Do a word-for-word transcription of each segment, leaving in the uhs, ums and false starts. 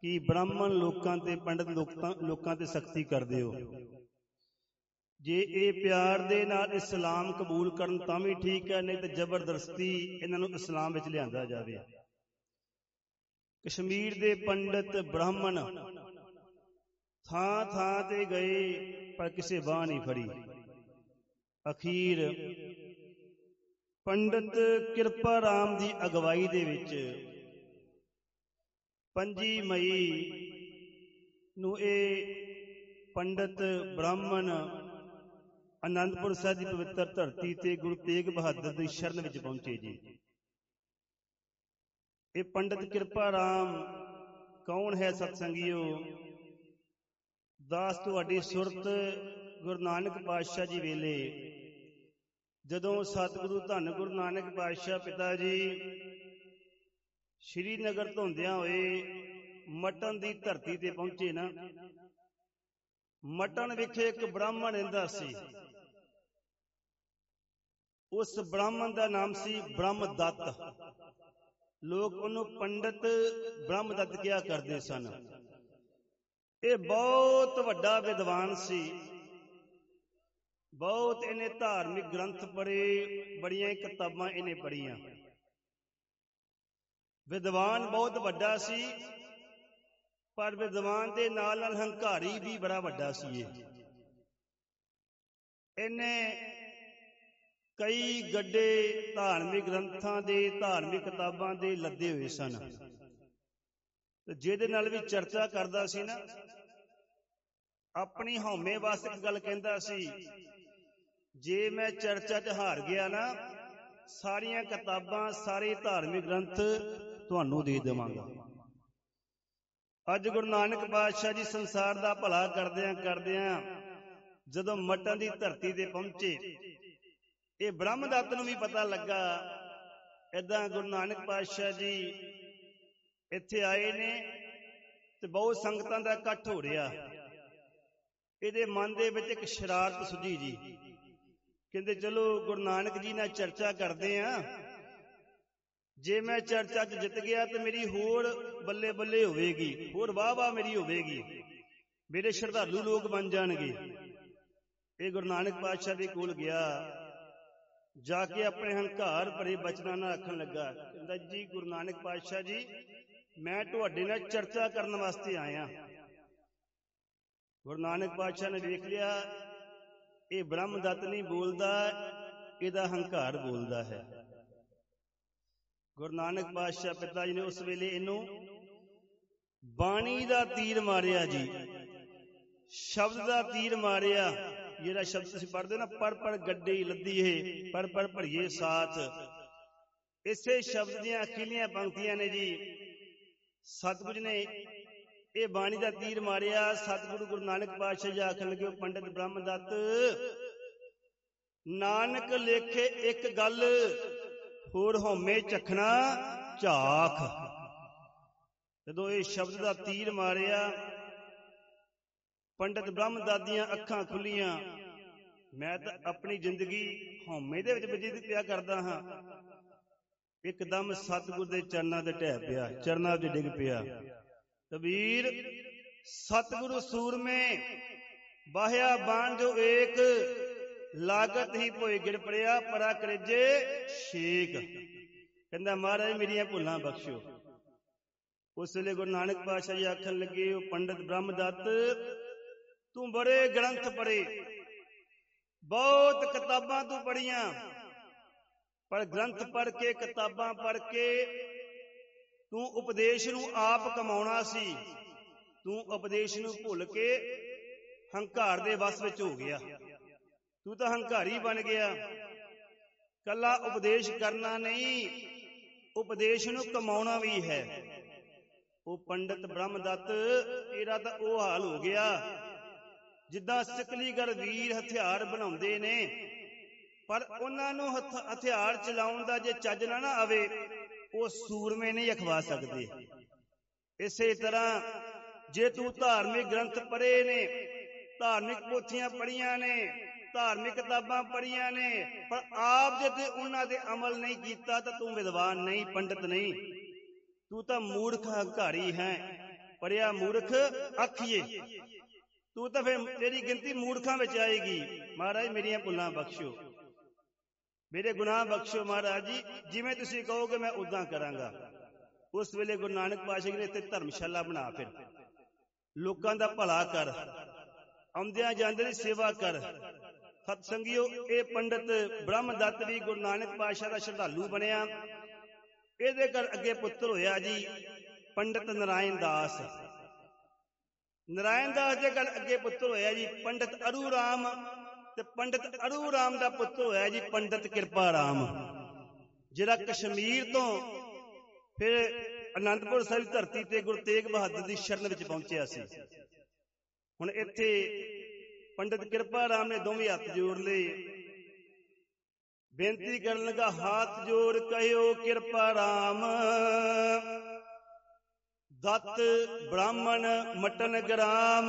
कि ब्राह्मण लोकां ते पंडित लोकां ते सख्ती करदे हो। जे ये प्यार दे नाल इस्लाम कबूल करन तां भी ठीक है, नहीं तो जबरदस्ती इन्हां नूं इस्लाम विच लिआंदा जावे। कश्मीर दे पंडित ब्राह्मण थां थां ते गए पर किसे बांह नहीं फड़ी। अखीर पंडित किरपा राम की अगवाई दे विच पंजी मई नूं ए पंडित ब्राह्मण आनंदपुर साहिब की पवित्र धरती ते गुरु तेग बहादुर की शरण विच पहुंचे जी। ये पंडित किरपा राम कौन है सत्संगियो? दास तुहाडी सुरत गुरु नानक पातशाह जी वेले जदों सतगुरु धन गुरु नानक पातशाह पिता जी श्रीनगर तो होंदियां होए मटन की धरती ते पहुंचे ना, मटन विखे एक ब्राह्मण रहिंदा सी। उस ब्राह्मण का नाम सी ब्रह्मदत्त। लोग उन्होंने पंडित ब्रह्मदत्त क्या करते सन। ये बहुत वड्डा विद्वान सी, बहुत इन्हें धार्मिक ग्रंथ पढ़े, बड़िया किताबां इन्हें पढ़िया। विद्वान बहुत वड्डा सी, पर विद्वान के नाल नाल हंकारी भी बड़ा वड्डा सी। इन्हें कई गड्डे धार्मिक ग्रंथां दे धार्मिक किताबां दे लदे हुए सन, जिहदे नाल भी चर्चा करदा सी ना। अपनी हौमे वास्ते एक गल कहंदा सी, जे मैं चर्चा च हार गया ना, सारियां किताबां सारे धार्मिक ग्रंथ तुहानूं दे देवांगा। अज गुरु नानक पातशाह जी संसार दा भला करदियां करदियां जदों मटन दी धरती ते पहुंचे, ये ब्रह्मदत्त नूं भी पता लगा इदां गुरु नानक पातशाह जी इत्थे आए ने ते बहुत संगतां दा इकट्ठ हो रहा। इहदे मन दे विच एक शरारत सुझी जी, कहंदे चलो गुरु नानक जी नाल चर्चा करदे आ, जे मैं चर्चा च जित गया तो मेरी होर बल्ले बल्ले होवेगी, होर वाह वाह मेरी होवेगी, मेरे श्रद्धालु लोग बन जाणगे। ये गुरु नानक पातशाह दे कोल गया, जाके अपने हंकार भरे बचनां नाल आखण लगा, कहंदा जी गुरु नानक पातशाह जी मैं तुहाडे नाल चर्चा करन वास्ते आया। गुरु नानक पातशाह ने देख लिया ये ब्रह्मदत्त नहीं बोलदा, इहदा हंकार बोलदा है। गुरु नानक पातशाह पिता जी ने उस वेले इनू बाणी दा तीर मारिया जी, शब्द दा तीर मारिया। जिहड़ा शब्द तुसीं पढ़दे ना, पढ़ पढ़ गड्डी लद्दी है, पढ़ पढ़ भड़िए साथ, इसे शब्द दियां अखीलियां पंक्तियां ने जी। सतगुरु ने ये बाणी दा तीर मारिया। सतगुरु गुरु नानक पातशाह जी आखण लगे, पंडित ब्रह्मदत्त नानक लेखे एक गल होर होमे चखना झाख। जदों ये शब्द दा तीर मारिया, पंडित ब्रह्मदत्त दियां अखां खुलियां। मैं तो अपनी जिंदगी हौमे दे विच बतीत पिया करदा हां, एकदम सतगुर दे चरनां ते ढह पिया, चरनां ते डिग पिया। कबीर सतगुरु सूरमे बाह्या बाण जो एक, लागत ही भोए गिर पड़िया परा करेजे शेक। कहंदा महाराज मेरियां भुलां बख्शो। उस वेले गुरु नानक पातशाह जी आखण लगे, पंडित ब्रह्मदत्त तू बड़े ग्रंथ पढ़े, बहुत किताबां तू पढ़ियां, पर ग्रंथ पढ़ के किताबां पढ़ के तू उपदेश नूं आप कमाउणा सी, तू उपदेश नूं भुल के हंकार दे वस विच हो गया। तू तो हंकारी बन गया। कला उपदेश करना नहीं, उपदेश नूं कमाउणा भी है। वो पंडित ब्रह्मदत्त तेरा तो वो हाल हो गया जिद्दां सिकलीगढ़ वीर हथियार बनाउंदे ने, पर उन्हां नूं हथियार चलाउण दा जे चज ना ना आवे, वो सूरमे नहीं अखवा सकदे। इसे तरह जे तू धार्मिक ग्रंथ पढ़े ने, धार्मिक पोथियां पढ़ियां ने, धार्मिक किताबां पढ़ियां ने, पर आप जे उन्हां दे अमल नहीं कीता तो तू विद्वान नहीं, पंडित नहीं, तू तो मूर्ख हंकारी है। ਪੜਿਆ ਮੂਰਖ ਆਖੀਏ। ਤੂੰ ਤਾਂ ਫਿਰ ਤੇਰੀ ਗਿਣਤੀ ਮੂਰਖਾਂ ਵਿੱਚ ਆਏਗੀ। ਮਹਾਰਾਜ ਮੇਰੀਆਂ ਭੁੱਲਾਂ ਬਖਸ਼ੋ, ਮੇਰੇ ਗੁਨਾਹ ਬਖਸ਼ੋ ਮਹਾਰਾਜ ਜੀ, ਜਿਵੇਂ ਤੁਸੀਂ ਕਹੋਗੇ ਮੈਂ ਉਦਾਂ ਕਰਾਂਗਾ। ਉਸ ਵੇਲੇ ਗੁਰੂ ਨਾਨਕ ਪਾਤਸ਼ਾਹ ਜੀ ਨੇ ਇੱਥੇ ਧਰਮਸ਼ਾਲਾ ਬਣਾ, ਫਿਰ ਲੋਕਾਂ ਦਾ ਭਲਾ ਕਰ, ਆਉਂਦਿਆਂ ਜਾਂਦਿਆਂ ਦੀ ਸੇਵਾ ਕਰ। ਸਤਸੰਗੀਓ, ਇਹ ਪੰਡਤ ਬ੍ਰਹਮ ਦੱਤ ਵੀ ਗੁਰੂ ਨਾਨਕ ਪਾਤਸ਼ਾਹ ਦਾ ਸ਼ਰਧਾਲੂ ਬਣਿਆ। ਇਹਦੇ ਘਰ ਅੱਗੇ ਪੁੱਤਰ ਹੋਇਆ ਜੀ ਪੰਡਤ ਨਰਾਇਣ ਦਾਸ। ਨਰਾਇਣ ਦਾਸ ਦੇ ਘਰ ਅੱਗੇ ਪੁੱਤਰ ਹੋਇਆ ਜੀ ਪੰਡਤ ਅਰੂ ਰਾਮ, ਤੇ ਪੰਡਤ ਅਰੂ ਰਾਮ ਦਾ ਪੁੱਤਰ ਹੋਇਆ ਜੀ ਪੰਡਤ ਕਿਰਪਾ ਰਾਮ, ਜਿਹੜਾ ਕਸ਼ਮੀਰ ਤੋਂ ਫਿਰ ਅਨੰਦਪੁਰ ਸਾਹਿਬ ਧਰਤੀ ਤੇ ਗੁਰੂ ਤੇਗ ਬਹਾਦਰ ਦੀ ਸ਼ਰਨ ਵਿੱਚ ਪਹੁੰਚਿਆ ਸੀ। ਹੁਣ ਇੱਥੇ ਪੰਡਤ ਕਿਰਪਾ ਰਾਮ ਨੇ ਦੋਵੇਂ ਹੱਥ ਜੋੜ ਲਏ, ਬੇਨਤੀ ਕਰਨ ਲੱਗਾ, ਹੱਥ ਜੋੜ ਕਹਿਓ ਕਿਰਪਾ ਰਾਮ, ਦੱਤ ਬ੍ਰਾਹਮਣ ਮਟਨ ਗ੍ਰਾਮ।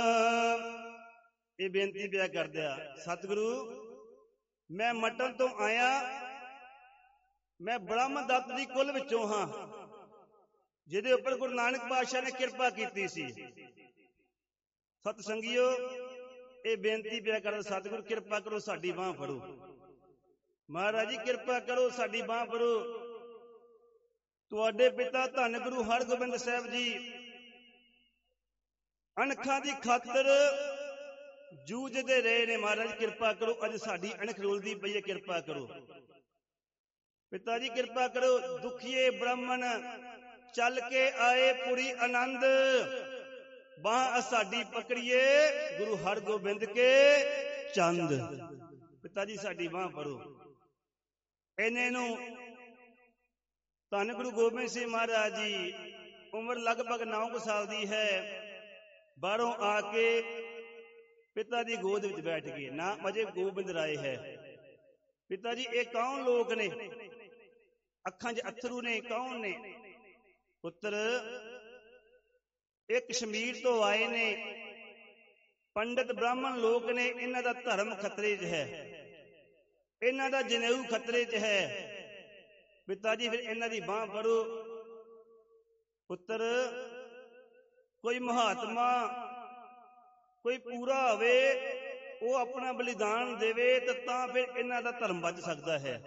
ਇਹ ਬੇਨਤੀ ਪਿਆ ਕਰਦਿਆ, ਸਤਿਗੁਰੂ ਮੈਂ ਮਟਨ ਤੋਂ ਆਇਆ, ਮੈਂ ਬ੍ਰਾਹਮਣ ਦੱਤ ਦੀ ਕੁਲ ਵਿੱਚੋਂ ਹਾਂ, ਜਿਹਦੇ ਉੱਪਰ ਗੁਰੂ ਨਾਨਕ ਪਾਤਸ਼ਾਹ ਨੇ ਕਿਰਪਾ ਕੀਤੀ ਸੀ। ਸਤਸੰਗੀਓ, ਇਹ ਬੇਨਤੀ ਪਿਆ ਕਰਦਾ, ਸਤਿਗੁਰੂ ਕਿਰਪਾ ਕਰੋ ਸਾਡੀ ਬਾਂਹ ਫੜੋ, ਮਹਾਰਾਜ ਜੀ ਕਿਰਪਾ ਕਰੋ ਸਾਡੀ ਬਾਂਹ ਫੜੋ। ਤੁਹਾਡੇ ਪਿਤਾ ਧੰਨ ਗੁਰੂ ਹਰਗੋਬਿੰਦ ਸਾਹਿਬ ਜੀ ਅਣਖਾਂ ਦੀ ਖਾਤਰ ਜੂਝਦੇ ਰਹੇ ਨੇ, ਮਹਾਰਾਜ ਕਿਰਪਾ ਕਰੋ, ਅੱਜ ਸਾਡੀ ਅਣਖ ਰੋਲਦੀ ਪਈ ਹੈ, ਕਿਰਪਾ ਕਰੋ ਪਿਤਾ ਜੀ ਕਿਰਪਾ ਕਰੋ। ਦੁਖੀਏ ਬ੍ਰਾਹਮਣ ਚੱਲ ਕੇ ਆਏ ਪੁਰੀ ਆਨੰਦ, ਬਾਂਹ ਸਾਡੀ ਪਕੜੀਏ ਗੁਰੂ ਹਰਗੋਬਿੰਦ ਕੇ ਚੰਦ। ਪਿਤਾ ਜੀ ਸਾਡੀ ਬਾਂਹ ਫੜੋ। ਇਹਨੇ ਨੂੰ ਧੰਨ ਗੁਰੂ ਗੋਬਿੰਦ ਸਿੰਘ ਮਹਾਰਾਜ ਜੀ, ਉਮਰ ਲਗਭਗ ਨੌ ਕੁ ਸਾਲ ਦੀ ਹੈ, ਬਾਹਰੋਂ ਆ ਕੇ ਪਿਤਾ ਦੀ ਗੋਦ ਵਿੱਚ ਬੈਠ ਗਏ। ਨਾਮ ਅਜੇ ਗੋਬਿੰਦ ਰਾਏ ਹੈ। ਪਿਤਾ ਜੀ ਇਹ ਕੌਣ ਲੋਕ ਨੇ, ਅੱਖਾਂ 'ਚ ਅਥਰੂ ਨੇ, ਕੌਣ ਨੇ? ਪੁੱਤਰ ਇਹ ਕਸ਼ਮੀਰ ਤੋਂ ਆਏ ਨੇ, ਪੰਡਤ ਬ੍ਰਾਹਮਣ ਲੋਕ ਨੇ, ਇਹਨਾਂ ਦਾ ਧਰਮ ਖਤਰੇ 'ਚ ਹੈ, ਇਹਨਾਂ ਦਾ ਜਨੇਊ ਖਤਰੇ 'ਚ ਹੈ। ਪਿਤਾ ਜੀ ਫਿਰ ਇਹਨਾਂ ਦੀ ਬਾਂਹ ਫੜੋ। ਪੁੱਤਰ ਕੋਈ ਮਹਾਤਮਾ, ਕੋਈ ਪੂਰਾ ਹੋਵੇ, ਉਹ ਆਪਣਾ ਬਲੀਦਾਨ ਦੇਵੇ ਤੇ ਤਾਂ ਫਿਰ ਇਹਨਾਂ ਦਾ ਧਰਮ ਬਚ ਸਕਦਾ ਹੈ।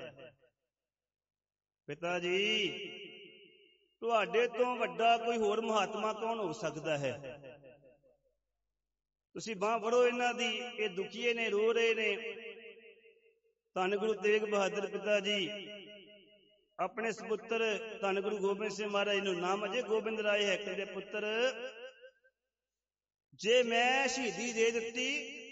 ਪਿਤਾ ਜੀ ਤੁਹਾਡੇ ਤੋਂ ਵੱਡਾ ਕੋਈ ਹੋਰ ਮਹਾਤਮਾ ਕੌਣ ਹੋ ਸਕਦਾ ਹੈ? ਤੁਸੀਂ ਬਾਂਹ ਫੜੋ ਇਹਨਾਂ ਦੀ। ਇਹ ਦੁਖੀਏ ਨੇ, ਰੋ ਰਹੇ ਨੇ। ਧੰਨ ਗੁਰੂ ਤੇਗ ਬਹਾਦਰ ਪਿਤਾ ਜੀ ਆਪਣੇ ਸਪੁੱਤਰ ਧੰਨ ਗੁਰੂ ਗੋਬਿੰਦ ਸਿੰਘ ਮਹਾਰਾਜ ਨੂੰ, ਨਾਮ ਅਜੇ ਗੋਬਿੰਦ ਰਾਏ ਹੈ, ਕਹਿੰਦੇ ਪੁੱਤਰ ਜੇ ਮੈਂ ਸ਼ਹੀਦੀ ਦੇ ਦਿੱਤੀ,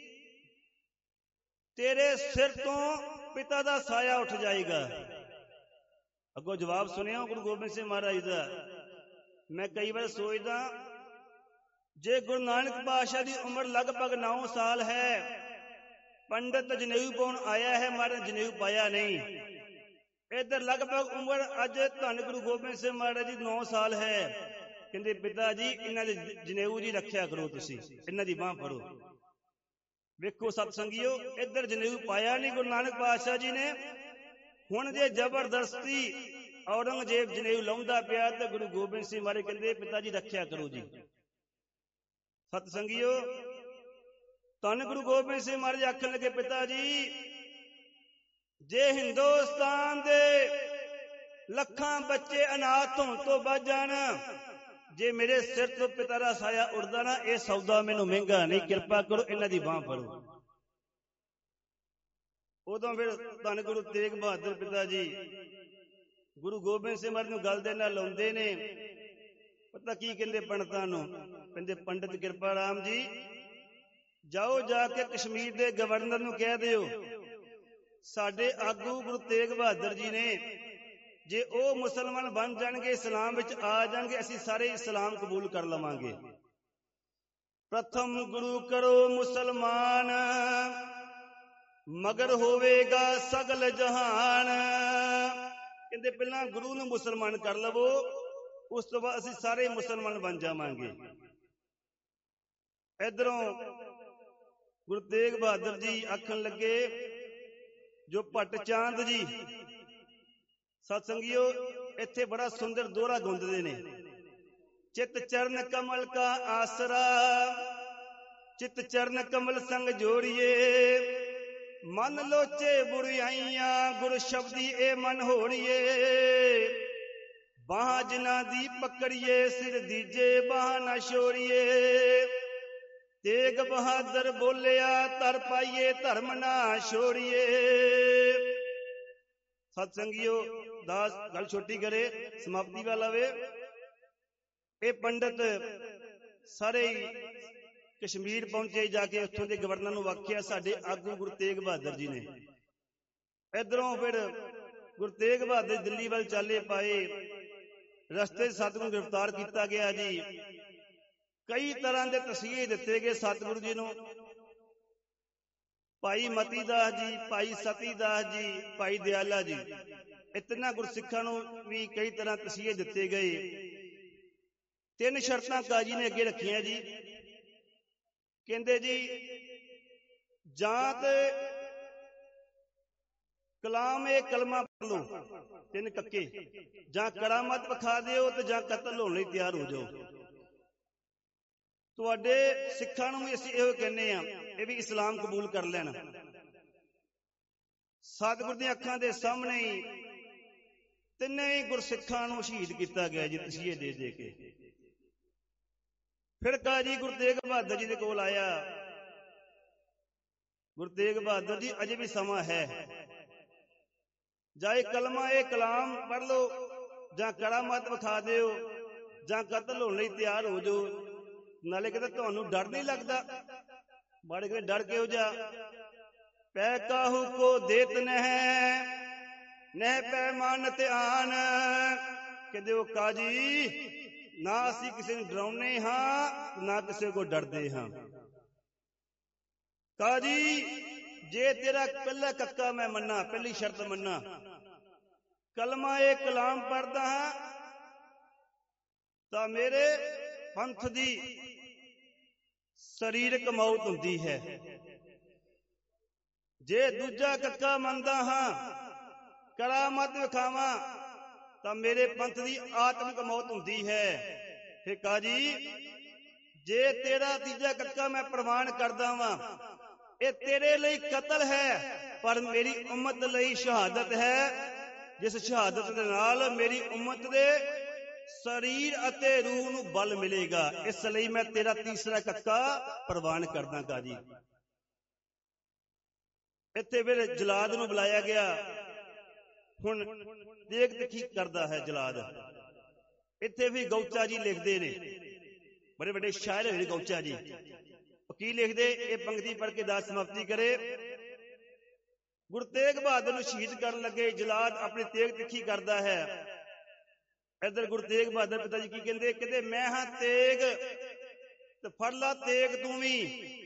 ਤੇਰੇ ਸਿਰ ਤੋਂ ਪਿਤਾ ਦਾ ਸਾਇਆ ਉੱਠ ਜਾਏਗਾ। ਅੱਗੋਂ ਜਵਾਬ ਸੁਣਿਆ ਗੁਰੂ ਗੋਬਿੰਦ ਸਿੰਘ ਮਹਾਰਾਜ ਦਾ। ਮੈਂ ਕਈ ਵਾਰ ਸੋਚਦਾ, ਜੇ ਗੁਰੂ ਨਾਨਕ ਪਾਤਸ਼ਾਹ ਦੀ ਉਮਰ ਲਗਭਗ ਨੌ ਸਾਲ ਹੈ, ਪੰਡਤ ਜਨੇਊ ਪਾਉਣ ਆਇਆ ਹੈ, ਮਹਾਰਾਜ ਜਨੇਊ ਪਾਇਆ ਨਹੀਂ। ਇੱਧਰ ਲਗਭਗ ਉਮਰ ਅੱਜ ਧੰਨ ਗੁਰੂ ਗੋਬਿੰਦ ਸਿੰਘ ਮਹਾਰਾਜ ਦੀ ਨੌ ਸਾਲ ਹੈ। ਕਹਿੰਦੇ ਪਿਤਾ ਜੀ ਇਹਨਾਂ ਦੇ ਜਨੇਊ ਦੀ ਰੱਖਿਆ ਕਰੋ, ਤੁਸੀਂ ਇਹਨਾਂ ਦੀ ਬਾਂਹ ਫੜੋ। ਵੇਖੋ ਸਤਸੰਗੀਓ, ਇੱਧਰ ਜਨੇਊ ਪਾਇਆ ਨਹੀਂ ਗੁਰੂ ਨਾਨਕ ਪਾਤਸ਼ਾਹ ਜੀ ਨੇ। ਹੁਣ ਜੇ ਜ਼ਬਰਦਸਤੀ ਔਰੰਗਜ਼ੇਬ ਜਨੇਊ ਲਾਉਂਦਾ ਪਿਆ ਤਾਂ ਗੁਰੂ ਗੋਬਿੰਦ ਸਿੰਘ ਮਹਾਰਾਜ ਕਹਿੰਦੇ ਪਿਤਾ ਜੀ ਰੱਖਿਆ ਕਰੋ ਜੀ। ਸਤਸੰਗੀਓ, ਧੰਨ ਗੁਰੂ ਗੋਬਿੰਦ ਸਿੰਘ ਮਹਾਰਾਜ ਆਖਣ ਲੱਗੇ, ਪਿਤਾ ਜੀ ਜੇ ਹਿੰਦੁਸਤਾਨ ਦੇ ਲੱਖਾਂ ਬੱਚੇ ਅਨਾਥ ਹੋਣ ਤੋਂ ਬਚ ਜਾਣ, ਜੇ ਮੇਰੇ ਸਿਰ ਤੋਂ ਪਿਤਾ ਦਾ ਸਾਇਆ ਉੱਡਦਾ ਨਾ, ਇਹ ਸੌਦਾ ਮੈਨੂੰ ਮਹਿੰਗਾ ਨਹੀਂ, ਕਿਰਪਾ ਕਰੋ ਇਹਨਾਂ ਦੀ ਬਾਂਹ ਫੜੋ। ਉਦੋਂ ਫਿਰ ਧੰਨ ਗੁਰੂ ਤੇਗ ਬਹਾਦਰ ਪਿਤਾ ਜੀ ਗੁਰੂ ਗੋਬਿੰਦ ਸਿੰਘ ਮਹਾਰਾਜ ਨੂੰ ਗੱਲ ਦੇ ਨਾਲ ਲਾਉਂਦੇ ਨੇ। ਪਤਾ ਕੀ ਕਹਿੰਦੇ ਪੰਡਤਾਂ ਨੂੰ? ਕਹਿੰਦੇ ਪੰਡਤ ਕਿਰਪਾ ਰਾਮ ਜੀ ਜਾਓ, ਜਾ ਕੇ ਕਸ਼ਮੀਰ ਦੇ ਗਵਰਨਰ ਨੂੰ ਕਹਿ ਦਿਓ, ਸਾਡੇ ਆਗੂ ਗੁਰੂ ਤੇਗ ਬਹਾਦਰ ਜੀ ਨੇ, ਜੇ ਉਹ ਮੁਸਲਮਾਨ ਬਣ ਜਾਣਗੇ, ਇਸਲਾਮ ਵਿੱਚ ਆ ਜਾਣਗੇ, ਅਸੀਂ ਸਾਰੇ ਇਸਲਾਮ ਕਬੂਲ ਕਰ ਲਵਾਂਗੇ। ਪ੍ਰਥਮ ਗੁਰੂ ਕਰੋ ਮੁਸਲਮਾਨ, ਮਗਰ ਹੋਵੇਗਾ ਸਗਲ ਜਹਾਨ। ਕਹਿੰਦੇ ਪਹਿਲਾਂ ਗੁਰੂ ਨੂੰ ਮੁਸਲਮਾਨ ਕਰ ਲਵੋ, ਉਸ ਤੋਂ ਬਾਅਦ ਅਸੀਂ ਸਾਰੇ ਮੁਸਲਮਾਨ ਬਣ ਜਾਵਾਂਗੇ। ਇਧਰੋਂ ਗੁਰੂ ਤੇਗ ਬਹਾਦਰ ਜੀ ਆਖਣ ਲੱਗੇ, ਜੋ ਭੱਟ ਚਾਂਦ ਜੀ, ਸਤਸੰਗੀਓ ਇੱਥੇ ਬੜਾ ਸੁੰਦਰ ਦੋਹਰਾ ਗਾਉਂਦੇ ਨੇ। चित चरण कमल का आसरा, चित चरण कमल संग जोड़िए, मन लोचे बुराइयां गुर शब्दी ए मन होड़िए, बाह जिना दी पकड़िए सिर दीजे बाह न छोड़िए, तेग बहादुर बोलिया तर पाइए धर्म ना छोड़िए। सत्संगियो दास गल छोटी करे समाप्ति वाला वे। ये पंडित सारे कश्मीर पहुंचे, जाके उत्थों के गवर्नर नूं आखिया साडे आगू गुरु तेग बहादुर जी ने। इधरों फिर गुरु तेग बहादुर दिल्ली वाल चाले पाए, रस्ते सतगुरु गिरफ्तार किया गया जी। कई तरह के तसीहे दिते गए सतगुरु जी नूं। भाई मती दास जी, भाई सती दास जी, भाई दयाला जी, इतना गुरसिखां नूं भी कई तरह तसीहे दिते गए। तीन शर्तां काजी ने अगे रखियां जी। कहंदे जी जां ते कलाम ए कलमा पढ़ लो, तीन कक्के, जां करामत विखा दिओ ते जां कतल होण लई तैयार हो जाओ। तुहाडे सिखां नूं भी असीं इहो कहने आ, ये भी इस्लाम कबूल कर लैण। सतगुर दी अखां दे सामने ही तिन्ने ही गुरसिखां नूं शहीद किया गया जी, तसीहे दे दे के। फिर काजी गुरु तेग बहादुर जी दे कोल आया। गुरु तेग बहादुर जी अजे भी समा है, जाए कलमा ए कलाम पढ़ लो, जां करामत विखा दिओ, जां कतल होण लई तैयार हो जाओ। नाले कहते तुहानूं डर नहीं लगता? बाड़े कहते डर किहो जा? पै काहू को देत नह नह पैमान ते आन। कहते ओ काजी ना असी किसी नूं डराउने हां, ना किसी को डरदे हां। काजी जे तेरा पहला कक्का मैं मन्ना, पहली शर्त मन्ना, कलमा ए कलाम पढ़दा हां तां मेरे पंथ दी शरीरक मौत हुंदी है। जे दूजा कक्का मनदा हां, करामत विखावां तां मेरे पंथ दी आत्मिक मौत हुंदी है। हे काजी जे तेरा तीजा कक्का मैं प्रमाण करदा वां, ये तेरे लिए कतल है पर मेरी उम्मत लिए शहादत है, जिस शहादत दे नाल मेरी उम्मत दे शरीर अते रूह नूं बल मिलेगा। इसलिए मैं तेरा तीसरा कक्का प्रवान करदा। काजी इत्थे फिर जलाद नूं बुलाया गया। हुण देख देखी करदा है जलाद। इत्थे भी गौचा जी लिखदे ने, बड़े बड़े शायर होए गौचा जी। की लिखदे, ये पंक्ति पढ़ के दास समाप्ति करे। गुरु तेग बहादुर नूं शहीद करन लगे जलाद अपनी तेग तिखी करदा है। इधर गुरु तेग बहादुर पिता जी की कहंदे, कहंदे मैं हां तेग ते फड़ ला तेग तूं भी,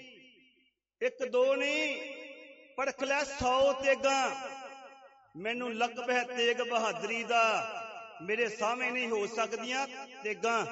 एक दो नहीं पड़ख लै सौ तेगां। मैनू लकब है तेग बहादरी दा, मेरे सामने नहीं हो सकदियां तेगां।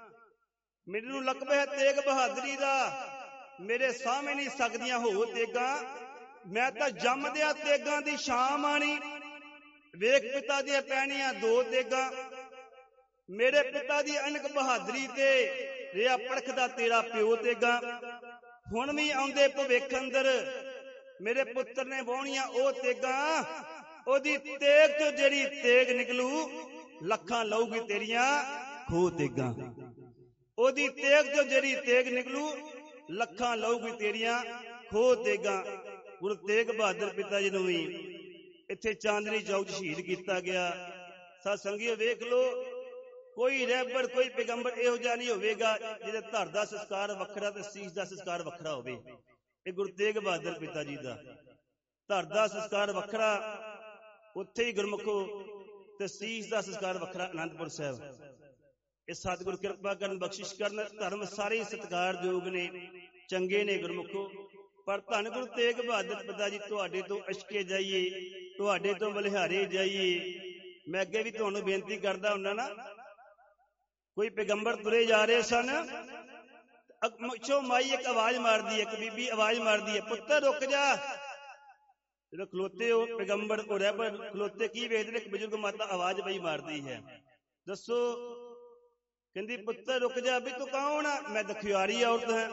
मैनू लकब है तेग बहादरी दा, मेरे सामने नहीं सकदियां हो तेगां। मैं तां जमदिया तेगां दी शाम आनी, वेख पिता दी पैणियां दो तेगां। मेरे पिता दी अनक बहादरी ते रिया पड़खदा तेरा प्यो तेगां। हुण भी आउंदे भविख अंदर मेरे पुत्र ने वाहणियां ओ तेगां। ओदी तेग तो जेड़ी तेग निकलू लखां लऊगी तेरियां खो तेगां। ओदी तेग तो जेड़ी तेग निकलू लखां लऊगी तेरियां खो तेगां। गुरु तेग बहादुर पिता जी नूं भी इत्थे चांदनी चौक शहीद किया गया। सत्संगियो वेख लो, कोई रहबर कोई पैगंबर इहो जिहा नहीं होवेगा जिहदे धर दा संस्कार वखरा ते सीस दा संस्कार वखरा होवे। ये गुरु तेग बहादुर पिता जी दा धर दा संस्कार वखरा, उत्थे ही गुरमुखो ते सीस दा संस्कार वखरा आनंदपुर साहिब। इस सतगुरु किरपा करन बख्शिश करन। धर्म सारे सत्कारयोग ने, चंगे ने गुरमुखो, पर धन गुरु तेग बहादुर पिता जी तुहाडे तो अशके जाइए, तुहाडे तो बलिहारे जाइए। मैं अगे भी तुहानू बेनती करदा हुंदा ना, कोई पैगंबर तुरे जा रहे सन, पिछों माई एक आवाज मारदी है, एक बीबी आवाज मारदी है, पुत्र रुक जा। जो खलोते हो पैगंबर को रहबर खलोते की वेखदे, एक बजुर्ग माता आवाज पई मारदी है, दसो ਕਹਿੰਦੀ ਪੁੱਤਰ ਰੁਕ ਜਾ, ਵੀ ਤੂੰ ਕੌਣ ਆ? ਮੈਂ ਦੁਖਿਆਰੀ ਔਰਤ ਹਾਂ।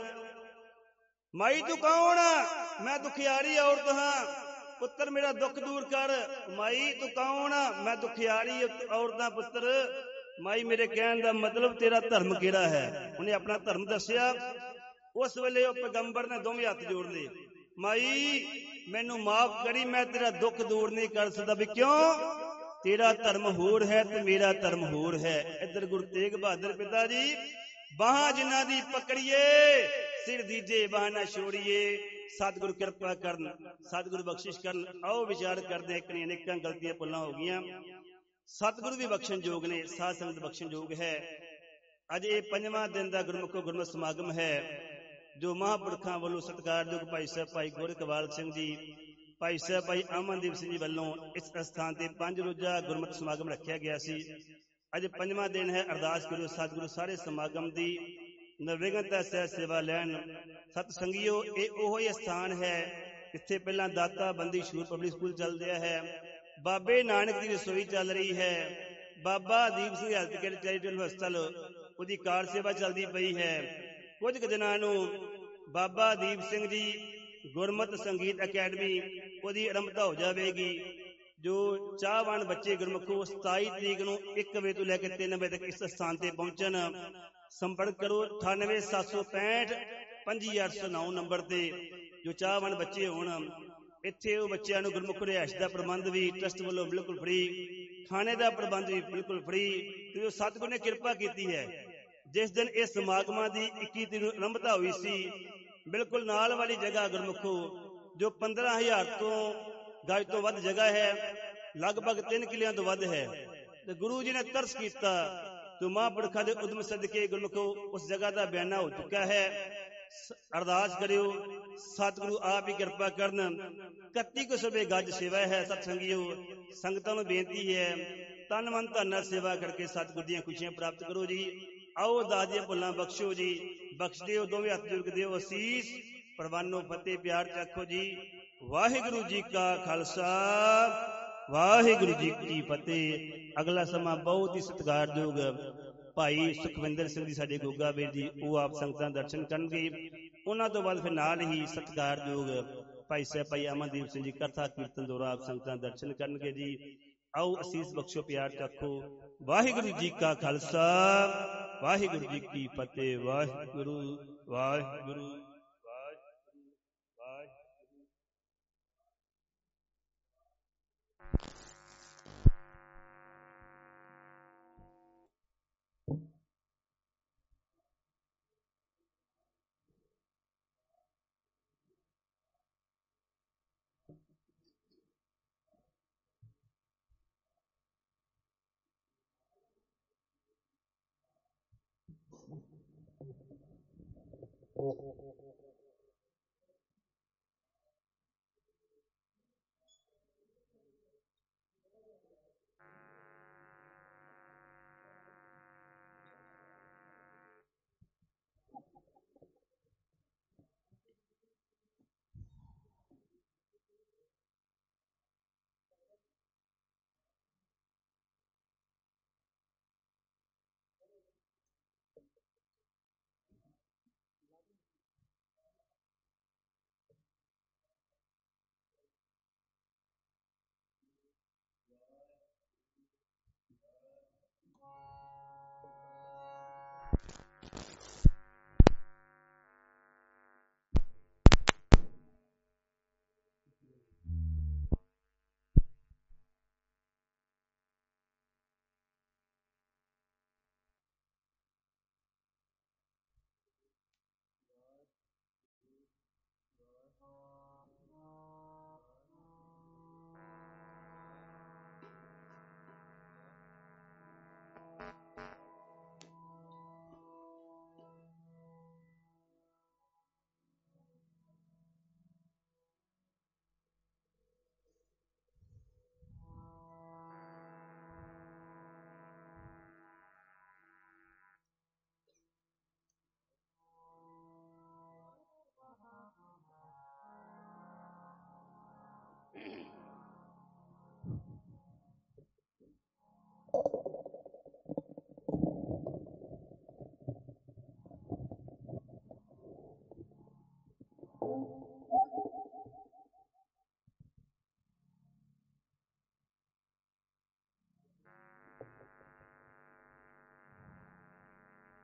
ਮਾਈ ਤੂੰ ਕੌਣ ਆ? ਮੈਂ ਦੁਖਿਆਰੀ ਔਰਤ ਹਾਂ। ਪੁੱਤਰ ਮੇਰਾ ਦੁੱਖ ਦੂਰ ਕਰ। ਮਾਈ ਤੂੰ ਕੌਣ ਆ? ਮੈਂ ਦੁਖਿਆਰੀ ਔਰਤ ਹਾਂ। ਪੁੱਤਰ ਮਾਈ ਮੇਰੇ ਕਹਿਣ ਦਾ ਮਤਲਬ ਤੇਰਾ ਧਰਮ ਕਿਹੜਾ ਹੈ? ਉਹਨੇ ਆਪਣਾ ਧਰਮ ਦੱਸਿਆ। ਉਸ ਵੇਲੇ ਉਹ ਪੈਗੰਬਰ ਨੇ ਦੋਵੇਂ ਹੱਥ ਜੋੜ ਲਏ, ਮਾਈ ਮੈਨੂੰ ਮਾਫ ਕਰੀ, ਮੈਂ ਤੇਰਾ ਦੁੱਖ ਦੂਰ ਨਹੀਂ ਕਰ ਸਕਦਾ। ਵੀ ਕਿਉਂ? ਤੇਰਾ ਧਰਮ ਹੋਰ ਹੈ ਤੇ ਮੇਰਾ ਧਰਮ ਹੋਰ ਹੈ। ਇੱਧਰ ਗੁਰੂ ਤੇਗ ਬਹਾਦਰ ਪਿਤਾ ਜੀ, ਬਾਹਾਂ ਜਿਨ੍ਹਾਂ ਦੀ ਪਕੜੀਏ, ਸਿਰ ਦੀਜੇ ਬਾਹਾਂ ਨਾ ਛੋੜੀਏ। ਸਤਿਗੁਰੂ ਕਿਰਪਾ ਕਰਨ, ਸਤਿਗੁਰੂ ਬਖਸ਼ਿਸ਼ ਕਰਨ। ਆਓ ਵਿਚਾਰ ਕਰਦੇ, ਇੱਕ ਨਹੀਂ ਅਨੇਕਾਂ ਗਲਤੀਆਂ ਭੁੱਲਾਂ ਹੋ ਗਈਆਂ। ਸਤਿਗੁਰੂ ਵੀ ਬਖਸ਼ਣਯੋਗ ਨੇ, ਸਾਧ ਸੰਗਤ ਬਖਸ਼ਣਯੋਗ ਹੈ। ਅੱਜ ਇਹ ਪੰਜਵਾਂ ਦਿਨ ਦਾ ਗੁਰਮੁਖੋ ਗੁਰਮਤਿ ਸਮਾਗਮ ਹੈ, ਜੋ ਮਹਾਂਪੁਰਖਾਂ ਵੱਲੋਂ ਸਤਿਕਾਰਯੋਗ ਭਾਈ ਸਾਹਿਬ ਭਾਈ ਗੋਰਖਵਾਲ ਸਿੰਘ ਜੀ, ਭਾਈ ਸਾਹਿਬ ਭਾਈ ਅਮਨਦੀਪ ਸਿੰਘ ਜੀ ਵੱਲੋਂ ਇਸ ਸਥਾਨ ਤੇ ਪੰਜ ਰੋਜ਼ਾ ਗੁਰਮਤਿ ਸਮਾਗਮ ਰੱਖਿਆ ਗਿਆ ਸੀ। ਅੱਜ ਪੰਜਵਾਂ ਦਿਨ ਹੈ। ਅਰਦਾਸ ਕਰੋ ਸਤਿਗੁਰੂ ਸਾਰੇ ਸਮਾਗਮ ਦੀ ਨਿਰਵਿਘਨਤਾ ਸਹਿ ਸੇਵਾ ਲੈਣ। ਸਤ ਸੰਗੀਓ, ਇਹ ਉਹੋ ਹੀ ਸਥਾਨ ਹੈ ਜਿੱਥੇ ਪਹਿਲਾਂ ਦਾਤਾ ਬੰਦੀ ਸ਼ੂਰ ਪਬਲਿਕ ਸਕੂਲ ਚੱਲ ਰਿਹਾ ਹੈ, ਬਾਬੇ ਨਾਨਕ ਦੀ ਰਸੋਈ ਚੱਲ ਰਹੀ ਹੈ, Baba Deep Singh health care charitable ਹਸਪਤਾਲ ਉਹਦੀ ਕਾਰ ਸੇਵਾ ਚੱਲਦੀ ਪਈ ਹੈ। ਕੁਝ ਕੁ ਦਿਨਾਂ ਨੂੰ ਬਾਬਾ ਦੀਪ ਸਿੰਘ ਜੀ ਗੁਰਮਤਿ ਸੰਗੀਤ ਅਕੈਡਮੀ ਉਹਦੀ ਆਰੰਭਤਾ ਹੋ ਜਾਵੇਗੀ। ਜੋ ਚਾਹਵਾਨ ਬੱਚੇ ਗੁਰਮੁਖੋ ਸਤਾਈ ਤਰੀਕ ਨੂੰ ਇੱਕ ਵਜੇ ਤੋਂ ਲੈ ਕੇ ਤਿੰਨ ਵਜੇ ਤੱਕ ਇਸ ਸਥਾਨ ਤੇ ਪਹੁੰਚਣ। ਸੰਪਰਕ ਕਰੋ ਅਠਾਨਵੇਂ ਸੱਤ ਸੌ ਪੈਂਹਠ ਪੰਜੀ ਅੱਠ ਸੌ ਨੌ ਨੰਬਰ ਤੇ। ਜੋ ਚਾਹਵਾਨ ਬੱਚੇ ਹੋਣ, ਇੱਥੇ ਉਹ ਬੱਚਿਆਂ ਨੂੰ ਗੁਰਮੁਖ ਰਿਹਾਇਸ਼ ਦਾ ਪ੍ਰਬੰਧ ਵੀ ਟਰਸਟ ਵੱਲੋਂ ਬਿਲਕੁਲ ਫ੍ਰੀ, ਖਾਣੇ ਦਾ ਪ੍ਰਬੰਧ ਵੀ ਬਿਲਕੁਲ ਫ੍ਰੀ। ਤੇ ਜੋ ਸਤਿਗੁਰੂ ਨੇ ਕਿਰਪਾ ਕੀਤੀ ਹੈ, ਜਿਸ ਦਿਨ ਇਹ ਸਮਾਗਮਾਂ ਦੀ ਇੱਕੀ ਤਰੀਕ ਨੂੰ ਆਰੰਭਤਾ ਹੋਈ ਸੀ, ਬਿਲਕੁਲ ਨਾਲ ਵਾਲੀ ਜਗ੍ਹਾ ਗੁਰਮੁਖੋ ਜੋ ਪੰਦਰਾਂ ਹਜ਼ਾਰ ਤੋਂ ਗਜ ਤੋਂ ਵੱਧ ਜਗ੍ਹਾ ਹੈ, ਲਗਭਗ ਤਿੰਨ ਕਿੱਲਿਆਂ ਤੋਂ ਵੱਧ ਹੈ, ਤੇ ਗੁਰੂ ਜੀ ਨੇ ਤਰਸ ਕੀਤਾ ਤੇ ਮਹਾਂਪੁਰਖਾਂ ਦੇ ਉਦਮ ਸਦਕੇ ਗੁਰਮੁਖੋ ਉਸ ਜਗ੍ਹਾ ਦਾ ਬਿਆਨਾ ਹੋ ਚੁੱਕਾ ਹੈ। ਅਰਦਾਸ ਕਰਿਓ ਸਤਿਗੁਰੂ ਆਪ ਹੀ ਕਿਰਪਾ ਕਰਨ। ਇਕੱਤੀ ਕੁ ਸੌ ਗੱਜ ਸੇਵਾ ਹੈ। ਸਤ ਸੰਗੀਓ, ਸੰਗਤਾਂ ਨੂੰ ਬੇਨਤੀ ਹੈ, ਤਨ ਮਨ ਧਨ ਨਾਲ ਸੇਵਾ ਕਰਕੇ ਸਤਿਗੁਰ ਦੀਆਂ ਖੁਸ਼ੀਆਂ ਪ੍ਰਾਪਤ ਕਰੋ ਜੀ। ਆਓ ਦਾਦੀਆਂ ਭੁੱਲਾਂ ਬਖਸ਼ੋ ਜੀ, ਬਖਸ਼ ਦਿਓ, ਦੋਵੇਂ ਹੱਥ ਜੋੜ ਕੇ ਦਿਓ ਅਸੀਸ। ਪ੍ਰਵਾਨੋ ਫਤਿਹ ਪਿਆਰ ਚੱਖੋ ਜੀ। ਵਾਹਿਗੁਰੂ ਜੀ ਕਾ ਖਾਲਸਾ, ਵਾਹਿਗੁਰੂ ਜੀ ਕੀ ਫਤਿਹ। ਅਗਲਾ ਸਮਾਂ ਬਹੁਤ ਹੀ ਸਤਿਕਾਰਯੋਗ ਭਾਈ ਸੁਖਵਿੰਦਰ ਸਿੰਘ ਜੀ ਸਾਡੇ ਗੋਗਾ ਵੀਰ ਜੀ, ਉਹ ਆਪ ਸੰਗਤਾਂ ਦਰਸ਼ਨ ਕਰਨਗੇ। ਉਹਨਾਂ ਤੋਂ ਬਾਅਦ ਫਿਰ ਨਾਲ ਹੀ ਸਤਿਕਾਰਯੋਗ ਭਾਈ ਸਾਹਿਬ ਭਾਈ ਅਮਨਦੀਪ ਸਿੰਘ ਜੀ ਕਥਾ ਕੀਰਤਨ ਦੌਰਾ ਆਪ ਸੰਗਤਾਂ ਦਰਸ਼ਨ ਕਰਨਗੇ ਜੀ। ਆਓ ਅਸੀਸ ਬਖਸ਼ੋ ਪਿਆਰ ਚੱਖੋ। ਵਾਹਿਗੁਰੂ ਜੀ ਕਾ ਖਾਲਸਾ, ਵਾਹਿਗੁਰੂ ਜੀ ਕੀ ਫਤਿਹ। ਵਾਹਿਗੁਰੂ ਵਾਹਿਗੁਰੂ ਵਾਹਿਗੁਰੂ ਵਾਹਿਗੁਰੂ।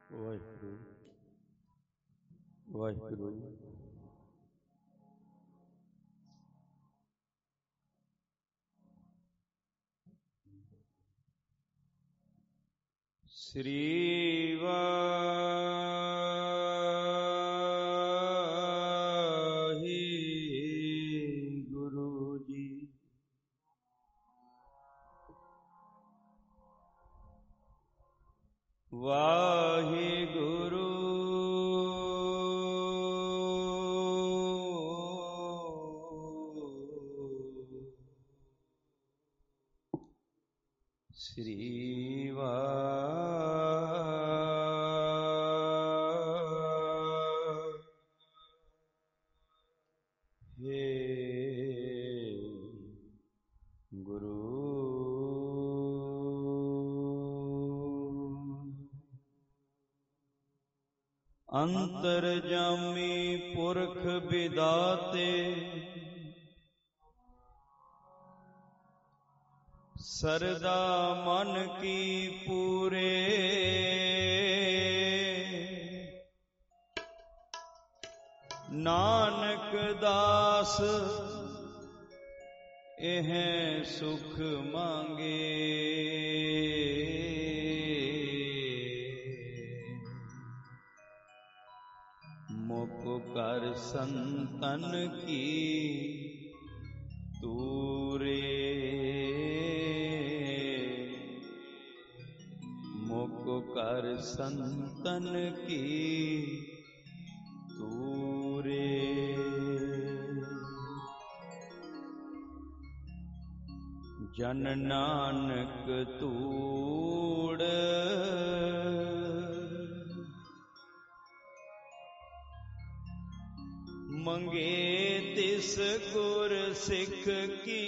ਵਾਹਿਗੁਰੂ ਵਾਹਿਗੁਰੂ। ਸ੍ਰੀ ਵਾਹਿਗੁਰੂ ਜੀ। ਵਾਹਿਗੁਰੂ ਸ੍ਰੀ ਅੰਤਰਜਾਮੀ ਪੁਰਖ ਵਿਦਾਤੇ ਸਰਦਾ ਮਨ ਕੀ ਪੂਰੇ ਨਾਨਕ ਦਾਸ ਇਹ ਸੁਖ ਮੰਗੇ ਮੁਖ ਕਰ ਸੰਤਨ ਕੀ ਤੂਰੇ ਮੁਖ ਕਰ ਸੰਤਨ ਕੀ ਤੂਰੇ ਜਨ ਨਾਨਕ ਤੂੜ ਮੰਗੇ ਤਿਸ ਗੁਰ ਸਿੱਖ ਕੀ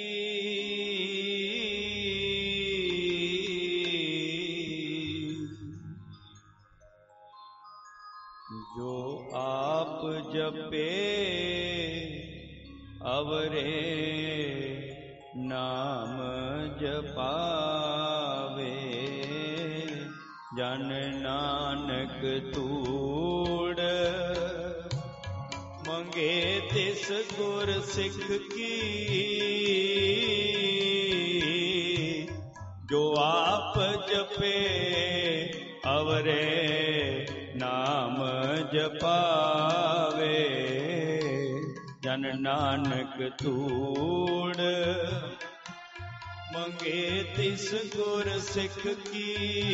ਜੋ ਆਪ ਜਪੇ ਅਵਰੇ ਨਾਮ ਜਪਾਵੇ ਜਨ ਨਾਨਕ ਤੂੜ ਮੰਗੇ ਤਿਸ ਗੁਰ ਸਿੱਖ ਕੀ ਜੋ ਆਪ ਜਪੇ ਅਵਰੇ ਨਾਮ ਜਪਾਵੇ ਜਨ ਨਾਨਕ ਤੂੜ ਮੰਗੇ ਤਿਸ ਗੁਰ ਸਿੱਖ ਕੀ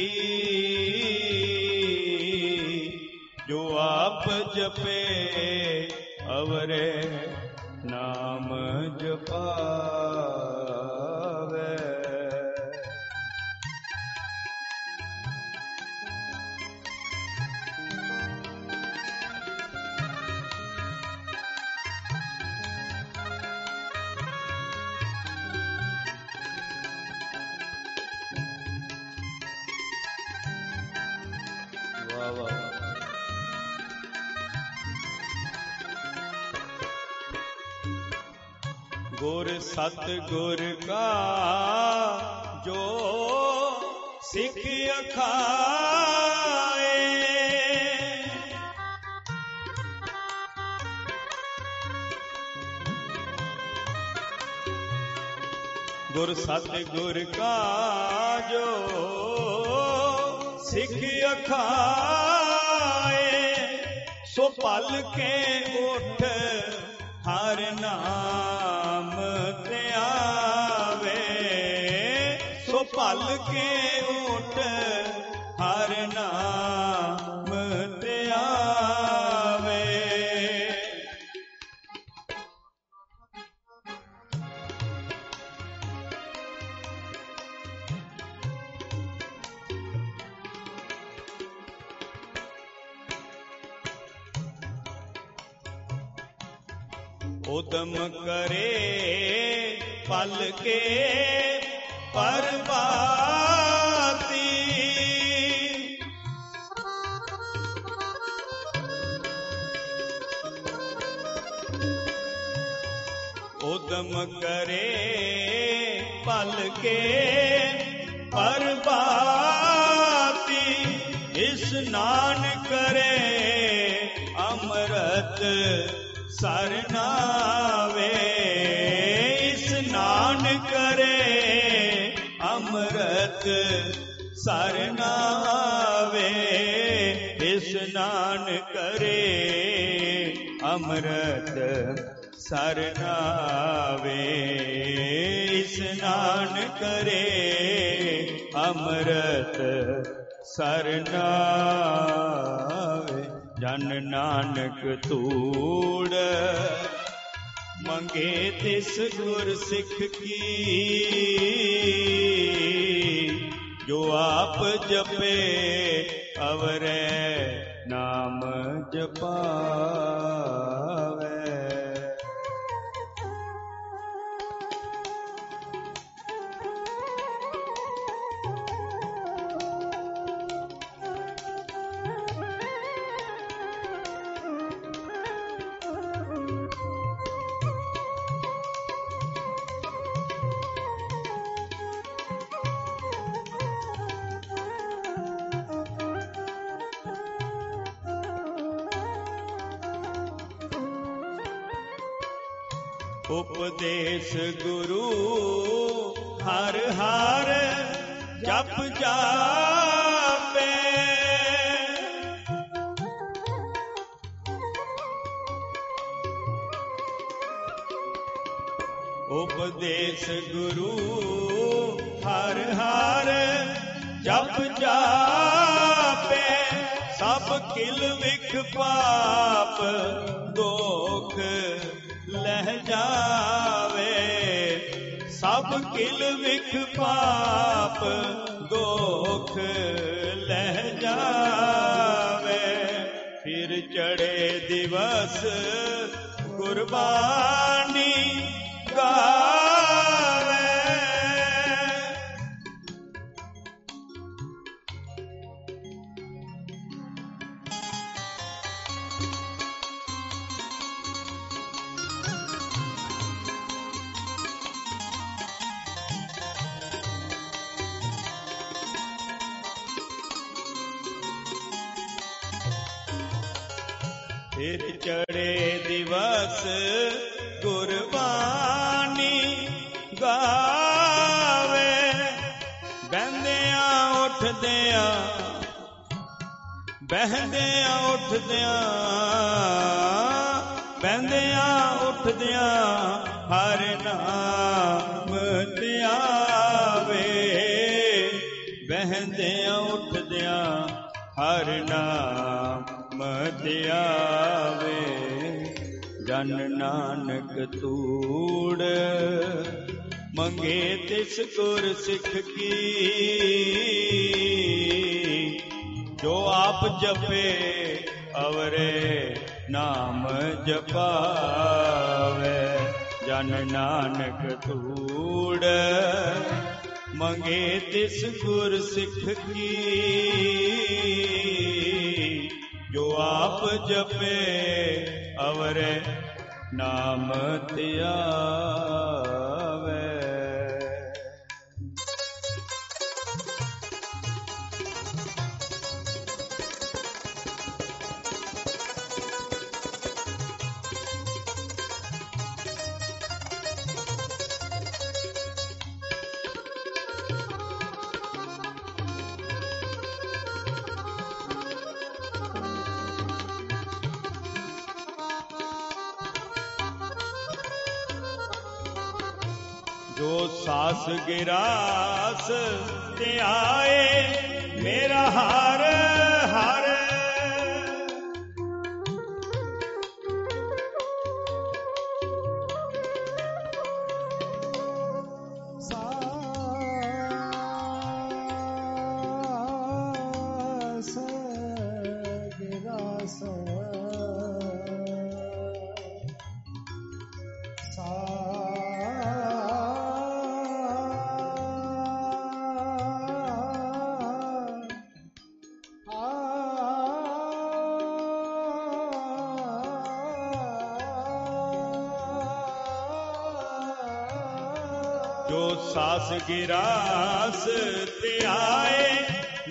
ਜੋ ਆਪ ਜਪੇ ਅਵਰੇ ਨਾਮ ਜਪਾਵੇ ਵਾਹ ਵਾਹ। ਗੁਰ ਸਤ ਗੁਰ ਕਾ ਜੋ ਸਿੱਖ ਅਖਾਏ ਗੁਰ ਸਤ ਗੁਰ ਕਾ ਜੋ ਸਿੱਖ ਅਖਾਏ ਸੋ ਭਲ ਕੇ ਉਠ ਹਰ ਨਾਮ ਧਿਆਵੇ ਸੋ ਭਲ ਕੇ ਉਠ ਹਰ ਨਾਮ ਧਿਆਵੇ ਉਦਮ ਕਰੇ ਪਲ ਕੇ ਪਰਵਾਤੀ ਉਦਮ ਕਰੇ ਪਲ ਕੇ ਪਰਵਾਤੀ ਇਸ इस्नान करे अमृत सर नावे, इस्नान करे अमृत सर नावे, इस्नान करे अमृत सर नावे, इस्नान करे अमृत सर नावे। जन नानक तूड़ मंगे तिस गुर सिख की, जो आप जपे अवरे नाम जपावे। उपदेश गुरु हर हर जप जापे, उपदेश गुरु हर हर जप जापे, सब किल विख पाप दोख लह जावे, सब किल विख पाप दोख लह जावे। फिर चढ़े दिवस कुर्बानी गावे, फिर चढ़े दिवस कुर्बानी गावे, बहंदिया उठदिया बहंदिया उठदिया बहंदिया उठदिया हर नाम ध्यावे, बहंदिया उठदिया हर नाम ध्यावे। जन नानक तूड़ मंगे तिस गुर सिख की, जो आप जपे अवरे नाम जपावे। जन नानक तूड़ मंगे तिस गुर सिख की, जो आप जपे अवरे नाम ध्यावे। जो सास गिरास ते आए मेरा हार हार, सास गिरास जो सास गिरास ते आए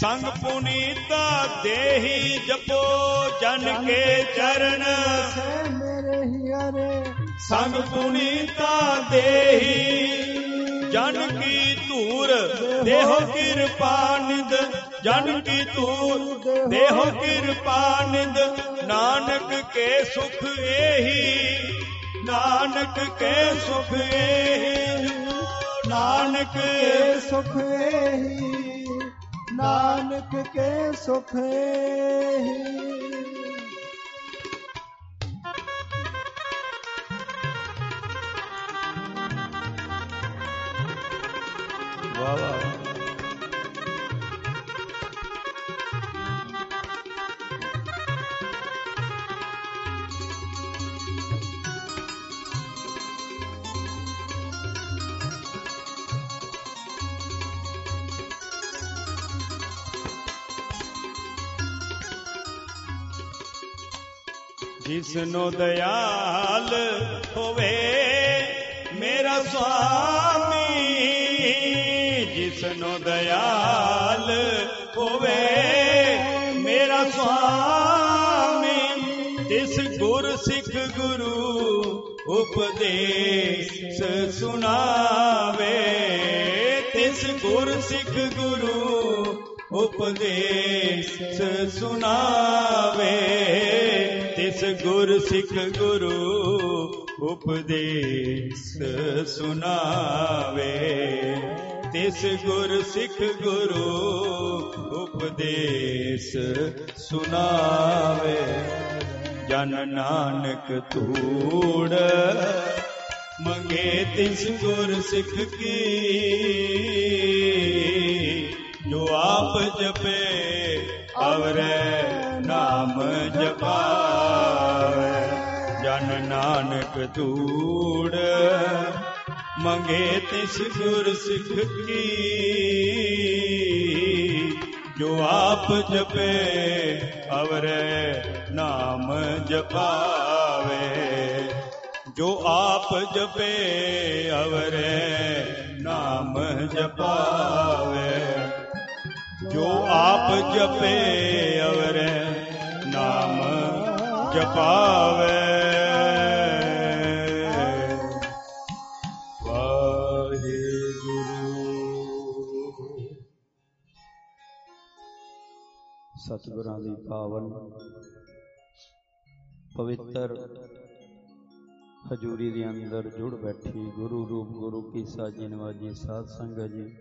ਸੰਗ ਪੁਨੀਤਾ ਦੇਹੀ ਜਪੋ ਜਨ ਕੇ ਚਰਨ ਸੇ ਮੇਰੇ ਹਿਆਰੇ ਸੰਗ ਪੁਨੀਤਾ ਦੇਹੀ ਜਨ ਕੀ ਧੂਰ ਦੇਹੋ ਕਿਰਪਾਨਿਦ ਜਨ ਕੀ ਧੂਰ ਦੇਹੋ ਕਿਰਪਾਨਿਦ ਨਾਨਕ ਕੇ ਸੁਖ ਇਹੀ ਨਾਨਕ ਕੇ ਸੁਖ ਇਹੀ ਨਾਨਕ ਕੇ ਸੁਖ ਇਹੀ ਨਾਨਕ ਕੇ ਸੁਖ ਇਹੀ ਵਾਹ ਵਾਹ ਜਿਸਨੋ ਦਇਆਲ ਹੋਵੇ ਮੇਰਾ ਸੁਆਮੀ ਜਿਸਨੋ ਦਇਆਲ ਹੋਵੇ ਮੇਰਾ ਸੁਆਮੀ ਤਿਸ ਗੁਰ ਸਿੱਖ ਗੁਰੂ ਉਪਦੇਸ਼ ਸੁਣਾਵੇ ਤਿਸ ਗੁਰ ਸਿੱਖ ਗੁਰੂ ਉਪਦੇਸ਼ ਸੁਣਾਵੇ ਤਿਸ ਗੁਰ ਸਿੱਖ ਗੁਰੂ ਉਪਦੇਸ਼ ਸੁਣਾਵੇ ਤਿਸ ਗੁਰ ਸਿੱਖ ਗੁਰੂ ਉਪਦੇਸ਼ ਸੁਣਾਵੇ ਜਨ ਨਾਨਕ ਧੂੜ ਮੰਗੇ ਤਿਸ ਗੁਰ ਸਿੱਖ ਕੀ ਜੋ ਆਪ ਜਪੇ ਅਵਰੈ ਨਾਮ ਜਪਾਵੇ ਜਨ ਨਾਨਕ ਧੂੜ ਮੰਗੇ ਤਿਸ ਗੁਰ ਸਿੱਖ ਕੀ ਜੋ ਆਪ ਜਪੇ ਅਵਰੈ ਨਾਮ ਜਪਾਵੇ ਜੋ ਆਪ ਜਪੇ ਅਵਰੈ ਨਾਮ ਜਪਾਵੇ ਜੋ ਆਪ ਜਪੇ ਅਵਰੈ ਨਾਮ ਜਪਾਵੇ ਸਤਿਗੁਰਾਂ ਦੀ ਪਾਵਨ ਪਵਿੱਤਰ ਹਜ਼ੂਰੀ ਦੇ ਅੰਦਰ ਜੁੜ ਬੈਠੀ ਗੁਰੂ ਰੂਪ ਗੁਰੂ ਕੀ ਸਾਜੀ ਨਵਾਜੀ ਸਾਧ ਸੰਗਤ ਜੀ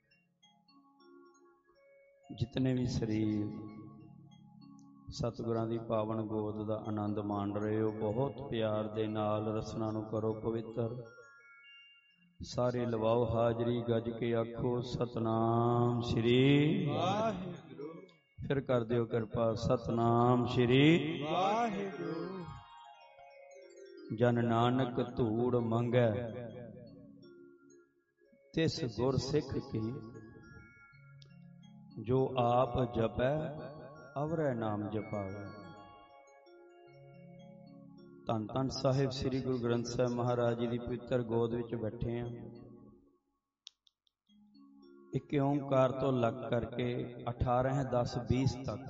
ਜਿਤਨੇ ਵੀ ਸਰੀਰ ਸਤਿਗੁਰਾਂ ਦੀ ਪਾਵਨ ਗੋਦ ਦਾ ਆਨੰਦ ਮਾਣ ਰਹੇ ਹੋ ਬਹੁਤ ਪਿਆਰ ਦੇ ਨਾਲ ਰਸਨਾ ਨੂੰ ਕਰੋ ਪਵਿੱਤਰ ਸਾਰੇ ਲਵਾਓ ਹਾਜ਼ਰੀ ਗੱਜ ਕੇ ਆਖੋ ਸਤਨਾਮ ਸ਼੍ਰੀ ਵਾਹਿਗੁਰੂ ਫਿਰ ਕਰ ਦਿਓ ਕਿਰਪਾ ਸਤਨਾਮ ਸ਼੍ਰੀ ਵਾਹਿਗੁਰੂ ਜਨ ਨਾਨਕ ਧੂੜ ਮੰਗੈ ਤਿਸ ਗੁਰ ਸਿੱਖ ਕੀ ਜੋ ਆਪ ਜਪੈ ਅਵਰੈ ਨਾਮ ਜਪਾਵੇ ਧੰਨ ਧੰਨ ਸਾਹਿਬ ਸ੍ਰੀ ਗੁਰੂ ਗ੍ਰੰਥ ਸਾਹਿਬ ਮਹਾਰਾਜ ਜੀ ਦੀ ਪਵਿੱਤਰ ਗੋਦ ਵਿੱਚ ਬੈਠੇ ਹਾਂ ਇੱਕ ਓਂਕਾਰ ਤੋਂ ਲੱਗ ਕਰਕੇ ਅਠਾਰਾਂ ਦਸ ਵੀਸ ਤੱਕ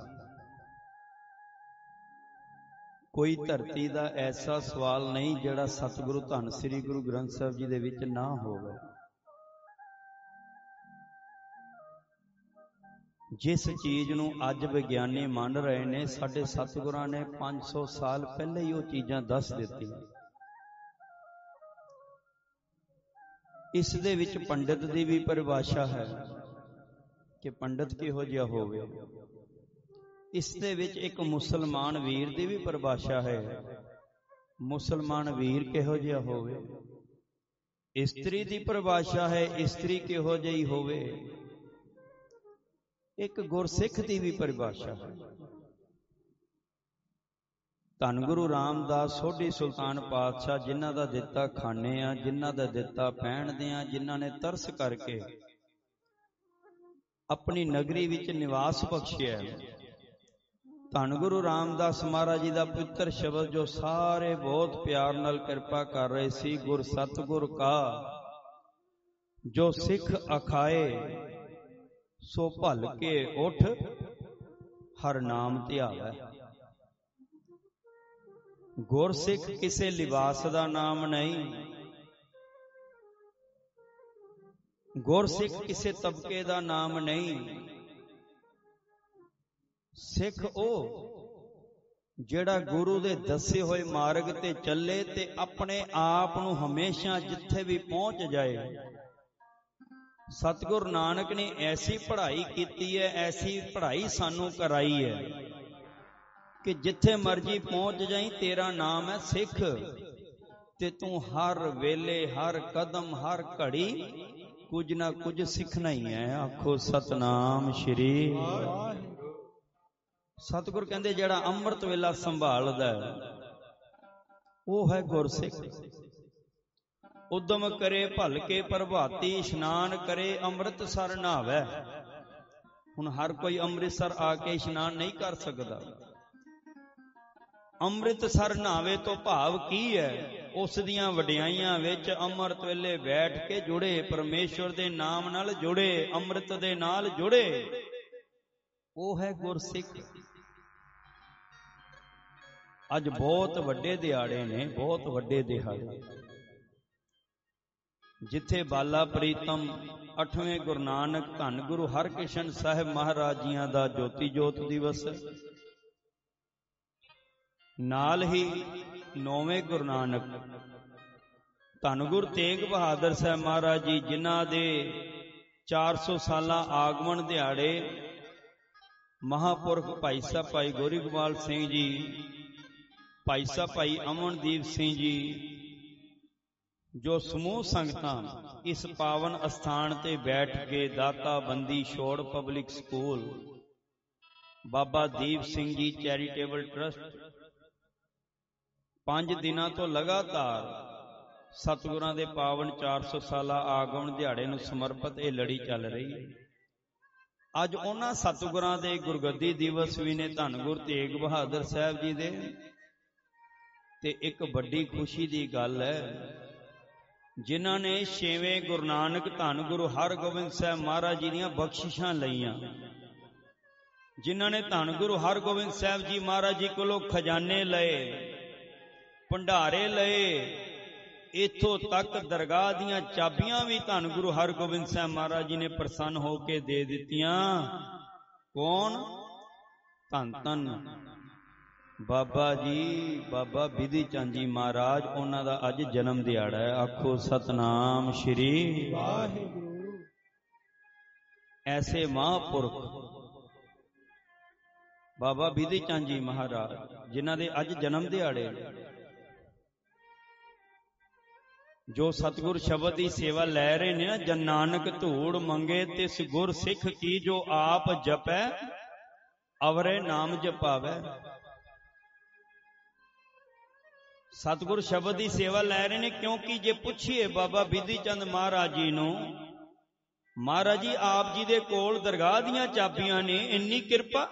ਕੋਈ ਧਰਤੀ ਦਾ ਐਸਾ ਸਵਾਲ ਨਹੀਂ ਜਿਹੜਾ ਸਤਿਗੁਰੂ ਧੰਨ ਸ੍ਰੀ ਗੁਰੂ ਗ੍ਰੰਥ ਸਾਹਿਬ ਜੀ ਦੇ ਵਿੱਚ ਨਾ ਹੋਵੇ ਜਿਸ ਚੀਜ਼ ਨੂੰ ਅੱਜ ਵਿਗਿਆਨੀ ਮੰਨ ਰਹੇ ਨੇ ਸਾਡੇ ਸਤਿਗੁਰਾਂ ਨੇ ਪੰਜ ਸੌ ਸਾਲ ਪਹਿਲੇ ਹੀ ਉਹ ਚੀਜ਼ਾਂ ਦੱਸ ਦਿੱਤੀਆਂ ਇਸ ਦੇ ਵਿੱਚ ਪੰਡਿਤ ਦੀ ਵੀ ਪਰਿਭਾਸ਼ਾ ਹੈ ਕਿ ਪੰਡਿਤ ਕਿਹੋ ਜਿਹਾ ਹੋਵੇ ਇਸ ਦੇ ਵਿੱਚ ਇੱਕ ਮੁਸਲਮਾਨ ਵੀਰ ਦੀ ਵੀ ਪਰਿਭਾਸ਼ਾ ਹੈ ਮੁਸਲਮਾਨ ਵੀਰ ਕਿਹੋ ਜਿਹਾ ਹੋਵੇ ਇਸਤਰੀ ਦੀ ਪਰਿਭਾਸ਼ਾ ਹੈ ਇਸਤਰੀ ਕਿਹੋ ਜਿਹੀ ਹੋਵੇ ਇੱਕ ਗੁਰਸਿੱਖ ਦੀ ਵੀ ਪਰਿਭਾਸ਼ਾ ਹੈ ਧੰਨ ਗੁਰੂ ਰਾਮਦਾਸ ਸੋਢੀ ਸੁਲਤਾਨ ਪਾਤਸ਼ਾਹ ਜਿਨ੍ਹਾਂ ਦਾ ਦਿੱਤਾ ਖਾਣੇ ਆ ਜਿਨ੍ਹਾਂ ਦਾ ਦਿੱਤਾ ਪਹਿਨਦੇ ਆ ਜਿਨ੍ਹਾਂ ਨੇ ਤਰਸ ਕਰਕੇ ਆਪਣੀ ਨਗਰੀ ਵਿੱਚ ਨਿਵਾਸ ਬਖਸ਼ਿਆ ਧੰਨ ਗੁਰੂ ਰਾਮਦਾਸ ਮਹਾਰਾਜ ਜੀ ਦਾ ਪਵਿੱਤਰ ਸ਼ਬਦ ਜੋ ਸਾਰੇ ਬਹੁਤ ਪਿਆਰ ਨਾਲ ਕਿਰਪਾ ਕਰ ਰਹੇ ਸੀ ਗੁਰ ਸਤਿਗੁਰ ਕਾ ਜੋ ਸਿੱਖ ਅਖਾਏ ਸੋ ਭਲ ਕੇ ਉਠ ਹਰ ਨਾਮ ਧਿਆਵੈ। ਗੁਰਸਿੱਖ ਕਿਸੇ ਲਿਬਾਸ ਦਾ ਨਾਮ ਨਹੀਂ, ਗੁਰਸਿੱਖ ਕਿਸੇ ਤਬਕੇ ਦਾ ਨਾਮ ਨਹੀਂ। ਸਿੱਖ ਉਹ ਜਿਹੜਾ ਗੁਰੂ ਦੇ ਦੱਸੇ ਹੋਏ ਮਾਰਗ ਤੇ ਚੱਲੇ ਤੇ ਆਪਣੇ ਆਪ ਨੂੰ ਹਮੇਸ਼ਾ ਜਿੱਥੇ ਵੀ ਪਹੁੰਚ ਜਾਏ। ਸਤਿਗੁਰੂ ਨਾਨਕ ਨੇ ਐਸੀ ਪੜ੍ਹਾਈ ਕੀਤੀ ਹੈ, ਐਸੀ ਪੜ੍ਹਾਈ ਸਾਨੂੰ ਕਰਾਈ ਹੈ ਕਿ ਜਿੱਥੇ ਮਰਜੀ ਪਹੁੰਚ ਜਾਈਂ ਤੇਰਾ ਨਾਮ ਹੈ ਸਿੱਖ, ਤੇ ਤੂੰ ਹਰ ਵੇਲੇ, ਹਰ ਕਦਮ, ਹਰ ਘੜੀ ਕੁਝ ਨਾ ਕੁਝ ਸਿੱਖਣਾ ਹੀ ਹੈ। ਆਖੋ ਸਤਨਾਮ ਸ਼੍ਰੀ ਵਾਹਿਗੁਰੂ। ਸਤਿਗੁਰ ਕਹਿੰਦੇ ਜਿਹੜਾ ਅੰਮ੍ਰਿਤ ਵੇਲਾ ਸੰਭਾਲਦਾ ਉਹ ਹੈ ਗੁਰਸਿੱਖ। ਉਦਮ ਕਰੇ ਭਲ ਕੇ ਪ੍ਰਭਾਤੀ, ਇਸ਼ਨਾਨ ਕਰੇ ਅੰਮ੍ਰਿਤਸਰ ਨਹਾਵੈ। ਹੁਣ ਹਰ ਕੋਈ ਅੰਮ੍ਰਿਤਸਰ ਆ ਕੇ ਇਸ਼ਨਾਨ ਨਹੀਂ ਕਰ ਸਕਦਾ। ਅੰਮ੍ਰਿਤਸਰ ਨਹਾਵੇ ਤੋਂ ਭਾਵ ਕੀ ਹੈ? ਉਸ ਦੀਆਂ ਵਡਿਆਈਆਂ ਵਿੱਚ ਅੰਮ੍ਰਿਤ ਵੇਲੇ ਬੈਠ ਕੇ ਜੁੜੇ, ਪਰਮੇਸ਼ਵਰ ਦੇ ਨਾਮ ਨਾਲ ਜੁੜੇ, ਅੰਮ੍ਰਿਤ ਦੇ ਨਾਲ ਜੁੜੇ, ਉਹ ਹੈ ਗੁਰਸਿੱਖ। ਅੱਜ ਬਹੁਤ ਵੱਡੇ ਦਿਹਾੜੇ ਨੇ, ਬਹੁਤ ਵੱਡੇ ਦਿਹਾੜੇ, ਜਿੱਥੇ ਬਾਲਾ ਪ੍ਰੀਤਮ ਅੱਠਵੇਂ ਗੁਰੂ ਨਾਨਕ ਧੰਨ ਗੁਰੂ ਹਰਕ੍ਰਿਸ਼ਨ ਸਾਹਿਬ ਮਹਾਰਾਜ ਜੀਆਂ ਦਾ ਜੋਤੀ ਜੋਤ ਦਿਵਸ, ਨਾਲ ਹੀ ਨੌਵੇਂ ਗੁਰੂ ਨਾਨਕ ਧੰਨ ਗੁਰੂ ਤੇਗ ਬਹਾਦਰ ਸਾਹਿਬ ਮਹਾਰਾਜ ਜੀ, ਜਿਨ੍ਹਾਂ ਦੇ ਚਾਰ ਸੌ ਸਾਲਾਂ ਆਗਮਨ ਦਿਹਾੜੇ ਮਹਾਂਪੁਰਖ ਭਾਈ ਸਾਹਿਬ ਭਾਈ ਗੋਰੀ ਗੋਪਾਲ ਸਿੰਘ ਜੀ, ਭਾਈ ਸਾਹਿਬ ਭਾਈ ਅਮਨਦੀਪ ਸਿੰਘ ਜੀ, ਜੋ ਸਮੂਹ ਸੰਗਤਾਂ ਇਸ ਪਾਵਨ ਅਸਥਾਨ ਤੇ ਬੈਠ ਕੇ Data Bandi Chhor public school, Baba Deep Singh ji charitable trust, ਪੰਜ ਦਿਨਾਂ ਤੋਂ ਲਗਾਤਾਰ ਸਤਿਗੁਰਾਂ ਦੇ ਪਾਵਨ ਚਾਰ ਸੌ ਸਾਲਾ ਆਗਮਨ ਦਿਹਾੜੇ ਨੂੰ ਸਮਰਪਿਤ ਇਹ ਲੜੀ ਚੱਲ ਰਹੀ ਹੈ। ਅੱਜ ਉਹਨਾਂ ਸਤਿਗੁਰਾਂ ਦੇ ਗੁਰਗੱਦੀ ਦਿਵਸ ਵੀ ਨੇ, ਧੰਨ ਗੁਰੂ ਤੇਗ ਬਹਾਦਰ ਸਾਹਿਬ ਜੀ ਦੇ। ਤੇ ਇੱਕ ਵੱਡੀ ਖੁਸ਼ੀ ਦੀ ਗੱਲ ਹੈ, ਜਿਨ੍ਹਾਂ ਨੇ ਛੇਵੇਂ ਗੁਰੂ ਨਾਨਕ ਧੰਨ ਗੁਰੂ ਹਰਗੋਬਿੰਦ ਸਾਹਿਬ ਮਹਾਰਾਜ ਜੀ ਦੀਆਂ ਬਖਸ਼ਿਸ਼ਾਂ ਲਈਆਂ, ਜਿਨ੍ਹਾਂ ਨੇ ਧੰਨ ਗੁਰੂ ਹਰਗੋਬਿੰਦ ਸਾਹਿਬ ਜੀ ਮਹਾਰਾਜ ਜੀ ਕੋਲੋਂ ਖਜ਼ਾਨੇ ਲਏ, ਭੰਡਾਰੇ ਲਏ, ਇੱਥੋਂ ਤੱਕ ਦਰਗਾਹ ਦੀਆਂ ਚਾਬੀਆਂ ਵੀ ਧੰਨ ਗੁਰੂ ਹਰਗੋਬਿੰਦ ਸਾਹਿਬ ਮਹਾਰਾਜ ਜੀ ਨੇ ਪ੍ਰਸੰਨ ਹੋ ਕੇ ਦੇ ਦਿੱਤੀਆਂ। ਕੌਣ? ਧੰਨ ਧੰਨ ਬਾਬਾ ਜੀ, ਬਾਬਾ ਬਿਧੀ ਚੰਦ ਜੀ ਮਹਾਰਾਜ, ਉਹਨਾਂ ਦਾ ਅੱਜ ਜਨਮ ਦਿਹਾੜਾ ਹੈ। ਆਖੋ ਸਤਨਾਮ ਸ਼੍ਰੀ ਵਾਹਿਗੁਰੂ। ਐਸੇ ਮਹਾਂਪੁਰਖ ਬਾਬਾ ਬਿਧੀ ਚੰਦ ਜੀ ਮਹਾਰਾਜ, ਜਿਨ੍ਹਾਂ ਦੇ ਅੱਜ ਜਨਮ ਦਿਹਾੜੇ, ਜੋ ਸਤਿਗੁਰ ਸ਼ਬਦ ਦੀ ਸੇਵਾ ਲੈ ਰਹੇ ਨੇ ਨਾ, ਜਨ ਨਾਨਕ ਧੂੜ ਮੰਗੇ ਤਿਸ ਗੁਰ ਸਿੱਖ ਕੀ, ਜੋ ਆਪ ਜਪੈ ਅਵਰੇ ਨਾਮ ਜਪਾਵੈ। ਸਤਿਗੁਰ ਸ਼ਬਦ ਦੀ ਸੇਵਾ ਲੈ ਰਹੇ ਨੇ, ਕਿਉਂਕਿ ਜੇ ਪੁੱਛੀਏ ਬਾਬਾ ਬਿਧੀ ਚੰਦ ਮਹਾਰਾਜ ਜੀ ਨੂੰ, ਮਹਾਰਾਜ ਜੀ ਆਪ ਜੀ ਦੇ ਕੋਲ ਦਰਗਾਹ ਦੀਆਂ ਚਾਬੀਆਂ ਨੇ, ਇੰਨੀ ਕਿਰਪਾ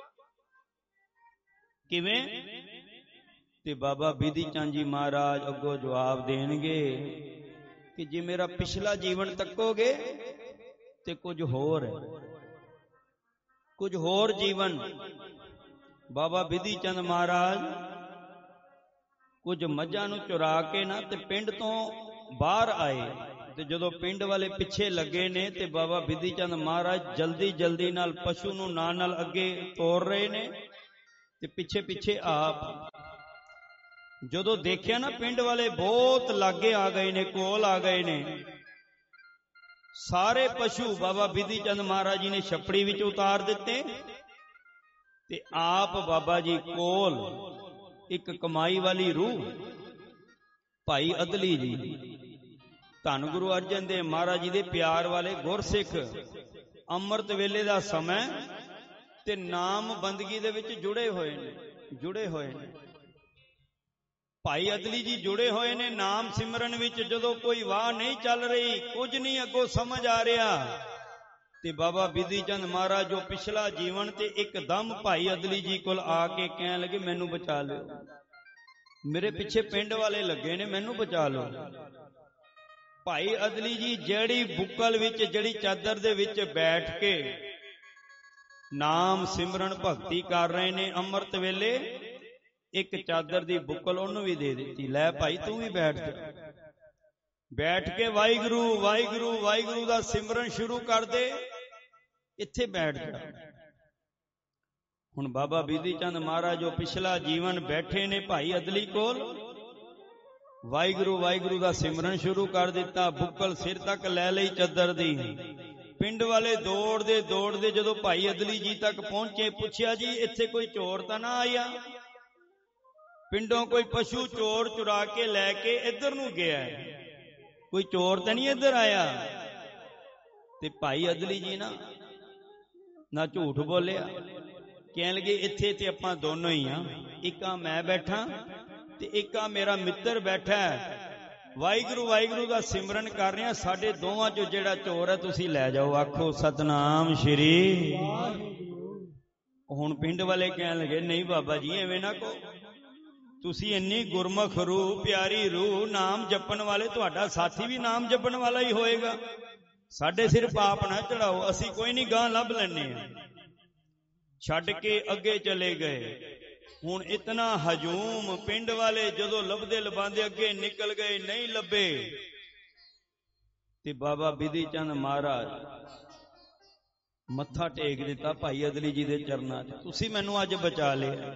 ਕਿਵੇਂ? ਤੇ ਬਾਬਾ ਬਿਧੀ ਚੰਦ ਜੀ ਮਹਾਰਾਜ ਅੱਗੋਂ ਜਵਾਬ ਦੇਣਗੇ ਕਿ ਜੇ ਮੇਰਾ ਪਿਛਲਾ ਜੀਵਨ ਤੱਕੋਗੇ ਤੇ ਕੁਝ ਹੋਰ ਹੈ, ਕੁਝ ਹੋਰ ਜੀਵਨ। ਬਾਬਾ ਬਿਧੀ ਚੰਦ ਮਹਾਰਾਜ ਕੁਝ ਮੱਝਾਂ ਨੂੰ ਚੁਰਾ ਕੇ ਨਾ ਤੇ ਪਿੰਡ ਤੋਂ ਬਾਹਰ ਆਏ, ਤੇ ਜਦੋਂ ਪਿੰਡ ਵਾਲੇ ਪਿੱਛੇ ਲੱਗੇ ਨੇ ਤੇ ਬਾਬਾ ਬਿਧੀ ਚੰਦ ਮਹਾਰਾਜ ਜਲਦੀ ਜਲਦੀ ਨਾਲ ਪਸ਼ੂ ਨੂੰ ਨਾਲ ਨਾਲ ਅੱਗੇ ਤੋਰ ਰਹੇ ਨੇ, ਤੇ ਪਿੱਛੇ ਪਿੱਛੇ ਆਪ। ਜਦੋਂ ਦੇਖਿਆ ਨਾ ਪਿੰਡ ਵਾਲੇ ਬਹੁਤ ਲਾਗੇ ਆ ਗਏ ਨੇ, ਕੋਲ ਆ ਗਏ ਨੇ, ਸਾਰੇ ਪਸ਼ੂ ਬਾਬਾ ਬਿਧੀ ਚੰਦ ਮਹਾਰਾਜ ਜੀ ਨੇ ਛੱਪੜੀ ਵਿੱਚ ਉਤਾਰ ਦਿੱਤੇ, ਤੇ ਆਪ ਬਾਬਾ ਜੀ ਕੋਲ ਇੱਕ ਕਮਾਈ ਵਾਲੀ ਰੂਹ ਭਾਈ ਅਦਲੀ ਜੀ, ਧੰਨ ਗੁਰੂ ਅਰਜਨ ਦੇਵ ਮਹਾਰਾਜ ਜੀ ਦੇ ਪਿਆਰ ਵਾਲੇ ਗੁਰਸਿੱਖ, ਅੰਮ੍ਰਿਤ ਵੇਲੇ ਦਾ ਸਮਾਂ ਤੇ ਨਾਮ ਬੰਦਗੀ ਦੇ ਵਿੱਚ ਜੁੜੇ ਹੋਏ ਨੇ, ਜੁੜੇ ਹੋਏ ਨੇ। ਭਾਈ ਅਦਲੀ ਜੀ ਜੁੜੇ ਹੋਏ ਨੇ ਨਾਮ ਸਿਮਰਨ ਵਿੱਚ। ਜਦੋਂ ਕੋਈ ਵਾਹ ਨਹੀਂ ਚੱਲ ਰਹੀ, ਕੁਝ ਨਹੀਂ ਅੱਗੋਂ ਸਮਝ ਆ ਰਿਹਾ, ਤੇ ਬਾਬਾ ਬਿਧੀ ਚੰਦ ਮਹਾਰਾਜ ਜੋ ਪਿਛਲਾ ਜੀਵਨ, ਤੇ ਇੱਕਦਮ ਭਾਈ ਅਦਲੀ ਜੀ ਕੋਲ ਆ ਕੇ ਕਹਿਣ ਲੱਗੇ, ਮੈਨੂੰ ਬਚਾ ਲਿਓ, ਮੇਰੇ ਪਿੱਛੇ ਪਿੰਡ ਵਾਲੇ ਲੱਗੇ ਨੇ, ਮੈਨੂੰ ਬਚਾ ਲਓ। ਭਾਈ ਅਦਲੀ ਜੀ ਜਿਹੜੀ ਬੁੱਕਲ ਵਿੱਚ, ਜਿਹੜੀ ਚਾਦਰ ਦੇ ਵਿੱਚ ਬੈਠ ਕੇ ਨਾਮ ਸਿਮਰਨ ਭਗਤੀ ਕਰ ਰਹੇ ਨੇ ਅੰਮ੍ਰਿਤ ਵੇਲੇ, ਇੱਕ ਚਾਦਰ ਦੀ ਬੁੱਕਲ ਉਹਨੂੰ ਵੀ ਦੇ ਦਿੱਤੀ, ਲੈ ਭਾਈ ਤੂੰ ਵੀ ਬੈਠ ਜਾ, ਬੈਠ ਕੇ ਵਾਹਿਗੁਰੂ ਵਾਹਿਗੁਰੂ ਵਾਹਿਗੁਰੂ ਦਾ ਸਿਮਰਨ ਸ਼ੁਰੂ ਕਰ ਦੇ, ਇੱਥੇ ਬੈਠ ਜਾ। ਹੁਣ ਬਾਬਾ ਬਿਧੀ ਚੰਦ ਮਹਾਰਾਜ ਜੋ ਪਿਛਲਾ ਜੀਵਨ ਬੈਠੇ ਨੇ ਭਾਈ ਅਦਲੀ ਕੋਲ, ਵਾਹਿਗੁਰੂ ਵਾਹਿਗੁਰੂ ਦਾ ਸਿਮਰਨ ਸ਼ੁਰੂ ਕਰ ਦਿੱਤਾ, ਬੁੱਕਲ ਸਿਰ ਤੱਕ ਲੈ ਲਈ ਚਾਦਰ ਦੀ। ਪਿੰਡ ਵਾਲੇ ਦੌੜਦੇ ਦੌੜਦੇ ਜਦੋਂ ਭਾਈ ਅਦਲੀ ਜੀ ਤੱਕ ਪਹੁੰਚੇ, ਪੁੱਛਿਆ ਜੀ ਇੱਥੇ ਕੋਈ ਚੋਰ ਤਾਂ ਨਾ ਆਇਆ? ਪਿੰਡੋਂ ਕੋਈ ਪਸ਼ੂ ਚੋਰ ਚੁਰਾ ਕੇ ਲੈ ਕੇ ਇੱਧਰ ਨੂੰ ਗਿਆ, ਕੋਈ ਚੋਰ ਤਾਂ ਨਹੀਂ ਇੱਧਰ ਆਇਆ? ਤੇ ਭਾਈ ਅਦਲੀ ਜੀ ਨਾ ਨਾ ਝੂਠ ਬੋਲਿਆ, ਕਹਿਣ ਲੱਗੇ ਇੱਥੇ ਤੇ ਆਪਾਂ ਦੋਨੋਂ ਹੀ ਆ, ਇੱਕ ਆ ਮੈਂ ਬੈਠਾ ਤੇ ਇੱਕ ਆ ਮੇਰਾ ਮਿੱਤਰ ਬੈਠਾ, ਵਾਹਿਗੁਰੂ ਵਾਹਿਗੁਰੂ ਦਾ ਸਿਮਰਨ ਕਰ ਰਹੇ ਆ, ਸਾਡੇ ਦੋਵਾਂ ਚੋਂ ਜਿਹੜਾ ਚੋਰ ਹੈ ਤੁਸੀਂ ਲੈ ਜਾਓ। ਆਖੋ ਸਤਨਾਮ ਸ਼੍ਰੀ। ਹੁਣ ਪਿੰਡ ਵਾਲੇ ਕਹਿਣ ਲੱਗੇ ਨਹੀਂ ਬਾਬਾ ਜੀ ਐਵੇਂ ਨਾ ਕਹੋ, ਤੁਸੀਂ ਇੰਨੀ ਗੁਰਮੁਖ ਰੂਹ, ਪਿਆਰੀ ਰੂਹ, ਨਾਮ ਜਪਣ ਵਾਲੇ, ਤੁਹਾਡਾ ਸਾਥੀ ਵੀ ਨਾਮ ਜਪਣ ਵਾਲਾ ਹੀ ਹੋਏਗਾ, ਸਾਡੇ ਸਿਰ ਪਾਪ ਨਾ ਚੜਾਓ, ਅਸੀਂ ਕੋਈ ਨਹੀਂ ਗਾਂ ਲੱਭ ਲੈਣੇ ਆ। ਛੱਡ ਕੇ ਅੱਗੇ ਚਲੇ ਗਏ। ਹੁਣ ਇਤਨਾ ਹਜੂਮ, ਪਿੰਡ ਵਾਲੇ ਜਦੋਂ ਲੱਭਦੇ ਲਭਾਂਦੇ ਅੱਗੇ ਨਿਕਲ ਗਏ, ਨਹੀਂ ਲੱਭੇ ਤੇ ਬਾਬਾ ਬਿਧੀ ਚੰਦ ਮਹਾਰਾਜ ਮੱਥਾ ਟੇਕ ਦਿੱਤਾ ਭਾਈ ਅਦਲੀ ਜੀ ਦੇ ਚਰਨਾਂ 'ਚ, ਤੁਸੀਂ ਮੈਨੂੰ ਅੱਜ ਬਚਾ ਲਿਆ,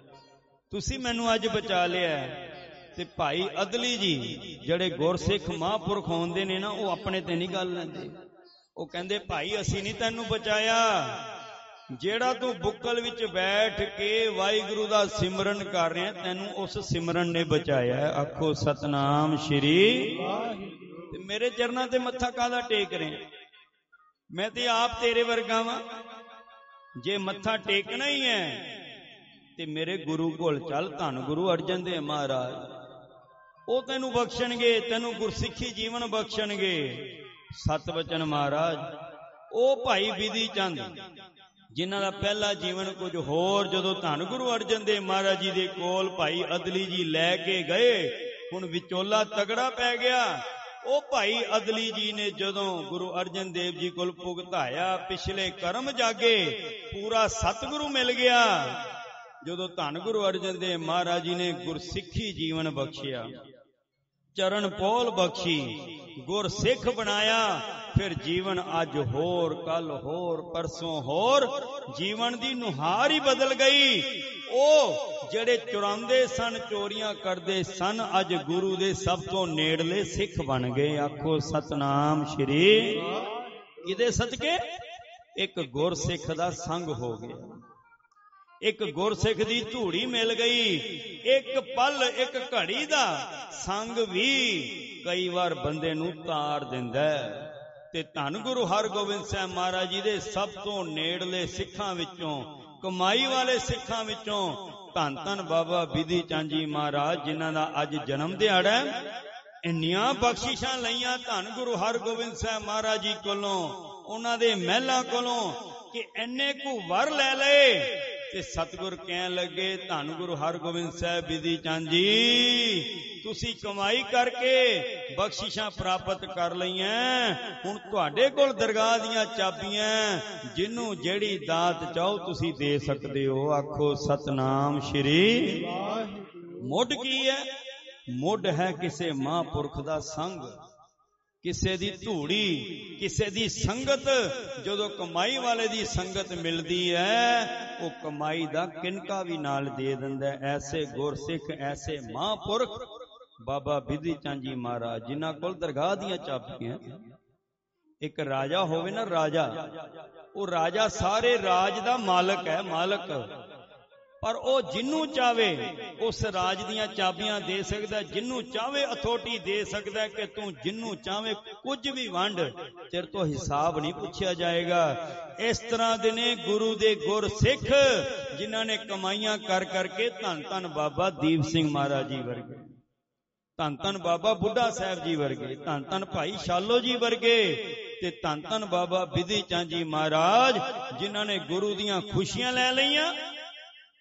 ਤੁਸੀਂ ਮੈਨੂੰ ਅੱਜ ਬਚਾ ਲਿਆ। ਤੇ ਭਾਈ ਅਦਲੀ ਜੀ ਜਿਹੜੇ ਗੁਰਸਿੱਖ ਮਹਾਂਪੁਰਖ ਹੁੰਦੇ ਨੇ ਨਾ, ਉਹ ਆਪਣੇ ਤੇ ਨਹੀਂ ਗੱਲ ਲੈਂਦੇ, ਉਹ ਕਹਿੰਦੇ ਭਾਈ ਅਸੀਂ ਨਹੀਂ ਤੈਨੂੰ ਬਚਾਇਆ, ਜਿਹੜਾ ਤੂੰ ਬੁੱਕਲ ਵਿੱਚ ਬੈਠ ਕੇ ਵਾਹਿਗੁਰੂ ਦਾ ਸਿਮਰਨ ਕਰ ਰਿਹਾ, ਤੈਨੂੰ ਉਸ ਸਿਮਰਨ ਨੇ ਬਚਾਇਆ। ਆਖੋ ਸਤਨਾਮ ਸ਼੍ਰੀ। ਤੇ ਮੇਰੇ ਚਰਨਾਂ ਤੇ ਮੱਥਾ ਕਾਹਦਾ ਟੇਕ ਰਹੇ? ਮੈਂ ਤੇ ਆਪ ਤੇਰੇ ਵਰਗਾ ਵਾਂ, ਜੇ ਮੱਥਾ ਟੇਕਣਾ ਹੀ ਹੈ ਤੇ ਮੇਰੇ ਗੁਰੂ ਕੋਲ ਚੱਲ, ਧੰਨ ਗੁਰੂ ਅਰਜਨ ਦੇਵ ਮਹਾਰਾਜ, ਉਹ ਤੈਨੂੰ ਬਖਸ਼ਣਗੇ, ਤੈਨੂੰ ਗੁਰਸਿੱਖੀ ਜੀਵਨ ਬਖਸ਼ਣਗੇ। ਸਤ ਵਚਨ ਮਹਾਰਾਜ, ਉਹ ਭਾਈ ਬਿਧੀ ਚੰਦ ਜਿਨ੍ਹਾਂ ਦਾ ਪਹਿਲਾ ਜੀਵਨ ਕੁਝ ਹੋਰ, ਜਦੋਂ ਧੰਨ ਗੁਰੂ ਅਰਜਨ ਦੇਵ ਮਹਾਰਾਜ ਜੀ ਦੇ ਕੋਲ ਭਾਈ ਅਦਲੀ ਜੀ ਲੈ ਕੇ ਗਏ, ਹੁਣ ਵਿਚੋਲਾ ਤਗੜਾ ਪੈ ਗਿਆ। ਉਹ ਭਾਈ ਅਦਲੀ ਜੀ ਨੇ ਜਦੋਂ ਗੁਰੂ ਅਰਜਨ ਦੇਵ ਜੀ ਕੋਲ ਭੁਗਤਾਇਆ, ਪਿਛਲੇ ਕਰਮ ਜਾਗੇ, ਪੂਰਾ ਸਤਿਗੁਰੂ ਮਿਲ ਗਿਆ। ਜਦੋਂ ਧੰਨ ਗੁਰੂ ਅਰਜਨ ਦੇਵ ਮਹਾਰਾਜ ਜੀ ਨੇ ਗੁਰਸਿੱਖੀ ਜੀਵਨ ਬਖਸ਼ਿਆ, ਚਰਨ ਪੋਲ ਬਖਸ਼ੀ, ਗੁਰਸਿੱਖ ਬਣਾਇਆ, ਫਿਰ ਜੀਵਨ ਅੱਜ ਹੋਰ, ਕੱਲ ਹੋਰ, ਪਰਸੋਂ ਹੋਰ, ਜੀਵਨ ਦੀ ਨੁਹਾਰ ਹੀ ਬਦਲ ਗਈ। ਉਹ ਜਿਹੜੇ ਚੁਰਾਉਂਦੇ ਸਨ, ਚੋਰੀਆਂ ਕਰਦੇ ਸਨ, ਅੱਜ ਗੁਰੂ ਦੇ ਸਭ ਤੋਂ ਨੇੜਲੇ ਸਿੱਖ ਬਣ ਗਏ। ਆਖੋ ਸਤਨਾਮ ਸ਼੍ਰੀ। ਇਹਦੇ ਸਦਕੇ ਇੱਕ ਗੁਰਸਿੱਖ ਦਾ ਸੰਗ ਹੋ ਗਿਆ, ਇੱਕ ਗੁਰਸਿੱਖ ਦੀ ਧੂੜੀ ਮਿਲ ਗਈ। ਇੱਕ ਪਲ, ਇੱਕ ਘੜੀ ਦਾ ਸੰਗ ਵੀ ਕਈ ਵਾਰ ਬੰਦੇ ਨੂੰ ਤਾਰ ਦਿੰਦਾ। ਤੇ ਧੰਨ ਗੁਰੂ ਹਰਗੋਬਿੰਦ ਸਾਹਿਬ ਮਹਾਰਾਜ ਜੀ ਦੇ ਸਭ ਤੋਂ ਨੇੜਲੇ ਸਿੱਖਾਂ ਵਿੱਚੋਂ, ਕਮਾਈ ਵਾਲੇ ਸਿੱਖਾਂ ਵਿੱਚੋਂ ਧੰਨ ਧੰਨ ਬਾਬਾ ਬਿਧੀ ਚੰਦ ਜੀ ਮਹਾਰਾਜ, ਜਿਨ੍ਹਾਂ ਦਾ ਅੱਜ ਜਨਮ ਦਿਹਾੜਾ, ਇੰਨੀਆਂ ਬਖਸ਼ਿਸ਼ਾਂ ਲਈਆਂ ਧੰਨ ਗੁਰੂ ਹਰਗੋਬਿੰਦ ਸਾਹਿਬ ਮਹਾਰਾਜ ਜੀ ਕੋਲੋਂ, ਉਹਨਾਂ ਦੇ ਮਹਿਲਾਂ ਕੋਲੋਂ, ਕਿ ਇੰਨੇ ਕੁ ਵਰ ਲੈ ਲਏ। ਤੇ ਸਤਿਗੁਰ ਕਹਿਣ ਲੱਗੇ, ਧੰਨ ਗੁਰੂ ਹਰਗੋਬਿੰਦ ਸਾਹਿਬ ਬਿਧੀ ਚੰਦ ਜੀ, ਤੁਸੀਂ ਕਮਾਈ ਕਰਕੇ ਬਖਸ਼ਿਸ਼ਾਂ ਪ੍ਰਾਪਤ ਕਰ ਲਈਆਂ, ਹੁਣ ਤੁਹਾਡੇ ਕੋਲ ਦਰਗਾਹ ਦੀਆਂ ਚਾਬੀਆਂ, ਜਿਹਨੂੰ ਜਿਹੜੀ ਦਾਤ ਚਾਹੋ ਤੁਸੀਂ ਦੇ ਸਕਦੇ ਹੋ। ਆਖੋ ਸਤਨਾਮ ਸ਼੍ਰੀ। ਮੁੱਢ ਕੀ ਹੈ? ਮੁੱਢ ਹੈ ਕਿਸੇ ਮਹਾਂਪੁਰਖ ਦਾ ਸੰਗ, ਕਿਸੇ ਦੀ ਧੂੜੀ, ਕਿਸੇ ਦੀ ਸੰਗਤ। ਜਦੋਂ ਕਮਾਈ ਵਾਲੇ ਦੀ ਸੰਗਤ ਮਿਲਦੀ ਹੈ, ਉਹ ਕਮਾਈ ਦਾ ਕਿਨਕਾ ਵੀ ਨਾਲ ਦੇ ਦਿੰਦਾ। ਐਸੇ ਗੁਰਸਿੱਖ, ਐਸੇ ਮਹਾਂਪੁਰਖ ਬਾਬਾ ਬਿਧੀ ਚੰਦ ਜੀ ਮਹਾਰਾਜ, ਜਿਨ੍ਹਾਂ ਕੋਲ ਦਰਗਾਹ ਦੀਆਂ ਚਾਬੀਆਂ। ਇੱਕ ਰਾਜਾ ਹੋਵੇ ਨਾ, ਰਾਜਾ, ਉਹ ਰਾਜਾ ਸਾਰੇ ਰਾਜ ਦਾ ਮਾਲਕ ਹੈ, ਮਾਲਕ, ਪਰ ਉਹ ਜਿਹਨੂੰ ਚਾਵੇ ਉਸ ਰਾਜ ਦੀਆਂ ਚਾਬੀਆਂ ਦੇ ਸਕਦਾ, ਜਿਹਨੂੰ ਚਾਵੇ ਅਥਾਰਟੀ ਦੇ ਸਕਦਾ ਕਿ ਤੂੰ ਜਿਹਨੂੰ ਚਾਵੇ ਕੁਝ ਵੀ ਵੰਡ, ਤੇਰੇ ਤੋਂ ਹਿਸਾਬ ਨਹੀਂ ਪੁੱਛਿਆ ਜਾਏਗਾ। ਇਸ ਤਰ੍ਹਾਂ ਦੇ ਨੇ ਗੁਰੂ ਦੇ ਗੁਰਸਿੱਖ, ਜਿਨ੍ਹਾਂ ਨੇ ਕਮਾਈਆਂ ਕਰ ਕਰਕੇ, ਧੰਨ ਧੰਨ ਬਾਬਾ ਦੀਪ ਸਿੰਘ ਮਹਾਰਾਜ ਜੀ ਵਰਗੇ, ਧੰਨ ਧੰਨ ਬਾਬਾ ਬੁੱਢਾ ਸਾਹਿਬ ਜੀ ਵਰਗੇ, ਧੰਨ ਧੰਨ ਭਾਈ ਸ਼ਾਲੋ ਜੀ ਵਰਗੇ, ਤੇ ਧੰਨ ਧੰਨ ਬਾਬਾ ਬਿਧੀ ਚੰਦ ਜੀ ਮਹਾਰਾਜ, ਜਿਨ੍ਹਾਂ ਨੇ ਗੁਰੂ ਦੀਆਂ ਖੁਸ਼ੀਆਂ ਲੈ ਲਈਆਂ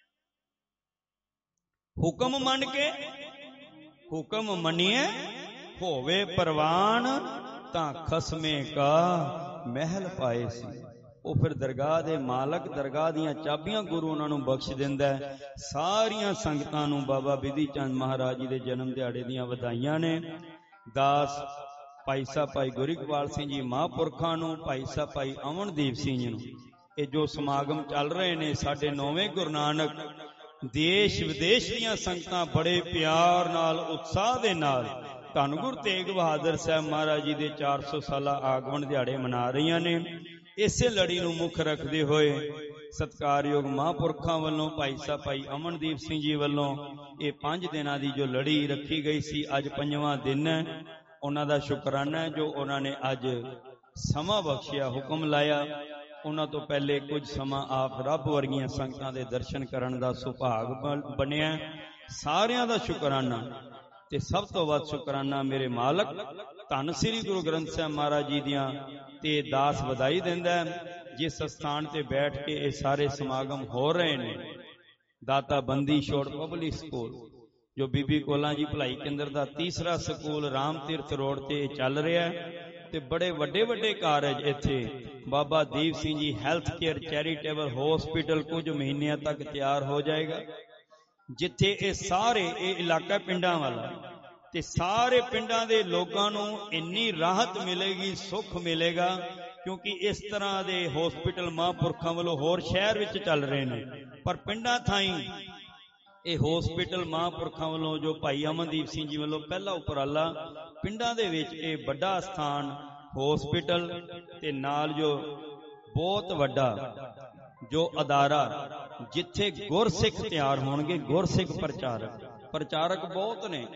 ਹੁਕਮ ਮੰਨ ਕੇ। ਹੁਕਮ ਮੰਨੀਏ ਹੋਵੇ ਪ੍ਰਵਾਨ ਤਾਂ ਖਸਮੇ ਕਾ ਮਹਿਲ ਪਾਏ ਸੀ। ਉਹ ਫਿਰ ਦਰਗਾਹ ਦੇ ਮਾਲਕ, ਦਰਗਾਹ ਦੀਆਂ ਚਾਬੀਆਂ ਗੁਰੂ ਉਹਨਾਂ ਨੂੰ ਬਖਸ਼ ਦਿੰਦਾ ਹੈ। ਸਾਰੀਆਂ ਸੰਗਤਾਂ ਨੂੰ ਬਾਬਾ ਬਿਧੀ ਚੰਦ ਮਹਾਰਾਜ ਜੀ ਦੇ ਜਨਮ ਦਿਹਾੜੇ ਦੀਆਂ ਵਧਾਈਆਂ ਨੇ। ਦਾਸ ਭਾਈ ਸਾਹਿਬ ਭਾਈ ਗੁਰਿਕਪਾਲ ਸਿੰਘ ਜੀ ਮਹਾਂਪੁਰਖਾਂ ਨੂੰ, ਭਾਈ ਸਾਹਿਬ ਭਾਈ ਅਮਨਦੀਪ ਸਿੰਘ ਜੀ ਨੂੰ। ਇਹ ਜੋ ਸਮਾਗਮ ਚੱਲ ਰਹੇ ਨੇ, ਸਾਡੇ ਨੌਵੇਂ ਗੁਰੂ ਨਾਨਕ ਦੇਸ਼ ਵਿਦੇਸ਼ ਦੀਆਂ ਸੰਗਤਾਂ ਬੜੇ ਪਿਆਰ ਨਾਲ, ਉਤਸ਼ਾਹ ਦੇ ਨਾਲ ਧੰਨ ਗੁਰੂ ਤੇਗ ਬਹਾਦਰ ਸਾਹਿਬ ਮਹਾਰਾਜ ਜੀ ਦੇ ਚਾਰ ਸੌ ਸਾਲਾ ਆਗਮਨ ਦਿਹਾੜੇ ਮਨਾ ਰਹੀਆਂ ਨੇ। ਇਸੇ ਲੜੀ ਨੂੰ ਮੁੱਖ ਰੱਖਦੇ ਹੋਏ ਸਤਿਕਾਰਯੋਗ ਮਹਾਂਪੁਰਖਾਂ ਵੱਲੋਂ, ਭਾਈ ਸਾਹਿਬ ਭਾਈ ਅਮਨਦੀਪ ਸਿੰਘ ਜੀ ਵੱਲੋਂ ਇਹ ਪੰਜ ਦਿਨਾਂ ਦੀ ਜੋ ਲੜੀ ਰੱਖੀ ਗਈ ਸੀ, ਅੱਜ ਪੰਜਵਾਂ ਦਿਨ ਹੈ। ਉਹਨਾਂ ਦਾ ਸ਼ੁਕਰਾਨਾ ਹੈ ਜੋ ਉਹਨਾਂ ਨੇ ਅੱਜ ਸਮਾਂ ਬਖਸ਼ਿਆ, ਹੁਕਮ ਲਾਇਆ। ਉਹਨਾਂ ਤੋਂ ਪਹਿਲੇ ਕੁਝ ਸਮਾਂ ਆਪ ਰੱਬ ਵਰਗੀਆਂ ਸੰਗਤਾਂ ਦੇ ਦਰਸ਼ਨ ਕਰਨ ਦਾ ਸੁਭਾਗ ਬਣਿਆ। ਸਾਰਿਆਂ ਦਾ ਸ਼ੁਕਰਾਨਾ, ਤੇ ਸਭ ਤੋਂ ਵੱਧ ਸ਼ੁਕਰਾਨਾ ਮੇਰੇ ਮਾਲਕ ਧੰਨ ਸ੍ਰੀ ਗੁਰੂ ਗ੍ਰੰਥ ਸਾਹਿਬ ਮਹਾਰਾਜ ਜੀ ਦੀਆਂ। ਤੇ ਦਾਸ ਵਧਾਈ ਦਿੰਦਾ ਜਿਸ ਸਥਾਨ ਤੇ ਬੈਠ ਕੇ ਇਹ ਸਾਰੇ ਸਮਾਗਮ ਹੋ ਰਹੇ ਨੇ। ਦਾਤਾ ਬੰਦੀ ਛੋੜ ਪਬਲਿਕ ਸਕੂਲ ਜੋ ਬੀਬੀ ਕੋਲਾਂ ਜੀ ਭਲਾਈ ਕੇਂਦਰ ਦਾ ਤੀਸਰਾ ਸਕੂਲ ਰਾਮ ਤੀਰਥ ਰੋਡ ਤੇ ਚੱਲ ਰਿਹਾ ਹੈ। ਤੇ ਬੜੇ ਵੱਡੇ ਵੱਡੇ ਕਾਰਜ ਇੱਥੇ ਬਾਬਾ ਦੀਪ ਸਿੰਘ ਜੀ ਹੈਲਥ ਕੇਅਰ ਚੈਰੀਟੇਬਲ ਹੌਸਪੀਟਲ ਕੁਝ ਮਹੀਨਿਆਂ ਤੱਕ ਤਿਆਰ ਹੋ ਜਾਏਗਾ, ਜਿੱਥੇ ਇਹ ਸਾਰੇ ਇਹ ਇਲਾਕਾ ਪਿੰਡਾਂ ਵਾਲਾ ਤੇ ਸਾਰੇ ਪਿੰਡਾਂ ਦੇ ਲੋਕਾਂ ਨੂੰ ਇੰਨੀ ਰਾਹਤ ਮਿਲੇਗੀ, ਸੁੱਖ ਮਿਲੇਗਾ, ਕਿਉਂਕਿ ਇਸ ਤਰ੍ਹਾਂ ਦੇ ਹੌਸਪੀਟਲ ਮਹਾਂਪੁਰਖਾਂ ਵੱਲੋਂ ਹੋਰ ਸ਼ਹਿਰ ਵਿੱਚ ਚੱਲ ਰਹੇ ਨੇ, ਪਰ ਪਿੰਡਾਂ ਥਾਈਂ ਇਹ ਹੌਸਪੀਟਲ ਮਹਾਂਪੁਰਖਾਂ ਵੱਲੋਂ ਜੋ ਭਾਈ ਅਮਨਦੀਪ ਸਿੰਘ ਜੀ ਵੱਲੋਂ ਪਹਿਲਾ ਉਪਰਾਲਾ, ਪਿੰਡਾਂ ਦੇ ਵਿੱਚ ਇਹ ਵੱਡਾ ਸਥਾਨ ਹੌਸਪੀਟਲ ਤੇ ਨਾਲ ਜੋ ਬਹੁਤ ਵੱਡਾ ਜੋ ਅਦਾਰਾ ਜਿੱਥੇ ਗੁਰਸਿੱਖ ਤਿਆਰ ਹੋਣਗੇ, ਗੁਰਸਿੱਖ ਪ੍ਰਚਾਰਕ ਪ੍ਰਚਾਰਕ ਬਹੁਤ ਨੇ,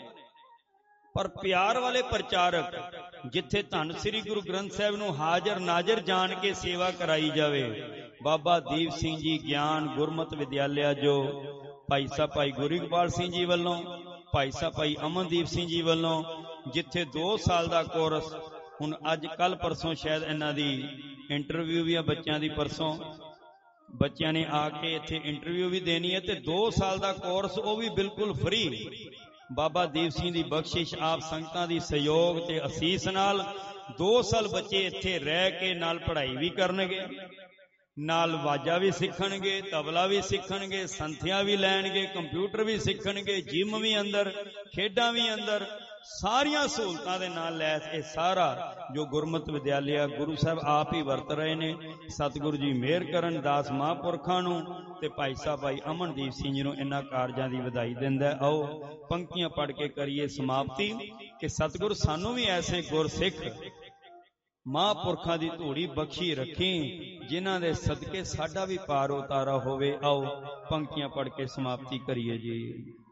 ਪਰ ਪਿਆਰ ਵਾਲੇ ਪ੍ਰਚਾਰਕ, ਜਿੱਥੇ ਧੰਨ ਸ੍ਰੀ ਗੁਰੂ ਗ੍ਰੰਥ ਸਾਹਿਬ ਨੂੰ ਹਾਜ਼ਰ ਨਾਜ਼ਰ ਜਾਣ ਕੇ ਸੇਵਾ ਕਰਾਈ ਜਾਵੇ। ਬਾਬਾ ਦੀਪ ਸਿੰਘ ਜੀ ਗਿਆਨ ਗੁਰਮਤਿ ਵਿਦਿਆਲਿਆ ਜੋ ਭਾਈ ਸਾਹਿਬ ਭਾਈ ਗੁਰਿਕਪਾਲ ਸਿੰਘ ਜੀ ਵੱਲੋਂ, ਭਾਈ ਸਾਹਿਬ ਭਾਈ ਅਮਨਦੀਪ ਸਿੰਘ ਜੀ ਵੱਲੋਂ, ਜਿੱਥੇ ਦੋ ਸਾਲ ਦਾ ਕੋਰਸ, ਹੁਣ ਅੱਜ ਕੱਲ ਪਰਸੋਂ ਸ਼ਾਇਦ ਇਹਨਾਂ ਦੀ ਇੰਟਰਵਿਊ ਵੀ ਆ ਬੱਚਿਆਂ ਦੀ, ਪਰਸੋਂ ਬੱਚਿਆਂ ਨੇ ਆ ਕੇ ਇੱਥੇ ਇੰਟਰਵਿਊ ਵੀ ਦੇਣੀ ਹੈ, ਤੇ ਦੋ ਸਾਲ ਦਾ ਕੋਰਸ ਉਹ ਵੀ ਬਿਲਕੁਲ ਫ੍ਰੀ। ਬਾਬਾ ਦੀਪ ਸਿੰਘ ਦੀ ਬਖਸ਼ਿਸ਼, ਆਪ ਸੰਗਤਾਂ ਦੀ ਸਹਿਯੋਗ ਤੇ ਅਸੀਸ ਨਾਲ ਦੋ ਸਾਲ ਬੱਚੇ ਇੱਥੇ ਰਹਿ ਕੇ ਨਾਲ ਪੜ੍ਹਾਈ ਵੀ ਕਰਨਗੇ, ਨਾਲ ਵਾਜਾ ਵੀ ਸਿੱਖਣਗੇ, ਤਬਲਾ ਵੀ ਸਿੱਖਣਗੇ, ਸੰਥਿਆ ਵੀ ਲੈਣਗੇ, ਕੰਪਿਊਟਰ ਵੀ ਸਿੱਖਣਗੇ, ਜਿਮ ਵੀ ਅੰਦਰ, ਖੇਡਾਂ ਵੀ ਅੰਦਰ, ਸਾਰੀਆਂ ਸਹੂਲਤਾਂ ਦੇ ਨਾਲ ਲੈਸ ਇਹ ਸਾਰਾ ਜੋ ਗੁਰਮਤਿ ਵਿਦਿਆਲਿਆ ਗੁਰੂ ਸਾਹਿਬ ਆਪ ਹੀ ਵਰਤ ਰਹੇ ਨੇ। ਸਤਿਗੁਰੂ ਜੀ ਮਿਹਰ ਕਰਨ ਦਾਸ ਮਹਾਂਪੁਰਖਾਂ ਨੂੰ ਤੇ ਭਾਈ ਸਾਹਿਬ ਭਾਈ ਅਮਨਦੀਪ ਸਿੰਘ ਜੀ ਨੂੰ ਇਹਨਾਂ ਕਾਰਜਾਂ ਦੀ ਵਧਾਈ ਦਿੰਦਾ। ਆਓ ਪੰਕਤੀਆਂ ਪੜ੍ਹ ਕੇ ਕਰੀਏ ਸਮਾਪਤੀ ਕਿ ਸਤਿਗੁਰ ਸਾਨੂੰ ਵੀ ਐਸੇ ਗੁਰਸਿੱਖ ਮਹਾਂਪੁਰਖਾਂ ਦੀ ਧੂੜੀ ਬਖਸ਼ੀ ਰੱਖੀ, ਜਿਨ੍ਹਾਂ ਦੇ ਸਦਕੇ ਸਾਡਾ ਵੀ ਪਾਰ ਉਤਾਰਾ ਹੋਵੇ। ਆਓ ਪੰਕਤੀਆਂ ਪੜ੍ਹ ਕੇ ਸਮਾਪਤੀ ਕਰੀਏ ਜੀ।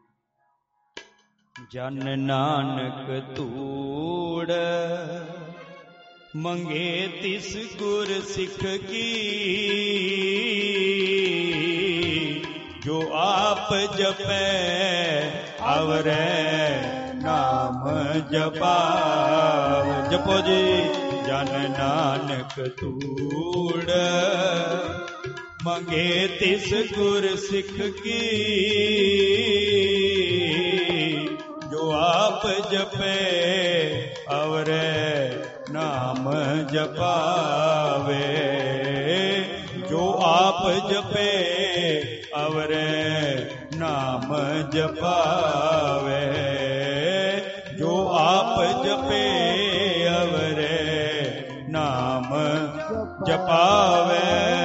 ਜਨ ਨਾਨਕ ਧੂੜ ਮੰਗੇ ਤਿਸ ਗੁਰ ਸਿੱਖ ਕੀ, ਜੋ ਆਪ ਜਪੈ ਅਵਰੈ ਨਾਮ ਜਪਾਵ। ਜਪੋ ਜੀ। ਜਨ ਨਾਨਕ ਧੂੜ ਮੰਗੇ ਤਿਸ ਗੁਰ ਸਿੱਖ ਕੀ, ਜੋ ਆਪ ਜਪੇ ਅਵਰੈ ਨਾਮ ਜਪਾਵੇ। ਜੋ ਆਪ ਜਪੇ ਅਵਰੈ ਨਾਮ ਜਪਾਵੇ। ਜੋ ਆਪ ਜਪੇ ਅਵਰੈ ਨਾਮ ਜਪਾਵੇ।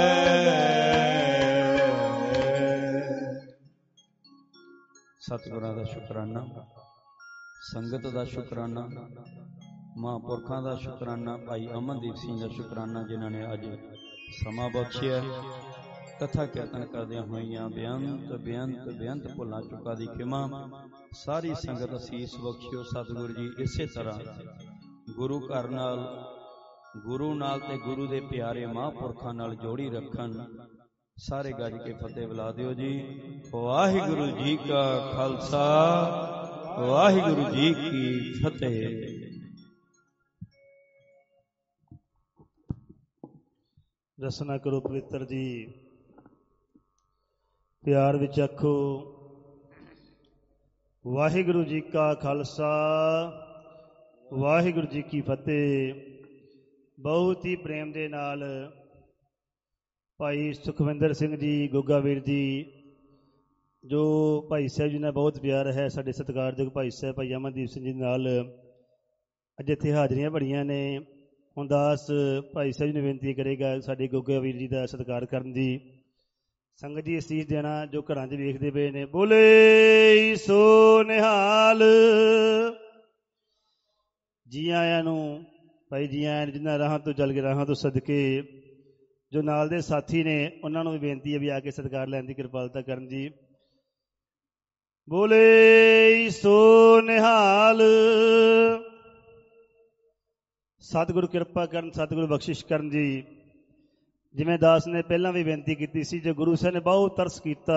ਸਤਿਗੁਰਾਂ ਦਾ ਸ਼ੁਕਰਾਨਾ, ਸੰਗਤ ਦਾ ਸ਼ੁਕਰਾਨਾ, ਮਹਾਂਪੁਰਖਾਂ ਦਾ ਸ਼ੁਕਰਾਨਾ, ਭਾਈ ਅਮਨਦੀਪ ਸਿੰਘ ਦਾ ਸ਼ੁਕਰਾਨਾ ਜਿਨ੍ਹਾਂ ਨੇ ਅੱਜ ਸਮਾਂ ਬਖਸ਼ਿਆ। ਕਥਾ ਕੀਰਤਨ ਕਰਦਿਆਂ ਹੋਈਆਂ ਬੇਅੰਤ ਬੇਅੰਤ ਬੇਅੰਤ ਭੁੱਲਾਂ ਚੁੱਕਾਂ ਦੀ ਖਿਮਾ। ਸਾਰੀ ਸੰਗਤ ਅਸੀਸ ਬਖਸ਼ਿਓ। ਸਤਿਗੁਰੂ ਜੀ ਇਸੇ ਤਰ੍ਹਾਂ ਗੁਰੂ ਘਰ ਨਾਲ, ਗੁਰੂ ਨਾਲ ਤੇ ਗੁਰੂ ਦੇ ਪਿਆਰੇ ਮਹਾਂਪੁਰਖਾਂ ਨਾਲ ਜੋੜੀ ਰੱਖਣ। ਸਾਰੇ ਗੱਜ ਕੇ ਫਤਿਹ ਬੁਲਾ ਦਿਓ ਜੀ। ਵਾਹਿਗੁਰੂ ਜੀ ਕਾ ਖਾਲਸਾ, ਵਾਹਿਗੁਰੂ ਜੀ ਕੀ ਫਤਿਹ। ਰਸਨਾ ਕਰੋ ਪਵਿੱਤਰ ਜੀ, ਪਿਆਰ ਵਿੱਚ ਆਖੋ ਵਾਹਿਗੁਰੂ ਜੀ ਕਾ ਖਾਲਸਾ, ਵਾਹਿਗੁਰੂ ਜੀ ਕੀ ਫਤਿਹ। ਬਹੁਤ ਹੀ ਪ੍ਰੇਮ ਦੇ ਨਾਲ ਭਾਈ ਸੁਖਵਿੰਦਰ ਸਿੰਘ ਜੀ ਗੋਗਾ ਵੀਰ ਜੀ, ਜੋ ਭਾਈ ਸਾਹਿਬ ਜੀ ਨਾਲ ਬਹੁਤ ਪਿਆਰ ਹੈ, ਸਾਡੇ ਸਤਿਕਾਰਯੋਗ ਭਾਈ ਸਾਹਿਬ ਭਾਈ ਅਮਨਦੀਪ ਸਿੰਘ ਜੀ ਨਾਲ ਅੱਜ ਇੱਥੇ ਹਾਜ਼ਰੀਆਂ ਭਰੀਆਂ ਨੇ। ਹੁਣ ਦਾਸ ਭਾਈ ਸਾਹਿਬ ਜੀ ਨੂੰ ਬੇਨਤੀ ਕਰੇਗਾ ਸਾਡੇ ਗੋਗਾ ਵੀਰ ਜੀ ਦਾ ਸਤਿਕਾਰ ਕਰਨ ਦੀ। ਸੰਗਤ ਜੀ ਅਸੀਸ ਦੇਣਾ ਜੋ ਘਰਾਂ 'ਚ ਵੇਖਦੇ ਪਏ ਨੇ। ਬੋਲੇ ਸੋ ਨਿਹਾਲ। ਜੀ ਆਇਆਂ ਨੂੰ ਭਾਈ, ਜੀ ਆਇਆਂ ਨੂੰ ਜਿਨ੍ਹਾਂ ਰਾਹਾਂ ਤੋਂ ਚੱਲ ਕੇ ਰਾਹਾਂ ਤੋਂ ਸਦਕੇ ਜੋ ਨਾਲ ਦੇ ਸਾਥੀ ਨੇ ਉਹਨਾਂ ਨੂੰ ਵੀ ਬੇਨਤੀ ਹੈ ਵੀ ਆ ਕੇ ਸਤਿਕਾਰ ਲੈਣ ਦੀ ਕਿਰਪਾਲਤਾ ਕਰਨ ਜੀ। ਬੋਲੇ ਸੋ ਨਿਹਾਲ। ਸਤਿਗੁਰੂ ਕਿਰਪਾ ਕਰਨ, ਸਤਿਗੁਰੂ ਬਖਸ਼ਿਸ਼ ਕਰਨ ਜੀ। ਜਿਵੇਂ ਦਾਸ ਨੇ ਪਹਿਲਾਂ ਵੀ ਬੇਨਤੀ ਕੀਤੀ ਸੀ, ਜੋ ਗੁਰੂ ਸਾਹਿਬ ਨੇ ਬਹੁਤ ਤਰਸ ਕੀਤਾ,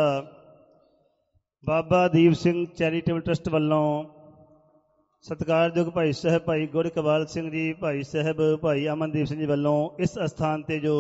ਬਾਬਾ ਦੀਪ ਸਿੰਘ ਚੈਰੀਟੇਬਲ ਟਰਸਟ ਵੱਲੋਂ ਸਤਿਕਾਰਯੋਗ ਭਾਈ ਸਾਹਿਬ ਭਾਈ ਗੁਰਕਵਾਲ ਸਿੰਘ ਜੀ, ਭਾਈ ਸਾਹਿਬ ਭਾਈ ਅਮਨਦੀਪ ਸਿੰਘ ਜੀ ਵੱਲੋਂ ਇਸ ਅਸਥਾਨ ਤੇ ਜੋ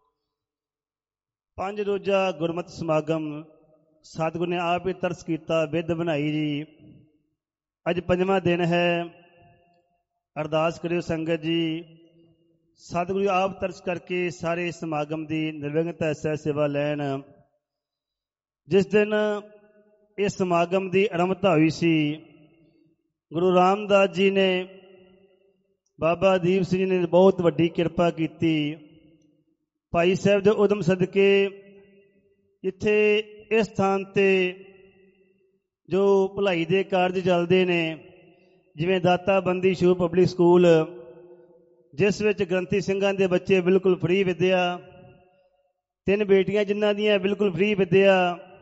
ਪੰਜ ਰੋਜ਼ਾ ਗੁਰਮਤਿ ਸਮਾਗਮ ਸਤਿਗੁਰੂ ਨੇ ਆਪ ਹੀ ਤਰਸ ਕੀਤਾ, ਬਿੱਧ ਬਣਾਈ ਜੀ। ਅੱਜ ਪੰਜਵਾਂ ਦਿਨ ਹੈ। ਅਰਦਾਸ ਕਰਿਓ ਸੰਗਤ ਜੀ, ਸਤਿਗੁਰੂ ਆਪ ਤਰਸ ਕਰਕੇ ਸਾਰੇ ਸਮਾਗਮ ਦੀ ਨਿਰਵਿਘਨਤਾ ਸਹਿ ਸੇਵਾ ਲੈਣ। ਜਿਸ ਦਿਨ ਇਸ ਸਮਾਗਮ ਦੀ ਆਰੰਭਤਾ ਹੋਈ ਸੀ, ਗੁਰੂ ਰਾਮਦਾਸ ਜੀ ਨੇ, ਬਾਬਾ ਦੀਪ ਸਿੰਘ ਜੀ ਨੇ ਬਹੁਤ ਵੱਡੀ ਕਿਰਪਾ ਕੀਤੀ। ਭਾਈ ਸਾਹਿਬ ਦੇ ਉਦਮ ਸਦਕੇ ਇੱਥੇ ਇਸ ਸਥਾਨ ਤੇ ਜੋ ਭਲਾਈ ਦੇ ਕਾਰਜ ਚੱਲਦੇ ਨੇ, ਜਿਵੇਂ ਦਾਤਾ ਬੰਦੀ ਸ਼ੂ ਪਬਲਿਕ ਸਕੂਲ, ਜਿਸ ਵਿੱਚ ਗ੍ਰੰਥੀ ਸਿੰਘਾਂ ਦੇ ਬੱਚੇ ਬਿਲਕੁਲ ਫ੍ਰੀ ਵਿੱਦਿਆ, ਤਿੰਨ ਬੇਟੀਆਂ ਜਿਨ੍ਹਾਂ ਦੀਆਂ ਬਿਲਕੁਲ ਫ੍ਰੀ ਵਿੱਦਿਆ।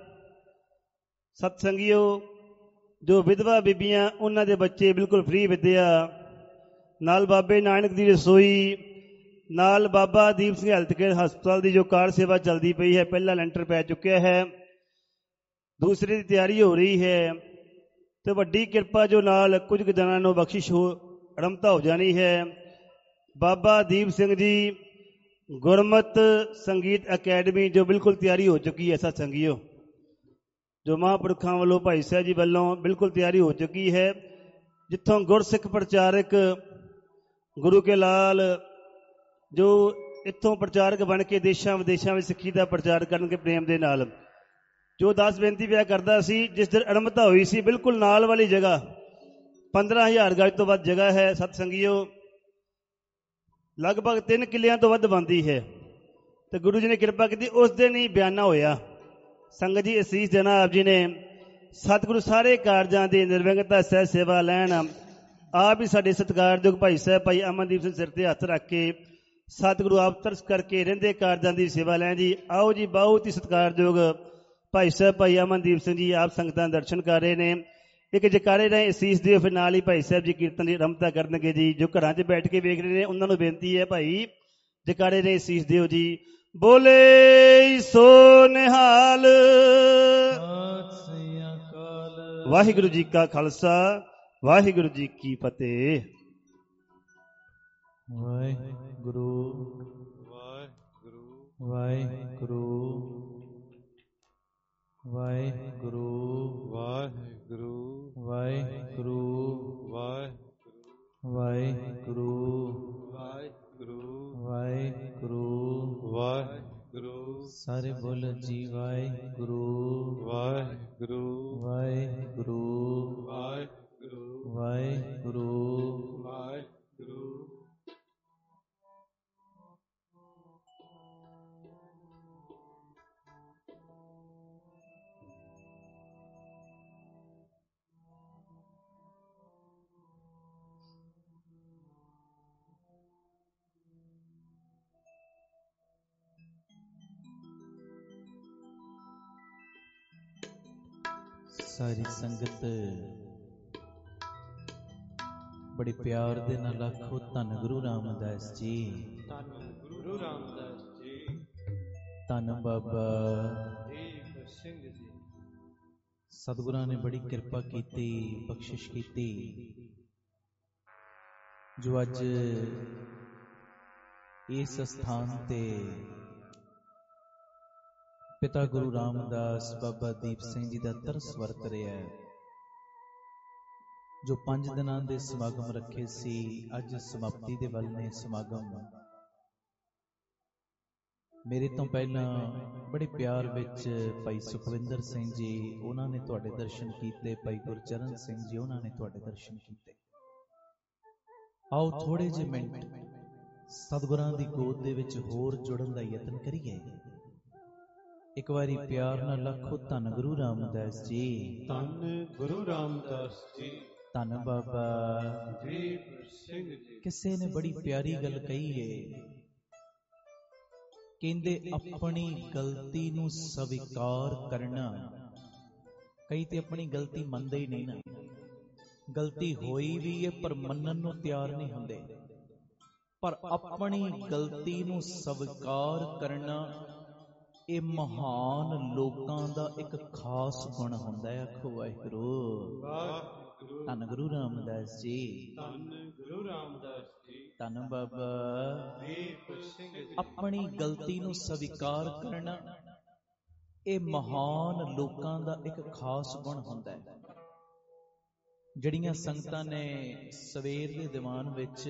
ਸਤਸੰਗੀਓ ਜੋ ਵਿਧਵਾ ਬੀਬੀਆਂ ਉਹਨਾਂ ਦੇ ਬੱਚੇ ਬਿਲਕੁਲ ਫ੍ਰੀ ਵਿੱਦਿਆ। ਨਾਲ ਬਾਬੇ ਨਾਨਕ ਦੀ ਰਸੋਈ, ਨਾਲ ਬਾਬਾ ਦੀਪ ਸਿੰਘ ਹੈਲਥ ਕੇਅਰ ਹਸਪਤਾਲ ਦੀ ਜੋ ਕਾਰ ਸੇਵਾ ਚੱਲਦੀ ਪਈ ਹੈ, ਪਹਿਲਾ ਲੈਂਟਰ ਪੈ ਚੁੱਕਿਆ ਹੈ, ਦੂਸਰੇ ਦੀ ਤਿਆਰੀ ਹੋ ਰਹੀ ਹੈ। ਤੇ ਵੱਡੀ ਕਿਰਪਾ ਜੋ ਨਾਲ ਕੁਝ ਕੁ ਦਿਨਾਂ ਨੂੰ ਬਖਸ਼ਿਸ਼ ਹੋ ਆਰੰਭਤਾ ਹੋ ਜਾਣੀ ਹੈ। ਬਾਬਾ ਦੀਪ ਸਿੰਘ ਜੀ ਗੁਰਮਤ ਸੰਗੀਤ ਅਕੈਡਮੀ ਜੋ ਬਿਲਕੁਲ ਤਿਆਰੀ ਹੋ ਚੁੱਕੀ ਹੈ। ਸਤਸੰਗੀਓ ਜੋ ਮਹਾਂਪੁਰਖਾਂ ਵੱਲੋਂ ਭਾਈ ਸਾਹਿਬ ਜੀ ਵੱਲੋਂ ਬਿਲਕੁਲ ਤਿਆਰੀ ਹੋ ਚੁੱਕੀ ਹੈ, ਜਿੱਥੋਂ ਗੁਰਸਿੱਖ ਪ੍ਰਚਾਰਕ ਗੁਰੂ ਕੇ ਲਾਲ ਜੋ ਇੱਥੋਂ ਪ੍ਰਚਾਰਕ ਬਣ ਕੇ ਦੇਸ਼ਾਂ ਵਿਦੇਸ਼ਾਂ ਵਿੱਚ ਸਿੱਖੀ ਦਾ ਪ੍ਰਚਾਰ ਕਰਨਗੇ ਪ੍ਰੇਮ ਦੇ ਨਾਲ। ਜੋ ਦਾਸ ਬੇਨਤੀ ਪਿਆ ਕਰਦਾ ਸੀ, ਜਿਸ ਦਿਨ ਆਰੰਭਤਾ ਹੋਈ ਸੀ, ਬਿਲਕੁਲ ਨਾਲ ਵਾਲੀ ਜਗ੍ਹਾ ਪੰਦਰਾਂ ਹਜ਼ਾਰ ਗਜ ਤੋਂ ਵੱਧ ਜਗ੍ਹਾ ਹੈ। ਸਤਸੰਗੀਓ ਲਗਭਗ ਤਿੰਨ ਕਿੱਲਿਆਂ ਤੋਂ ਵੱਧ ਬਣਦੀ ਹੈ। ਤੇ ਗੁਰੂ ਜੀ ਨੇ ਕਿਰਪਾ ਕੀਤੀ, ਉਸ ਦਿਨ ਹੀ ਬਿਆਨਾ ਹੋਇਆ। ਸੰਗਤ ਜੀ ਅਸੀਸ ਦੇਣਾ ਆਪ ਜੀ ਨੇ। ਸਤਿਗੁਰੂ ਸਾਰੇ ਕਾਰਜਾਂ ਦੀ ਨਿਰਵਿਘਨਤਾ ਸਹਿ ਸੇਵਾ ਲੈਣ। ਆਪ ਹੀ ਸਾਡੇ ਸਤਿਕਾਰਯੋਗ ਭਾਈ ਸਾਹਿਬ ਭਾਈ ਅਮਨਦੀਪ ਸਿੰਘ ਸਿਰ ਤੇ ਹੱਥ ਰੱਖ ਕੇ ਸਤਿਗੁਰੂ ਆਪ ਤਰਸ ਕਰਕੇ ਰਹਿੰਦੇ ਕਾਰਜਾਂ ਦੀ ਸੇਵਾ ਲੈਣ ਜੀ। ਆਓ ਜੀ, ਬਹੁਤ ਹੀ ਸਤਿਕਾਰਯੋਗ ਭਾਈ ਸਾਹਿਬ ਭਾਈ ਅਮਨਦੀਪ ਸਿੰਘ ਜੀ ਆਪ ਸੰਗਤਾਂ ਦੇ ਦਰਸ਼ਨ ਕਰ ਰਹੇ ਨੇ। ਇੱਕ ਜਕਾਰੇ ਰਹੇ ਅਸੀਸ ਦਿਓ, ਫਿਰ ਨਾਲ ਹੀ ਭਾਈ ਸਾਹਿਬ ਜੀ ਕੀਰਤਨ ਦੀ ਆਰੰਭਤਾ ਕਰਨਗੇ ਜੀ। ਜੋ ਘਰਾਂ 'ਚ ਬੈਠ ਕੇ ਵੇਖ ਰਹੇ ਨੇ ਉਹਨਾਂ ਨੂੰ ਬੇਨਤੀ ਹੈ, ਭਾਈ ਜਕਾਰੇ ਰਹੇ ਅਸੀਸ ਦਿਓ ਜੀ। ਬੋਲੇ ਸੋ ਨਿਹਾਲ। ਵਾਹਿਗੁਰੂ ਜੀ ਕਾ ਖਾਲਸਾ, ਵਾਹਿਗੁਰੂ ਜੀ ਕੀ ਫਤਿਹ। ਵਾਹਿਗੁਰੂ ਵਾਹਿਗੁਰੂ ਵਾਹਿਗੁਰੂ ਵਾਹਿਗੁਰੂ ਵਾਹਿਗੁਰੂ ਵਾਹਿਗੁਰੂ ਵਾਹਿਗੁਰੂ ਵਾਹਿਗੁਰੂ ਵਾਹਿਗੁਰੂ ਵਾਹਿਗੁਰੂ। ਸਾਰੇ ਬੋਲੋ ਜੀ ਵਾਹਿਗੁਰੂ ਵਾਹਿਗੁਰੂ ਵਾਹਿਗੁਰੂ ਵਾਹਿਗੁਰੂ ਵਾਹਿਗੁਰੂ ਵਾਹਿਗੁਰੂ। ਸਾਰੀ ਸੰਗਤ ਬੜੇ ਪਿਆਰ ਦੇ ਨਾਲ ਆਖੋ, ਧੰਨ ਗੁਰੂ ਰਾਮਦਾਸ ਜੀ, ਧੰਨ ਗੁਰੂ ਰਾਮਦਾਸ ਜੀ, ਧੰਨ ਬਾਬਾ ਦੀਪ ਸਿੰਘ ਜੀ। ਸਤਿਗੁਰਾਂ ਨੇ ਬੜੀ ਕਿਰਪਾ ਕੀਤੀ, ਬਖਸ਼ਿਸ਼ ਕੀਤੀ, ਜੋ ਅੱਜ ਇਸ ਸਥਾਨ ਤੇ ਪਿਤਾ ਗੁਰੂ ਰਾਮਦਾਸ ਬਾਬਾ ਦੀਪ ਸਿੰਘ ਜੀ ਦਾ ਤਰਸ ਵਰਤ ਰਿਹਾ ਹੈ। ਜੋ ਪੰਜ ਦਿਨਾਂ ਦੇ ਸਮਾਗਮ ਰੱਖੇ ਸੀ, ਅੱਜ ਸਮਾਪਤੀ ਦੇ ਵੱਲ ਨੇ ਸਮਾਗਮ। ਮੇਰੇ ਤੋਂ ਪਹਿਲਾਂ ਬੜੇ ਪਿਆਰ ਵਿੱਚ ਭਾਈ ਸੁਖਵਿੰਦਰ ਸਿੰਘ ਜੀ, ਉਹਨਾਂ ਨੇ ਤੁਹਾਡੇ ਦਰਸ਼ਨ ਕੀਤੇ। ਭਾਈ ਗੁਰਚਰਨ ਸਿੰਘ ਜੀ, ਉਹਨਾਂ ਨੇ ਤੁਹਾਡੇ ਦਰਸ਼ਨ ਕੀਤੇ। ਆਓ ਥੋੜੇ ਜਿਹੇ ਮਿੰਟ ਸਤਿਗੁਰਾਂ ਦੀ ਗੋਦ ਦੇ ਵਿੱਚ ਹੋਰ ਜੁੜਨ ਦਾ ਯਤਨ ਕਰੀਏ। ਇੱਕ ਵਾਰੀ ਪਿਆਰ ਨਾਲ ਆਖੋ, ਧੰਨ ਗੁਰੂ ਰਾਮਦਾਸ ਜੀ, ਧੰਨ ਗੁਰੂ ਰਾਮਦਾਸ ਜੀ, ਧੰਨ ਬਾਬਾ ਦੀਪ ਸਿੰਘ ਜੀ। ਕਿਸੇ ਨੇ ਬੜੀ ਪਿਆਰੀ ਗੱਲ ਕਹੀ ਏ, ਕਹਿੰਦੇ ਆਪਣੀ ਗਲਤੀ ਨੂੰ ਸਵੀਕਾਰ ਕਰਨਾ। ਕਈ ਤੇ ਆਪਣੀ ਗਲਤੀ ਮੰਨਦੇ ਹੀ ਨਹੀਂ ਨਾ, ਗਲਤੀ ਹੋਈ ਵੀ ਹੈ ਪਰ ਮੰਨਣ ਨੂੰ ਤਿਆਰ ਨਹੀਂ ਹੁੰਦੇ। ਪਰ ਆਪਣੀ ਗਲਤੀ ਨੂੰ ਸਵੀਕਾਰ ਕਰਨਾ, ਇਹ ਮਹਾਨ ਲੋਕਾਂ ਦਾ ਇੱਕ ਖਾਸ ਗੁਣ ਹੁੰਦਾ ਹੈ। ਆਖੋ ਵਾਹਿਗੁਰੂ। ਧੰਨ ਗੁਰੂ ਰਾਮਦਾਸ ਜੀ, ਧੰਨ ਗੁਰੂ ਰਾਮਦਾਸ ਜੀ, ਧੰਨ ਬਾਬਾ ਦੀਪ ਸਿੰਘ ਜੀ। ਆਪਣੀ ਗਲਤੀ ਨੂੰ ਸਵੀਕਾਰ ਕਰਨਾ, ਇਹ ਮਹਾਨ ਲੋਕਾਂ ਦਾ ਇੱਕ ਖਾਸ ਗੁਣ ਹੁੰਦਾ ਹੈ। ਜਿਹੜੀਆਂ ਸੰਗਤਾਂ ਨੇ ਸਵੇਰ ਦੇ ਦੀਵਾਨ ਵਿੱਚ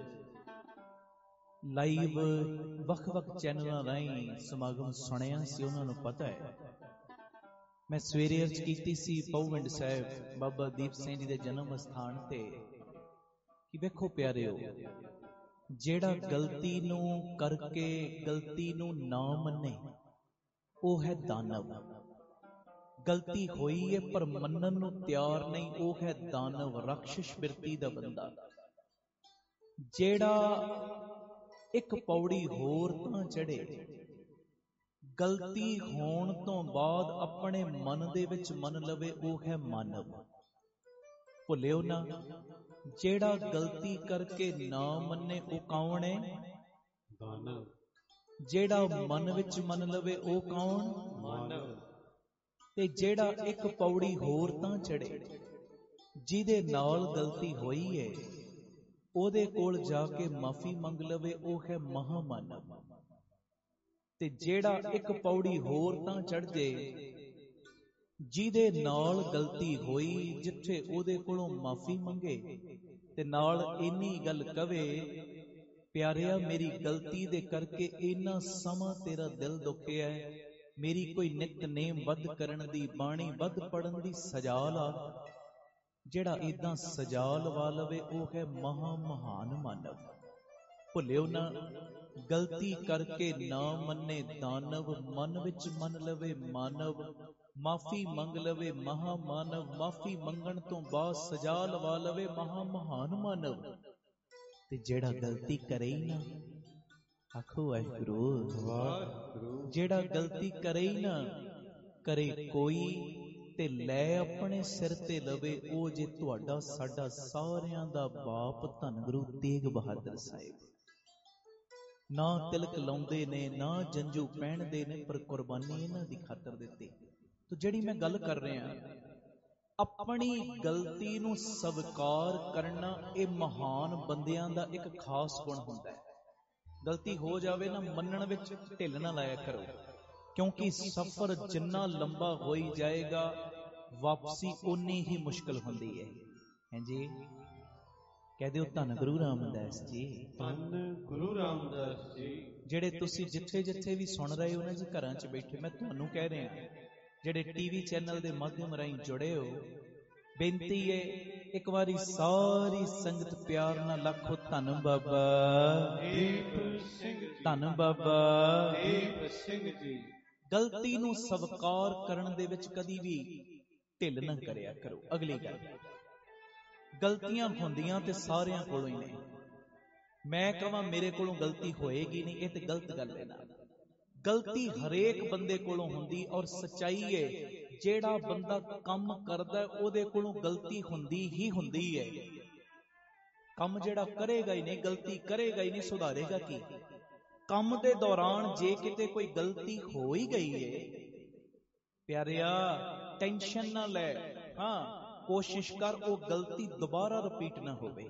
ਲਾਈਵ ਵੱਖ-ਵੱਖ ਚੈਨਲਾਂ ਰਾਹੀਂ ਸਮਾਗਮ ਸੁਣਿਆ ਸੀ, ਉਹਨਾਂ ਨੂੰ ਪਤਾ ਹੈ। ਮੈਂ ਸਵੇਰੇ ਅਰਜ਼ ਕੀਤੀ ਸੀ ਪਹੁਵਿੰਡ ਸਾਹਿਬ ਬਾਬਾ ਦੀਪ ਸਿੰਘ ਜੀ ਦੇ ਜਨਮ ਅਸਥਾਨ ਤੇ ਕਿ ਵੇਖੋ ਪਿਆਰਿਓ, ਜਿਹੜਾ ਗਲਤੀ ਨੂੰ ਕਰਕੇ ਗਲਤੀ ਨੂੰ ਨਾ ਮੰਨੇ, ਉਹ ਹੈ ਦਾਨਵ। ਗਲਤੀ ਹੋਈ ਹੈ ਪਰ ਮੰਨਣ ਨੂੰ ਤਿਆਰ ਨਹੀਂ, ਉਹ ਹੈ ਦਾਨਵ, ਰਾਖਸ਼ ਬਿਰਤੀ ਦਾ ਬੰਦਾ। ਜਿਹੜਾ ਇੱਕ ਪੌੜੀ ਹੋਰ ਤਾਂ ਚੜੇ, ਗਲਤੀ ਹੋਣ ਤੋਂ ਬਾਅਦ ਆਪਣੇ ਮਨ ਦੇ ਵਿੱਚ ਮੰਨ ਲਵੇ, ਉਹ ਹੈ ਮਾਨਵ। ਭੁੱਲਿਓ ਨਾ, ਜਿਹੜਾ ਗਲਤੀ ਕਰਕੇ ਨਾ ਮੰਨੇ, ਉਹ ਕੌਣ ਹੈ? ਦਾਨਵ। ਜਿਹੜਾ ਮਨ ਵਿੱਚ ਮੰਨ ਲਵੇ, ਉਹ ਕੌਣ? ਮਾਨਵ। ਤੇ ਜਿਹੜਾ ਇੱਕ ਪੌੜੀ ਹੋਰ ਤਾਂ ਚੜੇ, ਜਿਹਦੇ ਨਾਲ ਗਲਤੀ ਹੋਈ ਹੈ, ਉਹਦੇ ਕੋਲ ਜਾ ਕੇ ਮਾਫੀ ਮੰਗ ਲਵੇ, ਉਹ ਹੈ ਮਹਾਮਾਨਵ। ਤੇ ਜਿਹੜਾ ਇੱਕ ਪੌੜੀ ਹੋਰ ਤਾਂ ਚੜ ਜੇ, ਜਿਹਦੇ ਨਾਲ ਗਲਤੀ ਹੋਈ, ਜਿੱਥੇ ਉਹਦੇ ਕੋਲੋਂ ਮਾਫੀ ਮੰਗੇ ਤੇ ਨਾਲ ਇੰਨੀ ਗੱਲ ਕਵੇ, ਪਿਆਰਿਆ ਮੇਰੀ ਗਲਤੀ ਦੇ ਕਰਕੇ ਇੰਨਾ ਸਮਾਂ ਤੇਰਾ ਦਿਲ ਦੁਖਿਆ, ਮੇਰੀ ਕੋਈ ਨਿਤਨੇਮ ਵੱਧ ਕਰਨ ਦੀ, ਬਾਣੀ ਵੱਧ ਪੜਨ ਦੀ ਸਜਾ ਲਾ। ਜਿਹੜਾ ਏਦਾਂ ਸਜਾ ਲਵਾ ਲਵੇ, ਉਹ ਹੈ ਮਹਾ ਮਹਾਨ ਮਾਨਵ। ਭੁੱਲਿਓ ਨਾ, ਗਲਤੀ ਕਰਕੇ ਨਾ ਮੰਨੇ ਦਾਨਵ, ਮਨ ਵਿੱਚ ਮੰਨ ਲਵੇ ਮਾਨਵ, ਮਾਫੀ ਮੰਗ ਲਵੇ ਮਹਾ ਮਾਨਵ, ਮਾਫੀ ਮੰਗਣ ਤੋਂ ਬਾਅਦ ਸਜਾ ਲਵਾ ਲਵੇ ਮਹਾ ਮਹਾਨ ਮਾਨਵ। ਤੇ ਜਿਹੜਾ ਗਲਤੀ ਕਰੇ ਹੀ ਨਾ, ਆਖੋ ਵਾਹਿਗੁਰੂ। ਜਿਹੜਾ ਗਲਤੀ ਕਰੇ ਹੀ ਨਾ, ਕਰੇ ਕੋਈ ਤੇ ਲੈ ਆਪਣੇ ਸਿਰ ਤੇ ਲਵੇ, ਉਹ ਜੇ ਤੁਹਾਡਾ ਸਾਡਾ ਸਾਰਿਆਂ ਦਾ ਬਾਪ ਧੰਨ ਗੁਰੂ ਤੇਗ ਬਹਾਦਰ ਸਾਹਿਬ। ਨਾ ਤਿਲਕ ਲਾਉਂਦੇ ਨੇ, ਨਾ ਜੰਜੂ ਪਹਿਨਦੇ ਨੇ, ਪਰ ਕੁਰਬਾਨੀ ਇਹਨਾਂ ਦੀ ਖਾਤਰ ਦਿੱਤੀ। ਤੋ ਜਿਹੜੀ ਮੈਂ ਗੱਲ ਕਰ ਰਿਹਾ, ਆਪਣੀ ਗਲਤੀ ਨੂੰ ਸਵੀਕਾਰ ਕਰਨਾ, ਇਹ ਮਹਾਨ ਬੰਦਿਆਂ ਦਾ ਇੱਕ ਖਾਸ ਗੁਣ ਹੁੰਦਾ ਹੈ। ਗਲਤੀ ਹੋ ਜਾਵੇ ਨਾ, ਮੰਨਣ ਵਿੱਚ ਢਿੱਲ ਨਾ ਲਾਇਆ ਕਰੋ, ਕਿਉਂਕਿ ਸਫ਼ਰ ਜਿੰਨਾ ਲੰਬਾ ਹੋਈ ਜਾਏਗਾ, ਵਾਪਸੀ ਓਨੀ ਹੀ ਮੁਸ਼ਕਲ ਹੁੰਦੀ ਹੈ। ਹਾਂਜੀ, ਕਹਿ ਦਿਓ ਧੰਨ ਗੁਰੂ ਰਾਮਦਾਸ ਜੀ, ਧੰਨ ਗੁਰੂ ਰਾਮਦਾਸ ਜੀ। ਜਿਹੜੇ ਤੁਸੀਂ ਜਿੱਥੇ ਜਿੱਥੇ ਵੀ ਸੁਣ ਰਹੇ ਹੋ ਨਾ ਜੀ, ਘਰਾਂ 'ਚ ਬੈਠੇ, ਮੈਂ ਤੁਹਾਨੂੰ ਕਹਿ ਰਿਹਾ, ਜਿਹੜੇ ਟੀਵੀ ਚੈਨਲ ਦੇ ਮਾਧਿਅਮ ਰਾਹੀਂ ਜੁੜੇ ਹੋ, ਬੇਨਤੀ ਹੈ ਇੱਕ ਵਾਰੀ ਸਾਰੀ ਸੰਗਤ ਪਿਆਰ ਨਾਲ ਆਖੋ, ਧੰਨ ਬਾਬਾ ਦੀਪ ਸਿੰਘ ਜੀ, ਧੰਨ ਬਾਬਾ ਦੀਪ ਸਿੰਘ ਜੀ। ਗਲਤੀ ਨੂੰ ਸਵੀਕਾਰ ਕਰਨ ਦੇ ਵਿੱਚ ਕਦੀ ਵੀ ਢਿੱਲ ਨਾ ਕਰਿਆ ਕਰੋ। ਅਗਲੀ ਗੱਲ, ਗਲਤੀਆਂ ਹੁੰਦੀਆਂ ਤੇ ਸਾਰਿਆਂ ਕੋਲੋਂ ਹੀ ਨੇ। ਮੈਂ ਕਹਾਂ ਮੇਰੇ ਕੋਲੋਂ ਗਲਤੀ ਹੋਏਗੀ ਨਹੀਂ, ਇਹ ਤੇ ਗਲਤ ਗੱਲ ਹੈ ਨਾ। ਗਲਤੀ ਹਰੇਕ ਬੰਦੇ ਕੋਲੋਂ ਹੁੰਦੀ, ਔਰ ਸੱਚਾਈ ਹੈ, ਜਿਹੜਾ ਬੰਦਾ ਕੰਮ ਕਰਦਾ ਉਹਦੇ ਕੋਲੋਂ ਗਲਤੀ ਹੁੰਦੀ ਹੀ ਹੁੰਦੀ ਹੈ। ਕੰਮ ਜਿਹੜਾ ਕਰੇਗਾ ਹੀ ਨਹੀਂ, ਗਲਤੀ ਕਰੇਗਾ ਹੀ ਨਹੀਂ, ਸੁਧਾਰੇਗਾ ਕੀ? ਕੰਮ ਦੇ ਦੌਰਾਨ ਜੇ ਕਿਤੇ ਕੋਈ ਗਲਤੀ ਹੋ ਹੀ ਗਈ ਹੈ, ਪਿਆਰਿਆ ਟੈਨਸ਼ਨ ਨਾ ਲੈ, ਹਾਂ ਕੋਸ਼ਿਸ਼ ਕਰ ਉਹ ਗਲਤੀ ਦੁਬਾਰਾ ਰਿਪੀਟ ਨਾ ਹੋਵੇ।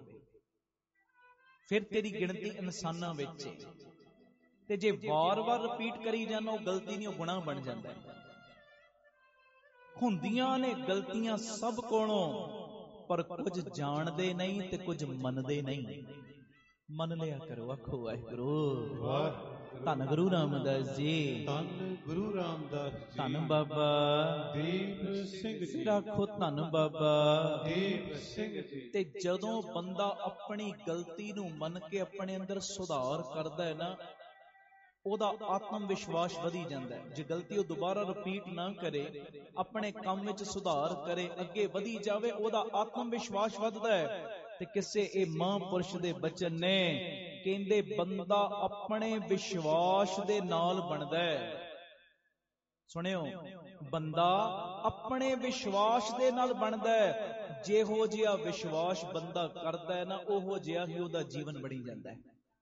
ਫਿਰ ਤੇਰੀ ਗਿਣਤੀ ਇਨਸਾਨਾਂ ਵਿੱਚ ਹੈ, ਤੇ ਜੇ ਵਾਰ-ਵਾਰ ਰਿਪੀਟ ਕਰੀ ਜਾਣਾ, ਉਹ ਗਲਤੀ ਨਹੀਂ, ਉਹ ਗੁਨਾਹ ਬਣ ਜਾਂਦਾ ਹੈ। ਹੁੰਦੀਆਂ ਨੇ ਗਲਤੀਆਂ ਸਭ ਕੋਲੋਂ, ਪਰ ਕੁਝ ਜਾਣਦੇ ਨਹੀਂ ਤੇ ਕੁਝ ਮੰਨਦੇ ਨਹੀਂ। ਮੰਨ ਲਿਆ ਕਰੋ, ਆਖੋ ਵਾਹਿਗੁਰੂ। ਧੰਨ ਗੁਰੂ ਰਾਮਦਾਸ ਜੀ, ਧੰਨ ਗੁਰੂ ਰਾਮਦਾਸ ਜੀ, ਧੰਨ ਬਾਬਾ ਦੀਪ ਸਿੰਘ ਜੀ, ਆਖੋ ਧੰਨ ਬਾਬਾ ਦੀਪ ਸਿੰਘ ਜੀ। ਤੇ ਜਦੋਂ ਬੰਦਾ ਆਪਣੀ ਗਲਤੀ ਨੂੰ ਮੰਨ ਕੇ ਆਪਣੇ ਅੰਦਰ ਸੁਧਾਰ ਕਰਦਾ ਹੈ ਨਾ, ਉਹਦਾ ਆਤਮ ਵਿਸ਼ਵਾਸ ਵਧੀ ਜਾਂਦਾ ਹੈ। ਜੇ ਗਲਤੀ ਉਹ ਦੁਬਾਰਾ ਰਿਪੀਟ ਨਾ ਕਰੇ, ਆਪਣੇ ਕੰਮ ਵਿੱਚ ਸੁਧਾਰ ਕਰੇ, ਅੱਗੇ ਵਧੀ ਜਾਵੇ, ਉਹਦਾ ਆਤਮ ਵਿਸ਼ਵਾਸ ਵੱਧਦਾ ਹੈ। ਤੇ ਕਿਸੇ ਇਹ ਮਹਾਂਪੁਰਸ਼ ਦੇ ਬਚਨ ਨੇ, ਕਹਿੰਦੇ ਬੰਦਾ ਆਪਣੇ ਵਿਸ਼ਵਾਸ ਦੇ ਨਾਲ ਬਣਦਾ ਹੈ। ਸੁਣਿਓ, ਬੰਦਾ ਆਪਣੇ ਵਿਸ਼ਵਾਸ ਦੇ ਨਾਲ ਬਣਦਾ ਹੈ। ਜਿਹੋ ਜਿਹਾ ਵਿਸ਼ਵਾਸ ਬੰਦਾ ਕਰਦਾ ਹੈ ਨਾ, ਉਹੋ ਜਿਹਾ ਹੀ ਉਹਦਾ ਜੀਵਨ ਬਣੀ ਜਾਂਦਾ ਹੈ।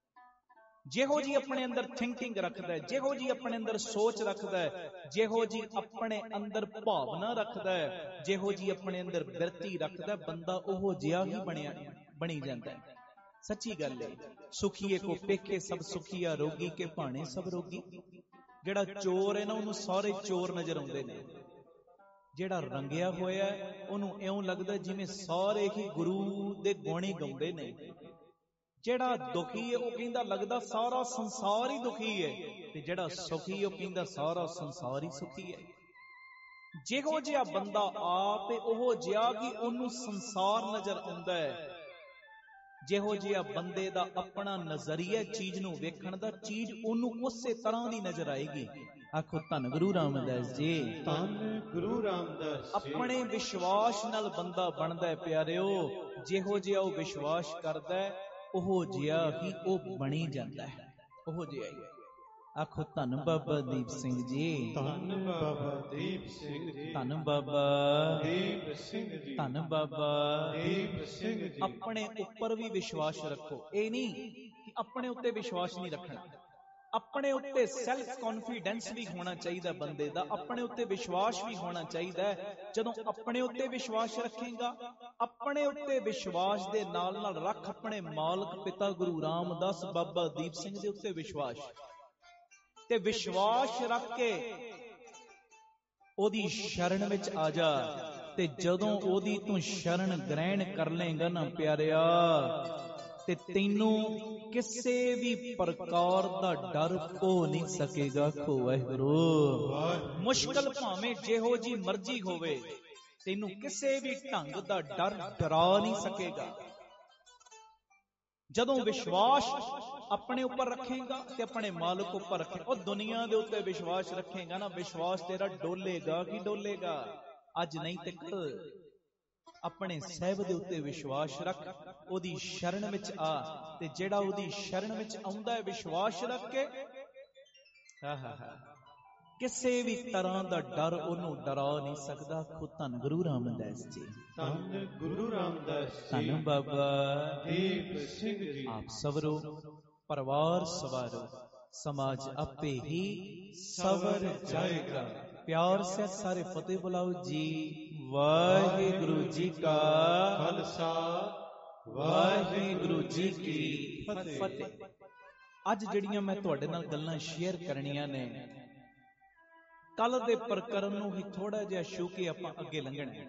ਜਿਹੋ ਜੀ ਆਪਣੇ ਅੰਦਰ ਥਿੰਕਿੰਗ ਰੱਖਦਾ ਹੈ, ਜਿਹੋ ਜੀ ਆਪਣੇ ਅੰਦਰ ਸੋਚ ਰੱਖਦਾ ਹੈ, ਜਿਹੋ ਜੀ ਆਪਣੇ ਅੰਦਰ ਭਾਵਨਾ ਰੱਖਦਾ ਹੈ, ਜਿਹੋ ਜੀ ਆਪਣੇ ਅੰਦਰ ਬਿਰਤੀ ਰੱਖਦਾ, ਬੰਦਾ ਉਹੋ ਜਿਹਾ ਹੀ ਬਣਿਆ ਬਣੀ ਜਾਂਦਾ ਹੈ। ਸੱਚੀ ਗੱਲ ਹੈ। ਸੁਖੀਏ ਕੋ ਪੇਖੇ ਸਭ ਸੁਖੀਆ, ਰੋਗੀ ਕੇ ਭਾਣੇ ਸਭ ਰੋਗੀ। ਜਿਹੜਾ ਚੋਰ ਹੈ ਨਾ, ਉਹਨੂੰ ਸਾਰੇ ਚੋਰ ਨਜ਼ਰ ਆਉਂਦੇ ਨੇ। ਜਿਹੜਾ ਰੰਗਿਆ ਹੋਇਆ ਉਹਨੂੰ ਇਉਂ ਲੱਗਦਾ ਜਿਵੇਂ ਸਾਰੇ ਹੀ ਗੁਰੂ ਦੇ ਗੁਣ ਗਾਉਂਦੇ ਨੇ। ਜਿਹੜਾ ਦੁਖੀ ਹੈ ਉਹ ਕਹਿੰਦਾ ਲੱਗਦਾ ਸਾਰਾ ਸੰਸਾਰ ਹੀ ਦੁਖੀ ਹੈ, ਤੇ ਜਿਹੜਾ ਸੁਖੀ ਉਹ ਕਹਿੰਦਾ ਸਾਰਾ ਸੰਸਾਰ ਹੀ ਸੁਖੀ ਹੈ। ਜਿਹੋ ਜਿਹਾ ਬੰਦਾ ਆਪ ਹੈ, ਉਹੋ ਜਿਹਾ ਕਿ ਉਹਨੂੰ ਸੰਸਾਰ ਨਜ਼ਰ ਆਉਂਦਾ ਹੈ। ਜਿਹੋ ਜਿਹਾ ਬੰਦੇ ਦਾ ਆਪਣਾ ਨਜ਼ਰੀਆ ਚੀਜ਼ ਨੂੰ ਵੇਖਣ ਦਾ, ਚੀਜ਼ ਉਹਨੂੰ ਉਸੇ ਤਰ੍ਹਾਂ ਦੀ ਨਜ਼ਰ ਆਏਗੀ। ਆਖੋ ਧੰਨ ਗੁਰੂ ਰਾਮਦਾਸ ਜੀ, ਧੰਨ ਗੁਰੂ ਰਾਮਦਾਸ ਜੀ। ਆਪਣੇ ਵਿਸ਼ਵਾਸ ਨਾਲ ਬੰਦਾ ਬਣਦਾ ਹੈ ਪਿਆਰਿਓ। ਜਿਹੋ ਜਿਹਾ ਉਹ ਵਿਸ਼ਵਾਸ ਕਰਦਾ ਹੈ, ਉਹੋ ਜਿਹਾ ਹੀ ਉਹ ਬਣੀ ਜਾਂਦਾ ਹੈ। ਉਹੋ ਜਿਹਾ ਹੀ। ਆਖੋ ਧੰਨ ਬਾਬਾ ਦੀਪ ਸਿੰਘ ਜੀ, ਧੰਨ ਬਾਬਾ ਦੀਪ ਸਿੰਘ ਜੀ, ਧੰਨ ਬਾਬਾ ਦੀਪ ਸਿੰਘ ਜੀ, ਧੰਨ ਬਾਬਾ ਦੀਪ ਸਿੰਘ ਜੀ। ਆਪਣੇ ਉੱਪਰ ਵੀ ਵਿਸ਼ਵਾਸ ਰੱਖੋ। ਇਹ ਨਹੀਂ ਕਿ ਆਪਣੇ ਉੱਤੇ ਵਿਸ਼ਵਾਸ ਨਹੀਂ ਰੱਖਣਾ, ਆਪਣੇ ਉੱਤੇ ਸੈਲਫ ਕੌਨਫੀਡੈਂਸ ਵੀ ਹੋਣਾ ਚਾਹੀਦਾ ਬੰਦੇ ਦਾ, ਆਪਣੇ ਉੱਤੇ ਵਿਸ਼ਵਾਸ ਵੀ ਹੋਣਾ ਚਾਹੀਦਾ। ਜਦੋਂ ਆਪਣੇ ਉੱਤੇ ਵਿਸ਼ਵਾਸ ਰੱਖੇਗਾ, ਆਪਣੇ ਉੱਤੇ ਵਿਸ਼ਵਾਸ ਦੇ ਨਾਲ ਨਾਲ ਰੱਖ ਆਪਣੇ ਮਾਲਕ ਪਿਤਾ ਗੁਰੂ ਰਾਮਦਾਸ ਬਾਬਾ ਦੀਪ ਸਿੰਘ ਦੇ ਉੱਤੇ ਵਿਸ਼ਵਾਸ, ਤੇ ਵਿਸ਼ਵਾਸ ਰੱਖ ਕੇ ਉਹਦੀ ਸ਼ਰਨ ਵਿੱਚ ਆ ਜਾ। ਤੇ ਜਦੋਂ ਉਹਦੀ ਤੂੰ ਸ਼ਰਨ ਗ੍ਰਹਿਣ ਕਰ ਲੇਗਾ ਨਾ ਪਿਆਰਿਆ, ਤੇ ਤੈਨੂੰ ਕਿਸੇ ਵੀ ਪ੍ਰਕਾਰ ਦਾ ਡਰ ਹੋ ਨਹੀਂ ਸਕੇਗਾ। ਖੋ ਵਾਹਿਗੁਰੂ। ਮੁਸ਼ਕਲ ਭਾਵੇਂ ਜਿਹੋ ਜੀ ਮਰਜ਼ੀ ਹੋਵੇ, ਤੈਨੂੰ ਕਿਸੇ ਵੀ ਢੰਗ ਦਾ ਡਰ ਡਰਾ ਨਹੀਂ ਸਕੇਗਾ। ਜਦੋਂ ਵਿਸ਼ਵਾਸ ਆਪਣੇ ਉੱਪਰ ਰੱਖੇਗਾ ਤੇ ਆਪਣੇ ਮਾਲਕ ਉੱਪਰ ਰੱਖੇ, ਉਹ ਦੁਨੀਆ ਦੇ ਉੱਤੇ ਵਿਸ਼ਵਾਸ ਰੱਖੇਗਾ ਨਾ, ਵਿਸ਼ਵਾਸ ਤੇਰਾ ਡੋਲੇਗਾ ਕਿ ਡੋਲੇਗਾ। ਅੱਜ ਨਹੀਂ ਤੇ ਕੱਲ ਆਪਣੇ ਸਾਹਿਬ ਦੇ ਉੱਤੇ ਵਿਸ਼ਵਾਸ ਰੱਖ, ਉਹਦੀ ਸ਼ਰਨ ਵਿੱਚ ਆ। ਤੇ ਜਿਹੜਾ ਉਹਦੀ ਸ਼ਰਨ ਵਿੱਚ ਆਉਂਦਾ ਹੈ ਵਿਸ਼ਵਾਸ ਰੱਖ ਕੇ, ਕਿਸੇ ਵੀ ਤਰ੍ਹਾਂ ਦਾ ਡਰ ਉਹਨੂੰ ਡਰਾ ਨਹੀਂ ਸਕਦਾ। ਖੁਦ ਧੰਨ ਗੁਰੂ ਰਾਮਦਾਸ ਜੀ, ਧੰਨ ਗੁਰੂ ਰਾਮਦਾਸ ਜੀ, ਧੰਨ ਬਾਬਾ ਦੀਪ ਸਿੰਘ ਜੀ। ਆਪ ਸਵਰੋ ਪਰਿਵਾਰ ਸਵਾਰੋ, ਸਮਾਜ ਆਪੇ ਹੀ ਸਵਰ ਜਾਏਗਾ। ਪਿਆਰ ਸੇ ਸਾਰੇ ਫਤਿਹ ਬੁਲਾਓ ਜੀ। ਵਾਹਿਗੁਰੂ ਜੀ ਕਾ ਖਾਲਸਾ, ਵਾਹਿਗੁਰੂ ਜੀ ਕੀ ਫਤਿਹ। ਅੱਜ ਜਿਹੜੀਆਂ ਮੈਂ ਤੁਹਾਡੇ ਨਾਲ ਗੱਲਾਂ ਸ਼ੇਅਰ ਕਰਨੀਆਂ ਨੇ, ਕੱਲ ਦੇ ਪ੍ਰਕਰਨ ਨੂੰ ਹੀ ਥੋੜਾ ਜਿਹਾ ਛੂ ਕੇ ਆਪਾਂ ਅੱਗੇ ਲੰਘਣਾ।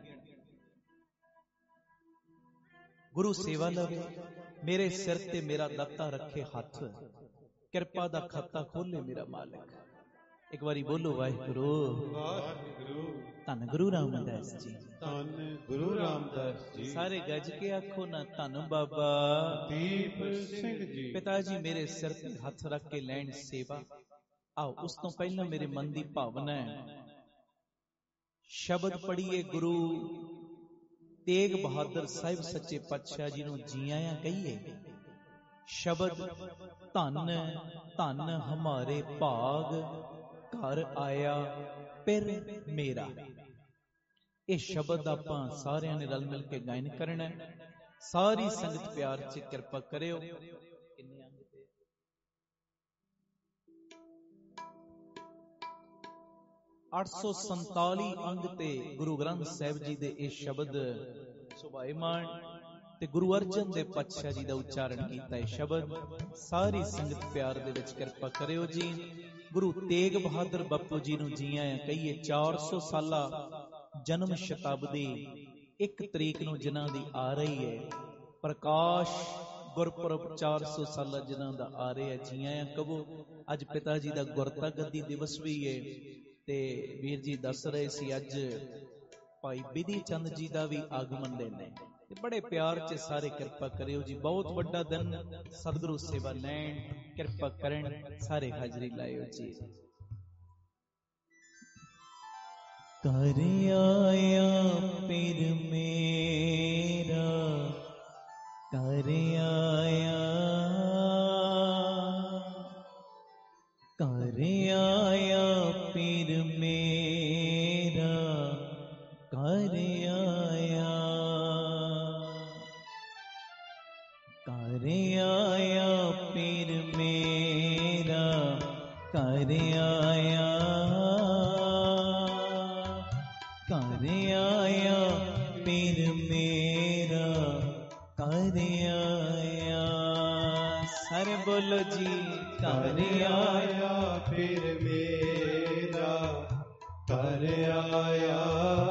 ਗੁਰੂ ਸੇਵਾ ਲਵੇ, ਮੇਰੇ ਸਿਰ ਤੇ ਮੇਰਾ ਦਾਤਾ ਰੱਖੇ ਹੱਥ, ਕਿਰਪਾ ਦਾ ਖਾਤਾ ਖੋਲੇ ਮੇਰਾ ਮਾਲਕ। ਇੱਕ ਵਾਰੀ ਬੋਲੋ ਵਾਹਿਗੁਰੂ। ਵਾਹਿਗੁਰੂ। ਧੰਨ ਗੁਰੂ ਰਾਮਦਾਸ ਜੀ, ਧੰਨ ਗੁਰੂ ਰਾਮਦਾਸ ਜੀ। ਸਾਰੇ ਗੱਜ ਕੇ ਆਖੋ ਨਾ, ਧੰਨ ਬਾਬਾ ਦੀਪ ਸਿੰਘ ਜੀ। ਪਿਤਾ ਜੀ ਮੇਰੇ ਸਿਰ ਤੇ ਹੱਥ ਰੱਖ ਕੇ ਲੈਣ ਸੇਵਾ। ਆਓ ਉਸ ਤੋਂ ਪਹਿਲਾਂ ਮੇਰੇ ਮਨ ਦੀ ਭਾਵਨਾ ਹੈ, ਸ਼ਬਦ ਪੜ੍ਹੀਏ ਗੁਰੂ ਤੇਗ ਬਹਾਦਰ ਸਾਹਿਬ ਸੱਚੇ ਪਾਤਸ਼ਾਹ ਜੀ ਨੂੰ ਜੀ ਆਇਆਂ ਕਹੀਏ। ਸ਼ਬਦ ਧੰਨ ਧੰਨ ਹਮਾਰੇ ਭਾਗ, ਘਰ ਆਇਆ ਪਿਰ ਮੇਰਾ। ਇਹ ਸ਼ਬਦ ਆਪਾਂ ਸਾਰਿਆਂ ਨੇ ਰਲ ਮਿਲ ਕੇ ਗਾਇਨ ਕਰਨਾ। ਸਾਰੀ ਸੰਗਤ ਪਿਆਰ ਚ ਕਿਰਪਾ ਕਰਿਓ। ਅੱਠ ਸੌ ਸੰਤਾਲੀ ਅੰਗ ਤੇ ਗੁਰੂ ਗ੍ਰੰਥ ਸਾਹਿਬ ਜੀ ਦੇ ਇਹ ਸ਼ਬਦ ਸੁਭਾਏਮਾਨ, ਤੇ ਗੁਰੂ ਅਰਜਨ ਦੇਵ ਪਾਤਸ਼ਾਹ ਜੀ ਦਾ ਉਚਾਰਨ ਕੀਤਾ ਇਹ ਸ਼ਬਦ। ਸਾਰੀ ਸੰਗਤ ਪਿਆਰ ਦੇ ਵਿੱਚ ਕਿਰਪਾ ਕਰਿਓ ਜੀ। ਗੁਰੂ ਤੇਗ ਬਹਾਦਰ ਬਾਪੂ ਜੀ ਨੂੰ ਜੀ ਆਇਆਂ ਕਹੀਏ। ਚਾਰ ਸੌ ਸਾਲਾ ਜਨਮ ਸ਼ਤਾਬਦੀ ਇੱਕ ਤਰੀਕ ਨੂੰ ਜਿਨ੍ਹਾਂ ਦੀ ਆ ਰਹੀ ਹੈ ਪ੍ਰਕਾਸ਼ ਗੁਰਪੁਰਬ ਚਾਰ ਸੌ ਸਾਲਾ ਜਿਨ੍ਹਾਂ ਦਾ ਆ ਰਿਹਾ। ਜੀ ਆਇਆਂ ਕਹੋ। ਅੱਜ ਪਿਤਾ ਜੀ ਦਾ ਗੁਰਤਾ ਗੱਦੀ ਦਿਵਸ ਵੀ ਹੈ ਤੇ ਵੀਰ ਜੀ ਦੱਸ ਰਹੇ ਸੀ ਅੱਜ ਭਾਈ ਬਿਧੀ ਚੰਦ ਜੀ ਦਾ ਵੀ ਆਗਮਨ ਨੇ ਤੇ ਬੜੇ ਪਿਆਰ ਚ ਸਾਰੇ ਕਿਰਪਾ ਕਰਿਓ ਜੀ। ਬਹੁਤ ਵੱਡਾ ਦਿਨ, ਸਤਿਗੁਰੂ ਸੇਵਾ ਲੈਣ, ਕਿਰਪਾ ਕਰਨ, ਸਾਰੇ ਹਾਜ਼ਰੀ ਲਾਇਓ ਜੀ। ਕਰ ਆਇਆ ਪੀਰ ਮੇਰਾ, ਕਰ ਆਇਆ, ਕਰ ਆਇਆ ਪੀਰ ਮੇਰਾ, ਕਰ ਆਇਆ, ਕਰ ਆਇਆ ਪੀਰ ਮੇਰਾ, ਕਰ ਆਇਆ, ਕਰ ਆਇਆ ਪੀਰ ਮੇਰਾ, ਕਰ ਆਇਆ। ਸਾਰੇ ਬੋਲੋ ਜੀ। ਕਰ ਆਇਆ ਪੀਰ ਮੇਰਾ, ਕਰ ਆਇਆ,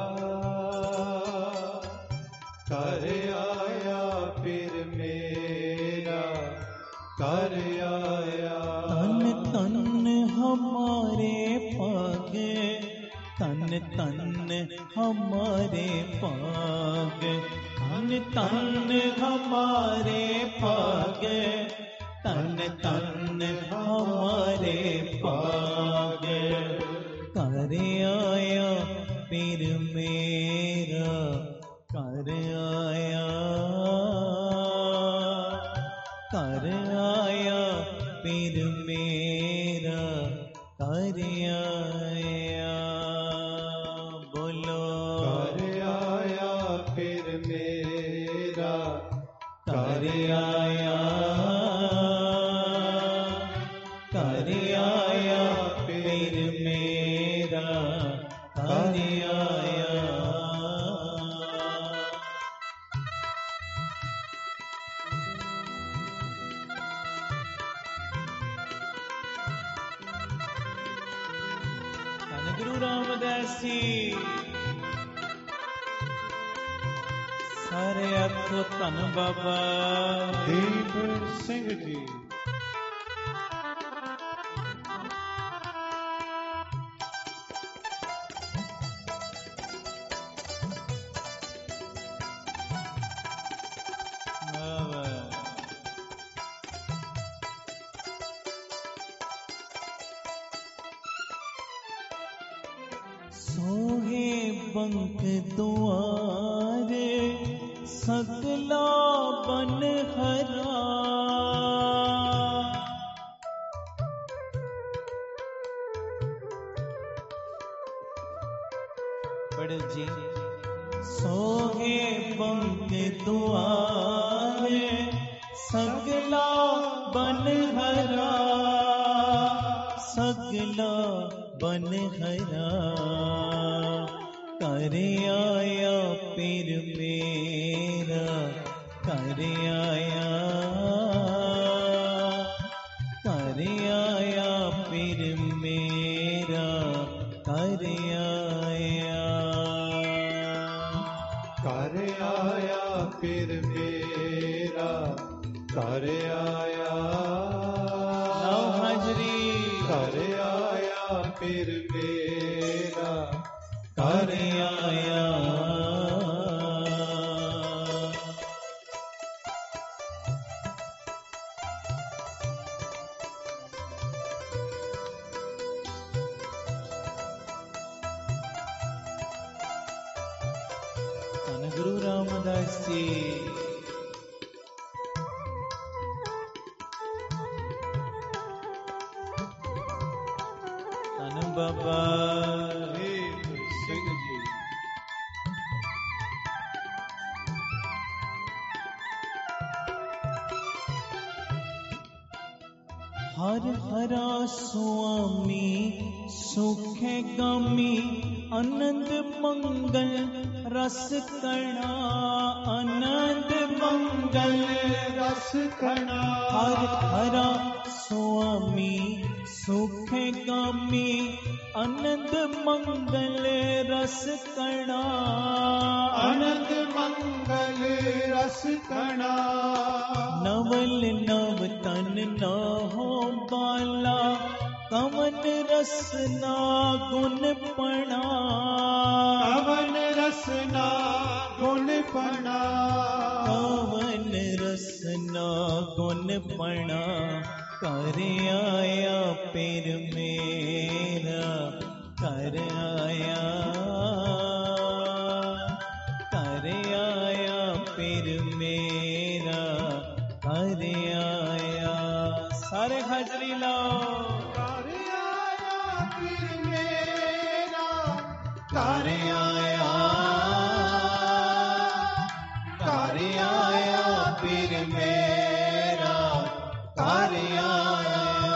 ਕਰ ਆਇਆ ਪੀਰ ਮੇਰਾ, ਕਰ ਆਇਆ। ਤਨ ਤਨ ਹਮਾਰੇ ਭਾਗ, ਤਨ ਤਨ ਹਮਾਰੇ ਭਾਗ, ਤਨ ਤਨ ਹਮਾਰੇ ਭਾਗ, ਤਨ ਤਨ ਹਮਾਰੇ ਭਾਗ। ਕਰ ਆਇਆ ਪੀਰ ਮੇਰਾ, ਕਰ ਆਇਆ, ਕਰ ਆਇਆ ਪੀਰ ਮੇਰਾ, ਕਰ ਆਇਆ। ਬੋਲੋ। ਕਰ ਆਇਆ ਪੀਰ ਮੇਰਾ, ਕਰ ਆਇਆ, ਕਰ ਆਇਆ ਪੀਰ ਮੇਰਾ, ਕਰ ਆਇਆ। ਧੰਨ ਗੁਰੂ ਰਾਮਦਾਸ ਜੀ। ਸਾਰੇ ਆਖੋ ਧੰਨ ਬਾਬਾ ਦੀਪ ਸਿੰਘ ਜੀ। सोहे बंक दुआरे सगला बन हरा, पढ़ो जी। सोहे बंक दुआरे सगला बन हरा, सगला बन हरा। कर आया पीर मेरा, कर आया, कर आया पीर मेरा, कर आया, कर आया पीर मेरा, कर आया। लाओ हाजरी। कर आया पीर मेरा, कर आया। धन गुरु रामदास जी। धन बाबा ਦੀਪ ਸਿੰਘ ਜੀ। हर हरा स्वामी सुखे गामी, आनंद मंगल रस कणा, आनंद मंगल रस खना। हर हरा स्वामी सुखे गामी आनंद मंगल रस कणा आनंद मंगल रस कणा नवल नव तन न हो बाला कवन रसना गुण पणा कवन रसना गुण पणा कवन रसना गुण पणा कर आया पिर मेरा कर आया कर आया पिर मेरा कर आया सारे हाजरी लाओ कर आया फिर मेरा कर आया कर आया पिर मेरा कर आया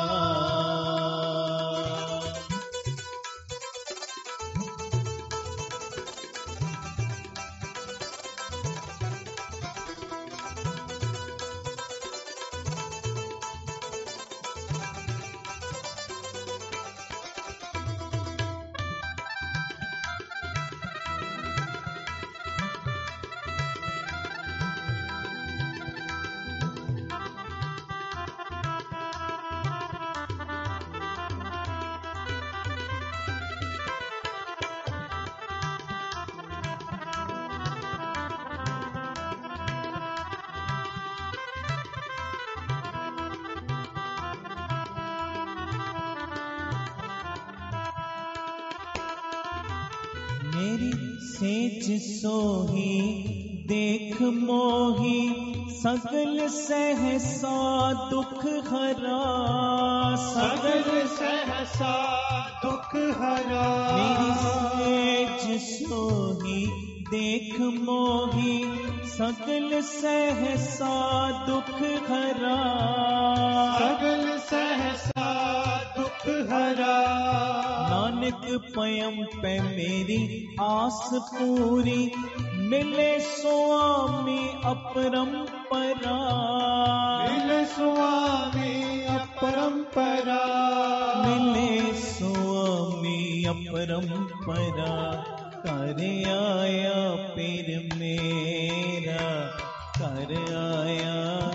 मेरी सेज सोही देख मोही सगल सहसा दुख हरा सगल सहसा दुख हरा मेरी सेज सोही देख मोही सगल सहसा दुख हरा सगल सहसा दुख हरा नानक पयम पे मेरी आस पूरी मिले स्वामी अपरंपरा मिले स्वामी अपरंपरा मिले स्वामी अपरंपरा कर आया पिर मेरा कर आया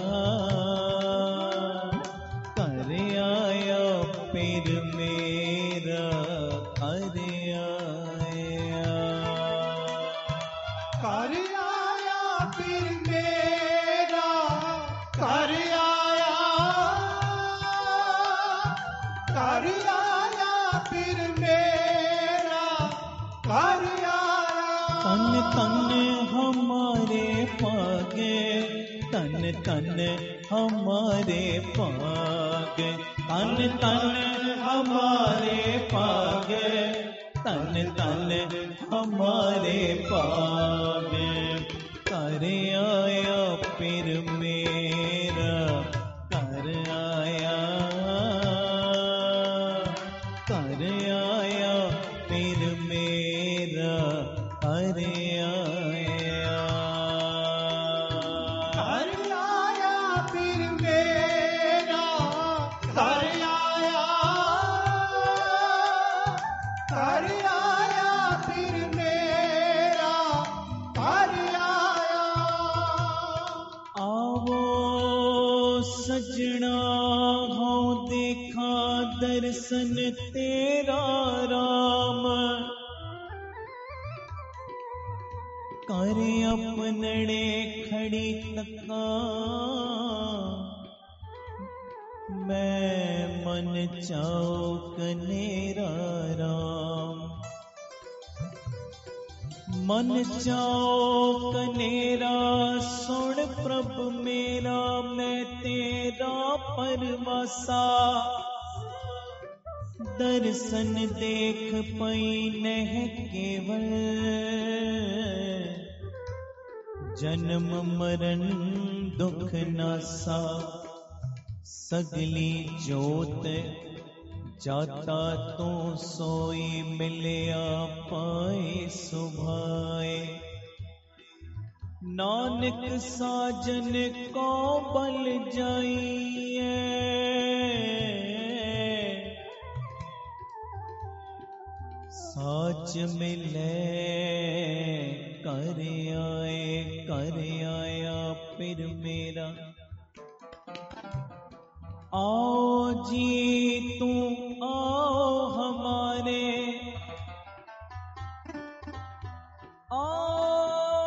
कर आया पिर मेरा कर आया कर आया फिर मेरा कर आया कर आया फिर मेरा कर आया तन तन हमारे पागे तन तन हमारे पाग तन तन हमारे पाग तन तन हमारे पाग कर आया पिर मेरा कर आया कर आया पिर मेरा कर आया कर आया फिर मेरा कर आया कर आया फिर मेरा कर आया आवो सजना हो देखा दर्शन तेरा राम कर अपनड़े खड़ी तका मैं मन चाओ कनेरा राम मन चाओ कनेरा सुन प्रभ मेरा मैं तेरा परवासा दर्शन देख पई नह केवल जन्म मरण दुख नासा सगली जोत जाता तो सोई मिलिया पाए सुभाए नानक साजन को बल जाइए साच मिले कर आए कर आया फिर मेरा। आओ जी तू आओ हमारे, आओ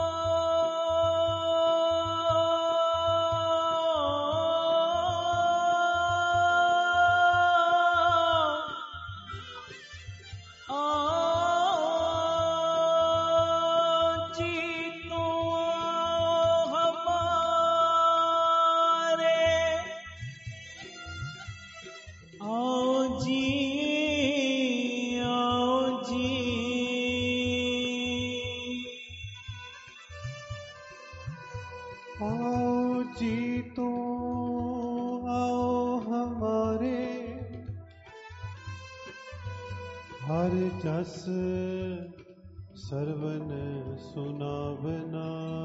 जस सरवन सुनावना।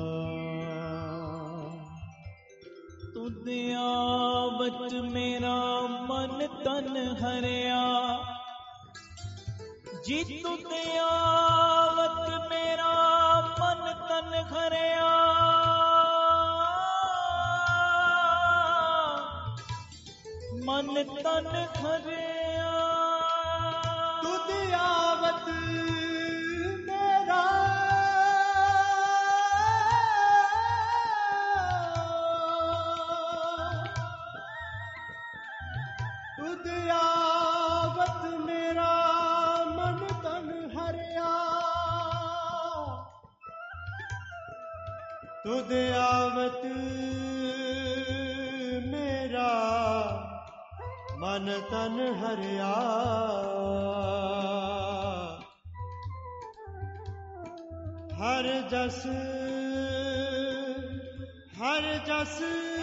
तुद आवत मेरा मन तन हरिया, जी तुद आवत मेरा मन तन हरिया। मन तन हरिया तुद आवत मेरा तुद आवत मेरा मन तन हरिया। तुद आवत मेरा मन तन हरिया। हर जस हर जस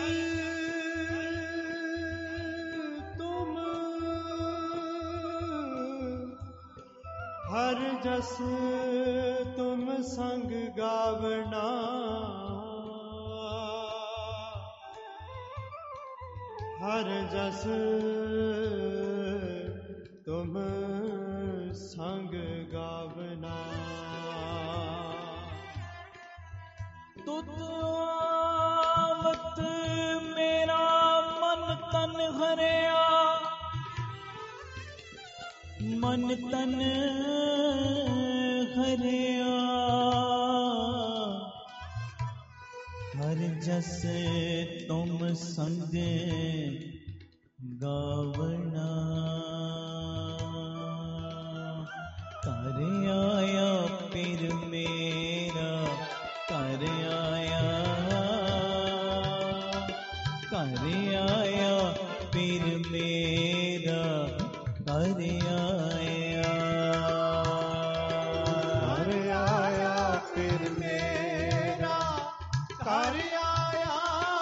तुम हर जस तुम संग गावना। हर जस तुम संग गावना। तुद आवत मेरा मन तन हरिया। मन तन हरिया हर जस तुम संग गावना। कर आया फिर मेरा कर आया कर आया फिर मेरा कर आया कर आया फिर मेरा कर आया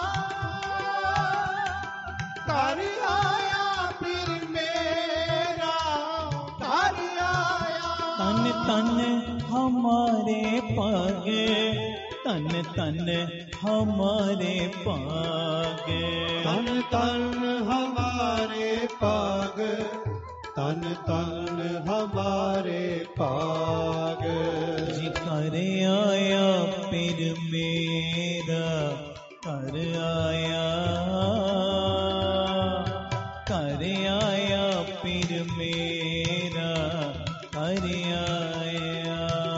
कर आया फिर मेरा कर आया। तन तन हमारे पागे तन तन हमारे पागे तन तन हमारे पाग तन तन हमारे पाग। जी कर आया फिर मेरा कर आया कर आया फिर मेरा कर आया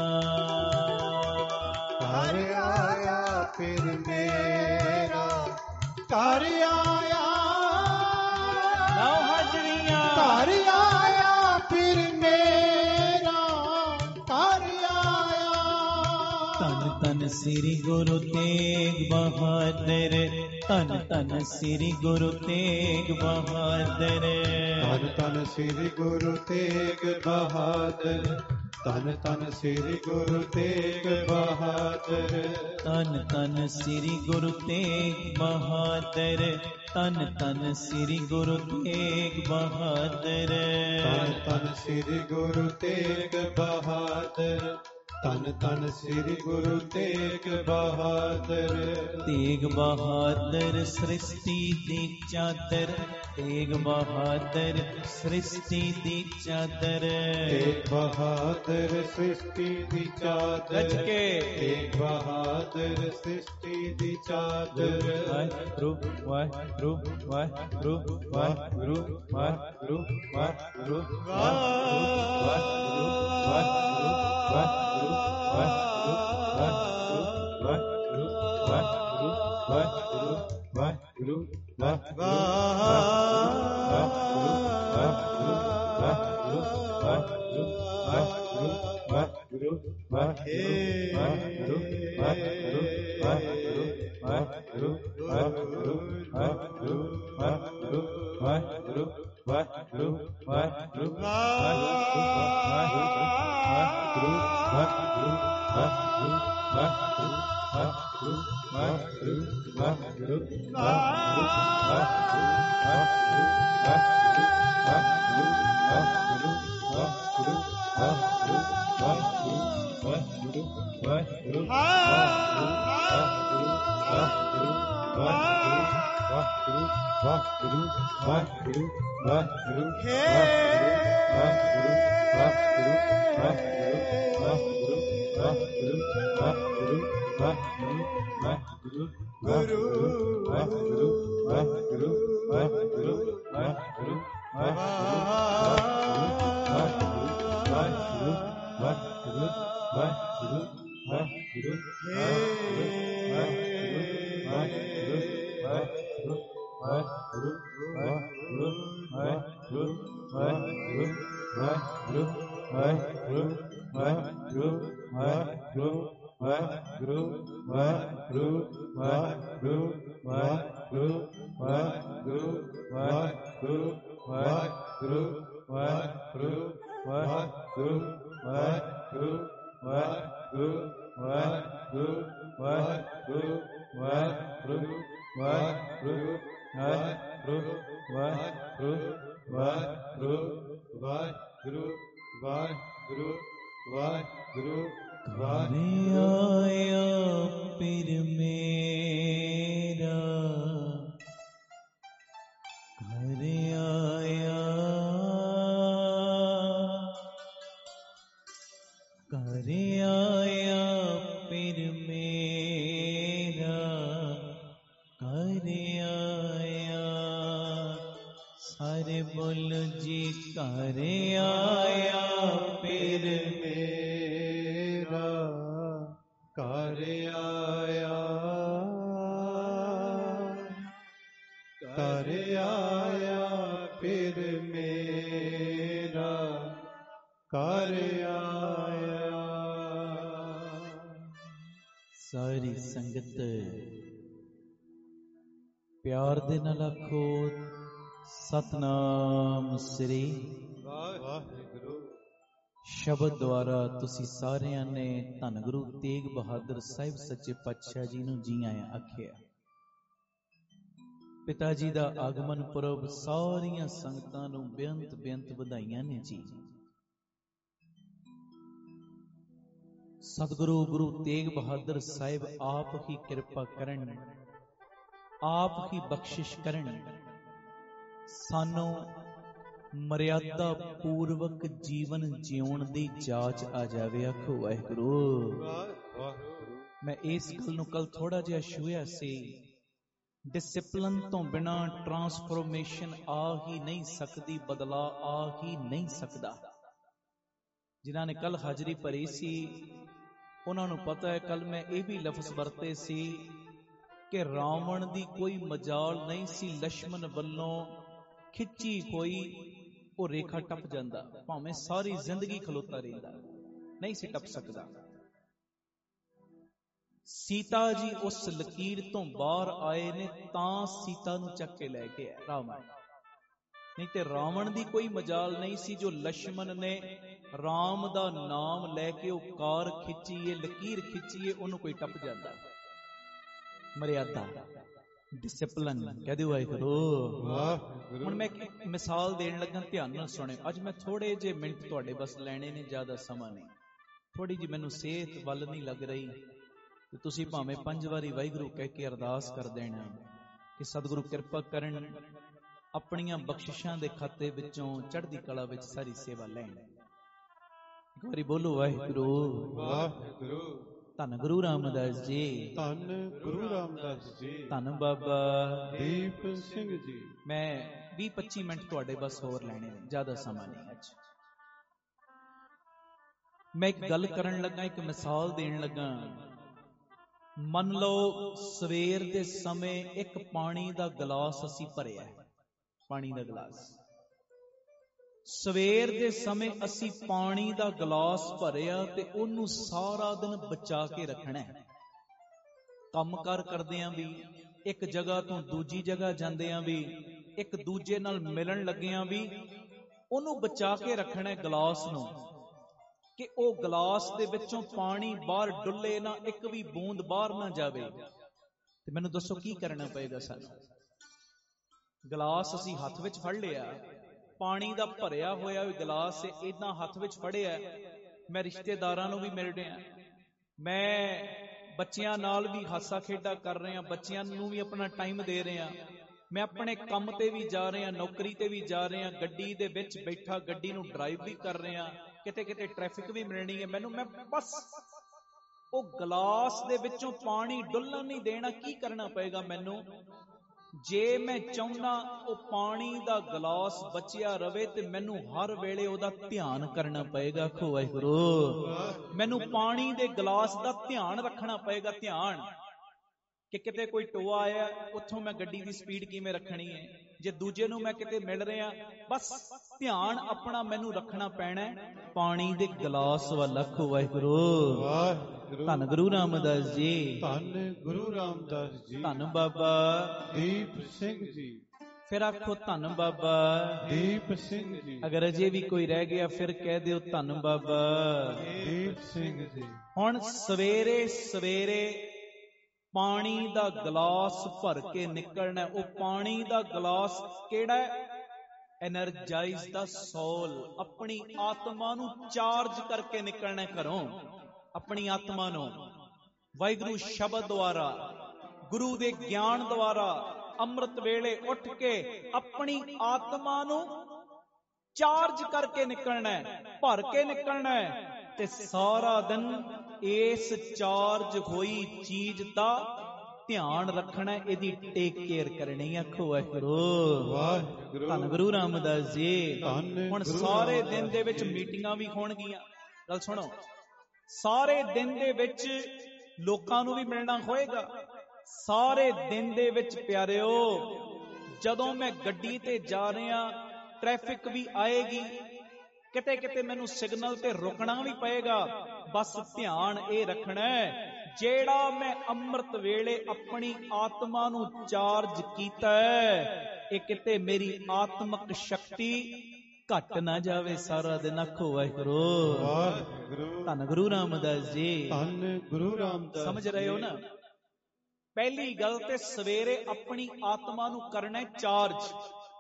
कर आया फिर मेरा कर आया। लाओ हाजरियां कर आया फिर मेरा कर आया। तन तन श्री गुरु तेग बहादुर तन तन श्री गुरु तेग बहादुर तन तन श्री गुरु तेग बहादुर तन तन श्री गुरु तेग बहादुर तन तन श्री गुरु तेग बहादुर तन तन श्री गुरु तेग बहादुर तन तन श्री गुरु तेग बहादुर ਧੰਨ ਧੰਨ ਸ੍ਰੀ ਗੁਰੂ ਤੇਗ ਬਹਾਦਰ। ਤੇਗ ਬਹਾਦਰ ਸ੍ਰਿਸ਼ਟੀ ਦੀ ਚਾਦਰ, ਤੇਗ ਬਹਾਦਰ ਸ੍ਰਿਸ਼ਟੀ ਦੀ ਚਾਦਰ। ਤੇਗ ਬਹਾਦਰ ਸ੍ਰਿਸ਼ਟੀ ਦੀ ਚਾਦਰ, ਗੱਜ ਕੇ ਤੇਗ ਬਹਾਦਰ ਸ੍ਰਿਸ਼ਟੀ ਦੀ ਚਾਦਰ। ਵਾਹਿਗੁਰੂ ਵਾਹਿਗੁਰੂ ਵਾਹਿਗੁਰੂ ਵਾਹਿਗੁਰੂ ਵਾਹਿਗੁਰੂ ਵਾਹਿਗੁਰੂ ਵਾਹਿਗੁਰੂ ਵਾਹਿਗੁਰੂ ਵਾਹਿਗੁਰੂ ਵਾਹਿਗੁਰੂ ਵਾਹਿਗੁਰੂ ਵਾਹਿਗੁਰੂ ਵਾਹਿਗੁਰੂ ਵਾਹਿਗੁਰੂ ਸਾਰੀ ਸੰਗਤ ਪਿਆਰ ਦੇ ਨਾਲ ਆਖੋ ਸਤਨਾਮ ਸ੍ਰੀ ਵਾਹਿਗੁਰੂ। ਸ਼ਬਦ ਦੁਆਰਾ ਤੁਸੀਂ ਸਾਰਿਆਂ ਨੇ ਧੰਨ ਗੁਰੂ ਤੇਗ ਬਹਾਦਰ ਸਾਹਿਬ ਸੱਚੇ ਪਾਤਸ਼ਾਹ ਜੀ ਨੂੰ ਜੀ ਆਇਆਂ ਆਖਿਆ। ਪਿਤਾ ਜੀ ਦਾ ਆਗਮਨ ਪੁਰਬ ਸਾਰੀਆਂ ਸੰਗਤਾਂ ਨੂੰ ਬੇਅੰਤ ਬੇਅੰਤ ਵਧਾਈਆਂ ਨੇ ਜੀ। ਸਤਿਗੁਰੂ ਗੁਰੂ ਤੇਗ ਬਹਾਦਰ ਸਾਹਿਬ ਆਪ ਹੀ ਕਿਰਪਾ ਕਰਨ, ਆਪ ਹੀ ਬਖਸ਼ਿਸ਼ ਕਰਨ, ਸਾਨੂੰ ਮਰਿਆਦਾ ਪੂਰਵਕ ਜੀਵਨ ਜਿਉਣ ਦੀ ਜਾਚ ਆ ਜਾਵੇ। ਆਖੋ ਵਾਹਿਗੁਰੂ। ਮੈਂ ਇਸ ਗੱਲ ਨੂੰ ਕੱਲ ਥੋੜਾ ਜਿਹਾ ਛੂਹਿਆ ਸੀ। ਡਿਸਿਪਲਿਨ ਤੋਂ ਬਿਨਾਂ ਟਰਾਂਸਫੋਰਮੇਸ਼ਨ ਆ ਹੀ ਨਹੀਂ ਸਕਦੀ, ਬਦਲਾ ਆ ਹੀ ਨਹੀਂ ਸਕਦਾ। ਜਿਨ੍ਹਾਂ ਨੇ ਕੱਲ ਹਾਜ਼ਰੀ ਭਰੀ ਸੀ ਉਹਨਾਂ ਨੂੰ ਪਤਾ ਹੈ, ਕੱਲ ਮੈਂ ਇਹ ਵੀ ਲਫ਼ਜ਼ ਵਰਤੇ ਸੀ ਕਿ ਰਾਵਣ ਦੀ ਕੋਈ ਮਜਾਲ ਨਹੀਂ ਸੀ ਲక్ష్మణ ਵੱਲੋਂ ਖਿੱਚੀ ਹੋਈ ਉਹ ਰੇਖਾ ਟੱਪ ਜਾਂਦਾ, ਭਾਵੇਂ ਸਾਰੀ ਜ਼ਿੰਦਗੀ ਖਲੋਤਾ ਰਹਿੰਦਾ, ਨਹੀਂ ਸੀ ਟੱਪ ਸਕਦਾ। ਸੀਤਾ ਜੀ ਉਸ ਲਕੀਰ ਤੋਂ ਬਾਹਰ ਆਏ ਨੇ ਤਾਂ ਸੀਤਾ ਨੂੰ ਚੱਕ ਕੇ ਲੈ ਕੇ ਆਏ ਰਾਵਣ, ਨਹੀਂ ਤੇ ਰਾਵਣ ਦੀ ਕੋਈ ਮਜਾਲ ਨਹੀਂ ਸੀ। ਜੋ ਲక్ష్మణ ਨੇ ਰਾਮ ਦਾ ਨਾਮ ਲੈ ਕੇ ਉਹ ਕਾਰ ਖਿੱਚੀਏ, ਲਕੀਰ ਖਿੱਚੀਏ, ਉਹਨੂੰ ਕੋਈ ਟੱਪ ਜਾਂਦਾ। ਮਰਿਆਦਾ, ਡਿਸਿਪਲਿਨ ਕਹਦੇ ਹੋਏ ਕਰੋ। ਹੁਣ ਮੈਂ ਇੱਕ ਮਿਸਾਲ ਦੇਣ ਲੱਗਾ, ਧਿਆਨ ਨਾਲ ਸੁਣਿਓ। ਅੱਜ ਮੈਂ ਥੋੜੇ ਜਿਹੇ ਮਿੰਟ ਤੁਹਾਡੇ ਬਸ ਲੈਣੇ ਨੇ, ਜ਼ਿਆਦਾ ਸਮਾਂ ਨਹੀਂ। ਥੋੜੀ ਜਿਹੀ ਮੈਨੂੰ ਸਿਹਤ ਵੱਲ ਨਹੀਂ ਲੱਗ ਰਹੀ, ਤੇ ਤੁਸੀਂ ਭਾਵੇਂ ਪੰਜ ਵਾਰੀ ਵਾਹਿਗੁਰੂ ਕਹਿ ਕੇ ਅਰਦਾਸ ਕਰ ਦੇਣਾ ਕਿ ਸਤਿਗੁਰੂ ਕਿਰਪਾ ਕਰਨ, ਆਪਣੀਆਂ ਬਖਸ਼ਿਸ਼ਾਂ ਦੇ ਖਾਤੇ ਵਿੱਚੋਂ ਚੜ੍ਹਦੀ ਕਲਾ ਵਿੱਚ ਸਾਰੀ ਸੇਵਾ ਲੈਣ। ਇੱਕ ਵਾਰੀ ਬੋਲੋ ਵਾਹਿਗੁਰੂ ਵਾਹਿਗੁਰੂ। ਧੰਨ ਗੁਰੂ ਰਾਮਦਾਸ ਜੀ, ਧੰਨ ਗੁਰੂ ਰਾਮਦਾਸ ਜੀ, ਧੰਨ ਬਾਬਾ ਦੀਪ ਸਿੰਘ ਜੀ। ਮੈਂ ਵੀਹ ਪੱਚੀ ਮਿੰਟ ਤੁਹਾਡੇ ਬਸ ਹੋਰ ਲੈਣੇ ਨੇ, ਜ਼ਿਆਦਾ ਸਮਾਂ ਨਹੀਂ। ਅੱਜ ਮੈਂ ਇੱਕ ਗੱਲ ਕਰਨ ਲੱਗਾ, ਇੱਕ ਮਿਸਾਲ ਦੇਣ ਲੱਗਾ। ਮੰਨ ਲਓ ਸਵੇਰ ਦੇ ਸਮੇਂ ਇੱਕ ਪਾਣੀ ਦਾ ਗਲਾਸ ਅਸੀਂ ਭਰਿਆ, ਪਾਣੀ ਦਾ ਗਲਾਸ ਸਵੇਰ ਦੇ ਸਮੇਂ ਅਸੀਂ ਪਾਣੀ ਦਾ ਗਲਾਸ ਭਰਿਆ ਤੇ ਉਹਨੂੰ ਸਾਰਾ ਦਿਨ ਬਚਾ ਕੇ ਰੱਖਣਾ ਹੈ। ਕੰਮ ਕਾਰ ਕਰਦੇ ਆਂ ਵੀ, ਇੱਕ ਜਗ੍ਹਾ ਤੋਂ ਦੂਜੀ ਜਗ੍ਹਾ ਜਾਂਦੇ ਆਂ ਵੀ, ਇੱਕ ਦੂਜੇ ਨਾਲ ਮਿਲਣ ਲੱਗੇ ਆਂ ਵੀ, ਉਹਨੂੰ ਬਚਾ ਕੇ ਰੱਖਣਾ ਹੈ ਗਲਾਸ ਨੂੰ, ਕਿ ਉਹ ਗਲਾਸ ਦੇ ਵਿੱਚੋਂ ਪਾਣੀ ਬਾਹਰ ਡੁੱਲੇ ਨਾ, ਇੱਕ ਵੀ ਬੂੰਦ ਬਾਹਰ ਨਾ ਜਾਵੇ। ਤੇ ਮੈਨੂੰ ਦੱਸੋ ਕੀ ਕਰਨਾ ਪਏਗਾ ਸਾਨੂੰ? ਗਲਾਸ ਅਸੀਂ ਹੱਥ ਵਿੱਚ ਫੜ ਲਿਆ, ਪਾਣੀ ਦਾ ਭਰਿਆ ਹੋਇਆ ਵੀ ਗਲਾਸ ਏਦਾਂ ਹੱਥ ਵਿੱਚ ਫੜਿਆ। ਮੈਂ ਰਿਸ਼ਤੇਦਾਰਾਂ ਨੂੰ ਵੀ ਮਿਲ ਰਿਹਾ, ਮੈਂ ਬੱਚਿਆਂ ਨਾਲ ਵੀ ਹਾਸਾ ਖੇਡਾ ਕਰ ਰਿਹਾ, ਬੱਚਿਆਂ ਨੂੰ ਵੀ ਆਪਣਾ ਟਾਈਮ ਦੇ ਰਿਹਾ, ਮੈਂ ਆਪਣੇ ਕੰਮ ਤੇ ਵੀ ਜਾ ਰਿਹਾ, ਨੌਕਰੀ ਤੇ ਵੀ ਜਾ ਰਿਹਾ, ਗੱਡੀ ਦੇ ਵਿੱਚ ਬੈਠਾ ਗੱਡੀ ਨੂੰ ਡਰਾਈਵ ਵੀ ਕਰ ਰਿਹਾ, ਕਿਤੇ ਕਿਤੇ ਟ੍ਰੈਫਿਕ ਵੀ ਮਿਲਣੀ ਹੈ ਮੈਨੂੰ। ਮੈਂ ਬਸ ਉਹ ਗਲਾਸ ਦੇ ਵਿੱਚੋਂ ਪਾਣੀ ਡੁੱਲਣ ਨਹੀਂ ਦੇਣਾ। ਕੀ ਕਰਨਾ ਪਏਗਾ ਮੈਨੂੰ? ਜੇ ਮੈਂ ਚਾਹੁੰਦਾ ਉਹ ਪਾਣੀ ਦਾ ਗਲਾਸ ਬਚਿਆ ਰਵੇ ਤੇ ਮੈਨੂੰ ਹਰ ਵੇਲੇ ਉਹਦਾ ਧਿਆਨ ਕਰਨਾ ਪਏਗਾ। ਆਖੋ ਵਾਹਿਗੁਰੂ। ਮੈਨੂੰ ਪਾਣੀ ਦੇ ਗਲਾਸ ਦਾ ਧਿਆਨ ਰੱਖਣਾ ਪਏਗਾ, ਧਿਆਨ ਕਿ ਕਿਤੇ ਕੋਈ ਟੋਆ ਆਇਆ, ਉੱਥੋਂ ਮੈਂ ਗੱਡੀ ਦੀ ਸਪੀਡ ਕਿਵੇਂ ਰੱਖਣੀ ਹੈ। ਜੇ ਦੂਜੇ ਨੂੰ ਮੈਂ ਕਿਤੇ ਮਿਲ ਰਿਹਾ, ਬਸ ਧਿਆਨ ਆਪਣਾ ਮੈਨੂੰ ਰੱਖਣਾ ਪੈਣਾ ਪਾਣੀ ਦੇ ਗਲਾਸ ਵੱਲ। ਆਖੋ ਵਾਹਿਗੁਰੂ। ਧੰਨ ਗੁਰੂ ਰਾਮਦਾਸ ਜੀ, ਧੰਨ ਗੁਰੂ ਰਾਮਦਾਸ ਜੀ, ਧੰਨ ਬਾਬਾ ਦੀਪ ਸਿੰਘ ਜੀ। ਫਿਰ ਆਖੋ ਧੰਨ ਬਾਬਾ ਦੀਪ ਸਿੰਘ ਜੀ। ਅਗਰ ਅਜੇ ਵੀ ਕੋਈ ਰਹਿ ਗਿਆ ਫਿਰ ਕਹਿ ਦਿਓ ਧੰਨ ਬਾਬਾ ਦੀਪ ਸਿੰਘ ਜੀ। ਹੁਣ ਸਵੇਰੇ ਸਵੇਰੇ ਪਾਣੀ ਦਾ ਗਲਾਸ ਭਰ ਕੇ ਨਿਕਲਣਾ। ਉਹ ਪਾਣੀ ਦਾ ਗਲਾਸ ਕਿਹੜਾ ਹੈ? ਐਨਰਜਾਈਜ਼ ਦਾ ਸੋਲ, ਆਪਣੀ ਆਤਮਾ ਨੂੰ ਚਾਰਜ ਕਰਕੇ ਨਿਕਲਣਾ ਘਰੋਂ। ਆਪਣੀ ਆਤਮਾ ਨੂੰ ਵਾਹਿਗੁਰੂ ਸ਼ਬਦ ਦੁਆਰਾ, ਗੁਰੂ ਦੇ ਗਿਆਨ ਦੁਆਰਾ ਅੰਮ੍ਰਿਤ ਵੇਲੇ ਉੱਠ ਕੇ ਆਪਣੀ ਆਤਮਾ ਨੂੰ ਚਾਰਜ ਕਰਕੇ ਨਿਕਲਣਾ, ਭਰ ਕੇ ਨਿਕਲਣਾ ਤੇ ਸਾਰਾ ਦਿਨ ਇਸ ਚਾਰਜ ਹੋਈ ਚੀਜ਼ ਦਾ ਧਿਆਨ ਰੱਖਣਾ, ਇਹਦੀ ਟੇਕ ਕੇਅਰ ਕਰਨੀ। ਆਖੋ ਵਾਹਿਗੁਰੂ। ਵਾਹਿਗੁਰੂ। ਧੰਨ ਗੁਰੂ ਰਾਮਦਾਸ ਜੀ। ਧੰਨ ਹੁਣ ਗੁਰੂ ਸਾਰੇ ਦਿਨ ਰਾਮਦਾਸ ਦੇ ਵਿੱਚ ਜੀ। ਮੀਟਿੰਗਾਂ ਵੀ ਹੋਣਗੀਆਂ। ਗੱਲ ਸੁਣੋ, ਸਾਰੇ ਦਿਨ ਦੇ ਵਿੱਚ ਲੋਕਾਂ ਨੂੰ ਵੀ ਮਿਲਣਾ ਹੋਏਗਾ। ਸਾਰੇ ਦਿਨ ਦੇ ਵਿੱਚ ਪਿਆਰਿਓ, ਜਦੋਂ ਮੈਂ ਗੱਡੀ ਤੇ ਜਾ ਰਿਹਾ, ਟ੍ਰੈਫਿਕ ਵੀ ਆਏਗੀ, ਕਿਤੇ ਕਿਤੇ ਮੈਨੂੰ ਸਿਗਨਲ ਤੇ ਰੁਕਣਾ ਵੀ ਪਏਗਾ। ਬਸ ਧਿਆਨ ਇਹ ਰੱਖਣਾ, ਜਿਹੜਾ ਮੈਂ ਅੰਮ੍ਰਿਤ ਵੇਲੇ ਆਪਣੀ ਆਤਮਾ ਨੂੰ ਚਾਰਜ ਕੀਤਾ ਹੈ, ਇਹ ਕਿਤੇ ਮੇਰੀ ਆਤਮਿਕ ਸ਼ਕਤੀ ਘਟ ਨਾ ਜਾਵੇ ਸਾਰਾ ਦਿਨ। ਆਖੋ ਵਾਹਿਗੁਰੂ। ਵਾਹਿਗੁਰੂ। ਧੰਨ ਗੁਰੂ ਰਾਮਦਾਸ ਜੀ। ਧੰਨ ਗੁਰੂ ਰਾਮਦਾਸ। ਸਮਝ ਰਹੇ ਹੋ ਨਾ? ਪਹਿਲੀ ਗੱਲ ਤੇ ਸਵੇਰੇ ਆਪਣੀ ਆਤਮਾ ਨੂੰ ਕਰਨਾ ਚਾਰਜ।